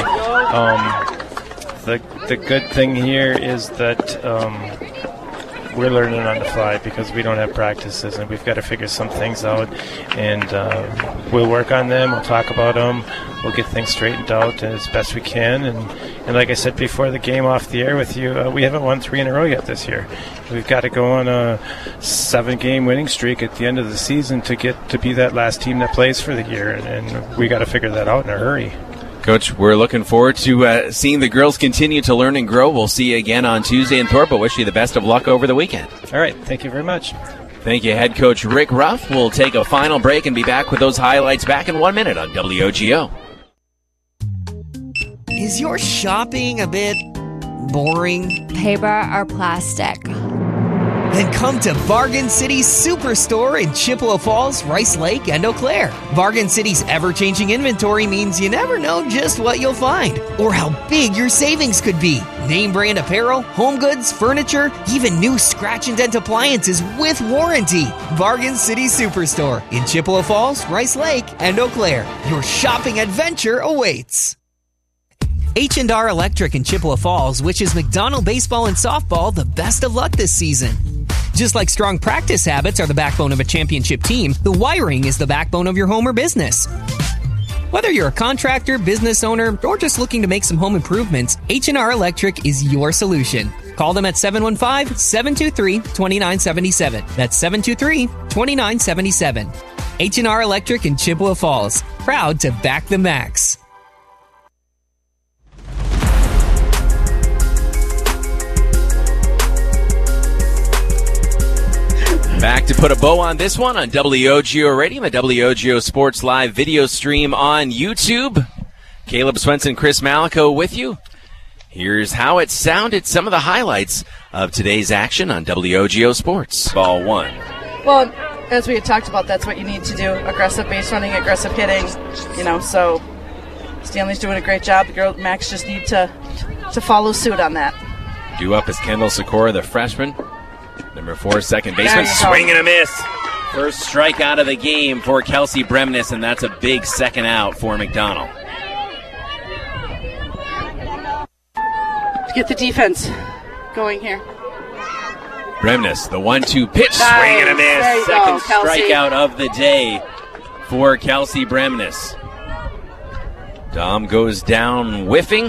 The good thing here is that we're learning on the fly because we don't have practices, and we've got to figure some things out, and we'll work on them, we'll talk about them, we'll get things straightened out as best we can, and like I said before the game off the air with you, we haven't won 3 in a row yet this year. We've got to go on a 7-game winning streak at the end of the season to get to be that last team that plays for the year, and we got to figure that out in a hurry. Coach, we're looking forward to seeing the girls continue to learn and grow. We'll see you again on Tuesday in Thorpe. I wish you the best of luck over the weekend. All right. Thank you very much. Thank you, Head Coach Rick Ruff. We'll take a final break and be back with those highlights back in 1 minute on WOGO. Is your shopping a bit boring? Paper or plastic? Then come to Bargain City's Superstore in Chippewa Falls, Rice Lake, and Eau Claire. Bargain City's ever-changing inventory means you never know just what you'll find or how big your savings could be. Name brand apparel, home goods, furniture, even new scratch and dent appliances with warranty. Bargain City Superstore in Chippewa Falls, Rice Lake, and Eau Claire. Your shopping adventure awaits. H&R Electric in Chippewa Falls wishes McDonald baseball and softball the best of luck this season. Just like strong practice habits are the backbone of a championship team, the wiring is the backbone of your home or business. Whether you're a contractor, business owner, or just looking to make some home improvements, H&R Electric is your solution. Call them at 715-723-2977. That's 723-2977. H&R Electric in Chippewa Falls. Proud to back the Max. Back to put a bow on this one on WOGO Radio, the WOGO Sports Live video stream on YouTube. Caleb Swenson, Chris Malico with you. Here's how it sounded, some of the highlights of today's action on WOGO Sports. Ball one. Well, as we had talked about, that's what you need to do. Aggressive base running, aggressive hitting. So Stanley's doing a great job. The girl Max just need to follow suit on that. Due up is Kendall Sikora, the freshman. Number 4, second baseman, swing and a miss. First strikeout of the game for Kelsey Bremnes, and that's a big second out for McDonald. Get the defense going here. Bremnes, the 1-2 pitch, swing and a miss. Second strikeout of the day for Kelsey Bremnes. Dom goes down whiffing.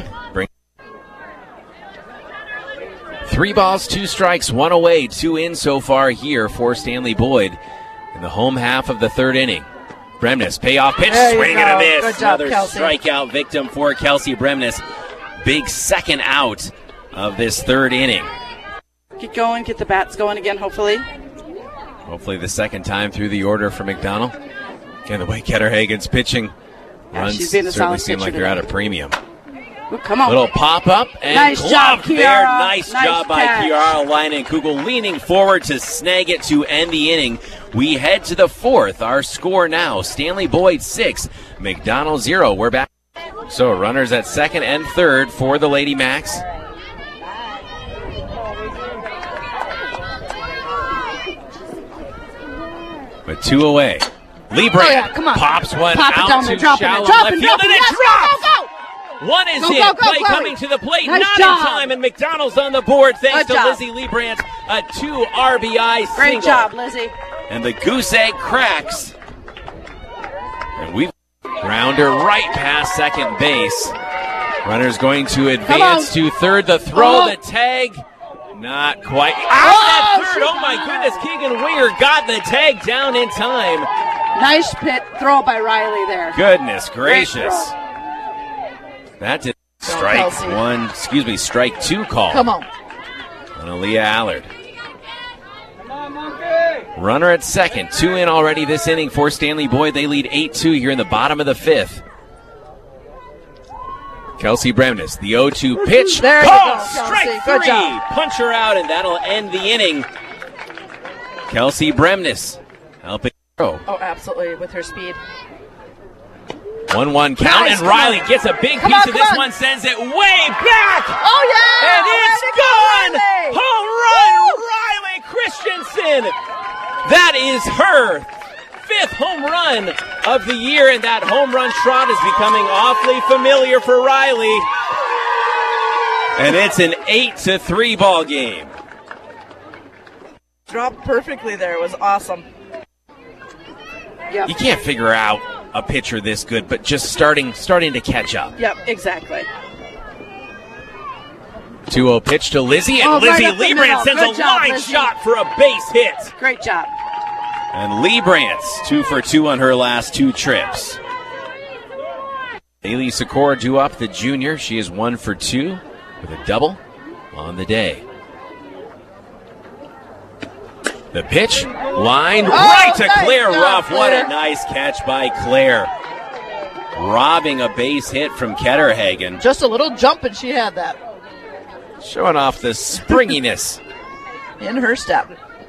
3 balls, 2 strikes, 1 away, 2 in so far here for Stanley Boyd in the home half of the third inning. Bremnes, payoff pitch, swing and a miss. Good job, another Kelsey. Strikeout victim for Kelsey Bremnes. Big second out of this third inning. Get going, get the bats going again, hopefully. Hopefully the second time through the order for McDonald. Again, the way Ketterhagen's pitching runs certainly seem like they're at a premium. Ooh, come on. Little pop-up and nice glove job, there. Kiara. Nice job by catch. Kiara Leinenkugel, leaning forward to snag it to end the inning. We head to the fourth. Our score now, Stanley Boyd 6, McDonald 0. We're back. So runners at second and third for the Lady Max. With 2 away. Liebrand pops one out to shallow left field, and it drops! Go. One is Go, in. go, go, Play Chloe. coming to the plate. Nice Not job. in time, and McDonald's on the board thanks Good to job. Lizzie Liebrand. A 2 RBI single. Great job, Lizzie. And the goose egg cracks. And we've grounder right past second base. Runner's going to advance to third. The throw, the tag. Not quite. Out at third. Oh, my goodness. Keegan Winger got the tag down in time. Nice pit throw by Riley there. Goodness gracious. That did strike two call. Come on. On Aaliyah Allard. Runner at second. 2 in already this inning for Stanley Boyd. They lead 8-2 here in the bottom of the fifth. Kelsey Bremnes, the 0-2 pitch. There you go, Strike Kelsey. 3. Good job. Punch her out, and that'll end the inning. Kelsey Bremnes helping throw. Oh, absolutely, with her speed. 1-1 count, Nice, and come Riley on. gets a big Come piece on, of come this on. one, sends it way back. Oh, yeah! And it's Way to go, gone! Riley. Home run, Riley Christensen! That is her 5th home run of the year, and that home run trot is becoming awfully familiar for Riley. And it's an 8-3 ball game. Dropped perfectly there. It was awesome. Yep. You can't figure out a pitcher this good, but just starting to catch up. Yep, exactly. 2-0 pitch to Lizzie, and Oh, right Lizzie up the Liebrand middle. sends Good a job, line Lizzie. shot for a base hit. Great job. And Liebrand 2 for 2 on her last 2 trips. Haley Sikora due up, the junior. She is 1 for 2 with a double on the day. The pitch, line right to nice Claire job, Ruff. What a Claire. nice catch by Claire. Robbing a base hit from Ketterhagen. Just a little jump, and she had that Showing off the springiness in her step.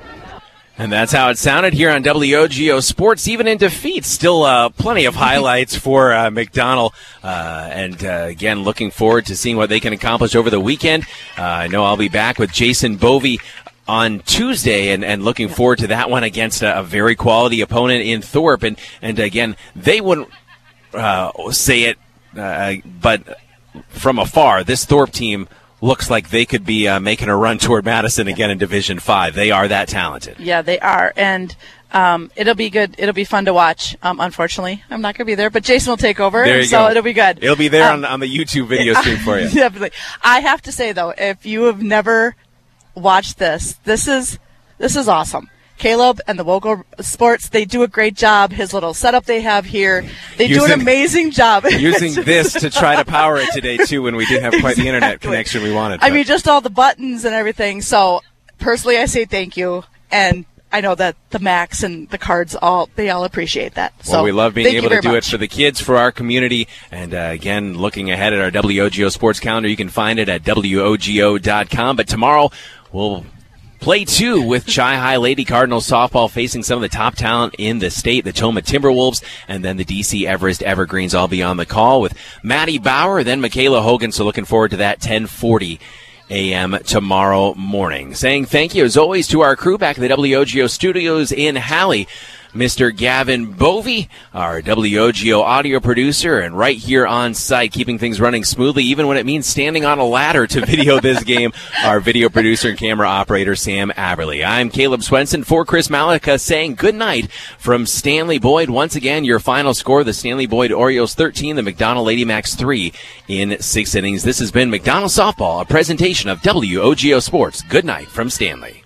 And that's how it sounded here on WOGO Sports, even in defeat. Still plenty of highlights for McDonell. Again, looking forward to seeing what they can accomplish over the weekend. I know I'll be back with Jason Bovey on Tuesday, and looking forward to that one against a very quality opponent in Thorpe. And again, they wouldn't say it, but from afar, this Thorpe team looks like they could be making a run toward Madison again in Division 5. They are that talented. Yeah, they are. And it'll be good. It'll be fun to watch. Unfortunately, I'm not going to be there, but Jason will take over, so it'll be good. It'll be there on the YouTube video stream for you. Definitely. I have to say, though, if you have never watched this is awesome. Caleb and the Wogo Sports, they do a great job. His little setup they have here, they do an amazing job. Using this to try to power it today, too, when we didn't have quite the internet connection we wanted. I mean, just all the buttons and everything. So, personally, I say thank you. And I know that the Max and the Cards, they all appreciate that. So, well, we love being able to do it for the kids, for our community. And, again, looking ahead at our WOGO Sports calendar, you can find it at WOGO.com. But tomorrow, we'll play 2 with Chi-High Lady Cardinals softball, facing some of the top talent in the state, the Toma Timberwolves, and then the DC Everest Evergreens all be on the call with Maddie Bauer, then Michaela Hogan. So looking forward to that 10:40 a.m. tomorrow morning. Saying thank you, as always, to our crew back at the WOGO studios in Halley. Mr. Gavin Bovey, our WOGO audio producer, and right here on site, keeping things running smoothly, even when it means standing on a ladder to video this game, our video producer and camera operator, Sam Aberly. I'm Caleb Swenson for Chris Malika, saying good night from Stanley Boyd. Once again, your final score, the Stanley Boyd Orioles 13, the McDonell Lady Max 3 in 6 innings. This has been McDonell Softball, a presentation of WOGO Sports. Good night from Stanley.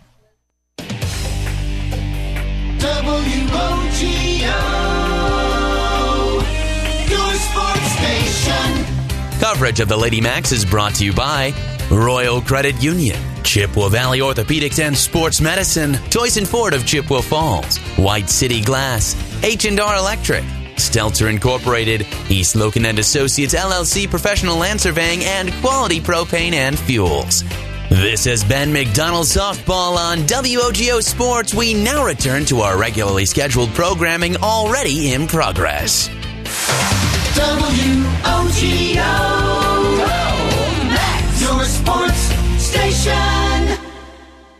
WOGO, your sports station. Coverage of the Lady Max is brought to you by Royal Credit Union, Chippewa Valley Orthopedics and Sports Medicine, Toys and Ford of Chippewa Falls, White City Glass, H&R Electric, Stelter Incorporated, East Logan and Associates LLC Professional Land Surveying, and Quality Propane and Fuels. This has been McDonell Softball on WOGO Sports. We now return to our regularly scheduled programming already in progress. WOGO.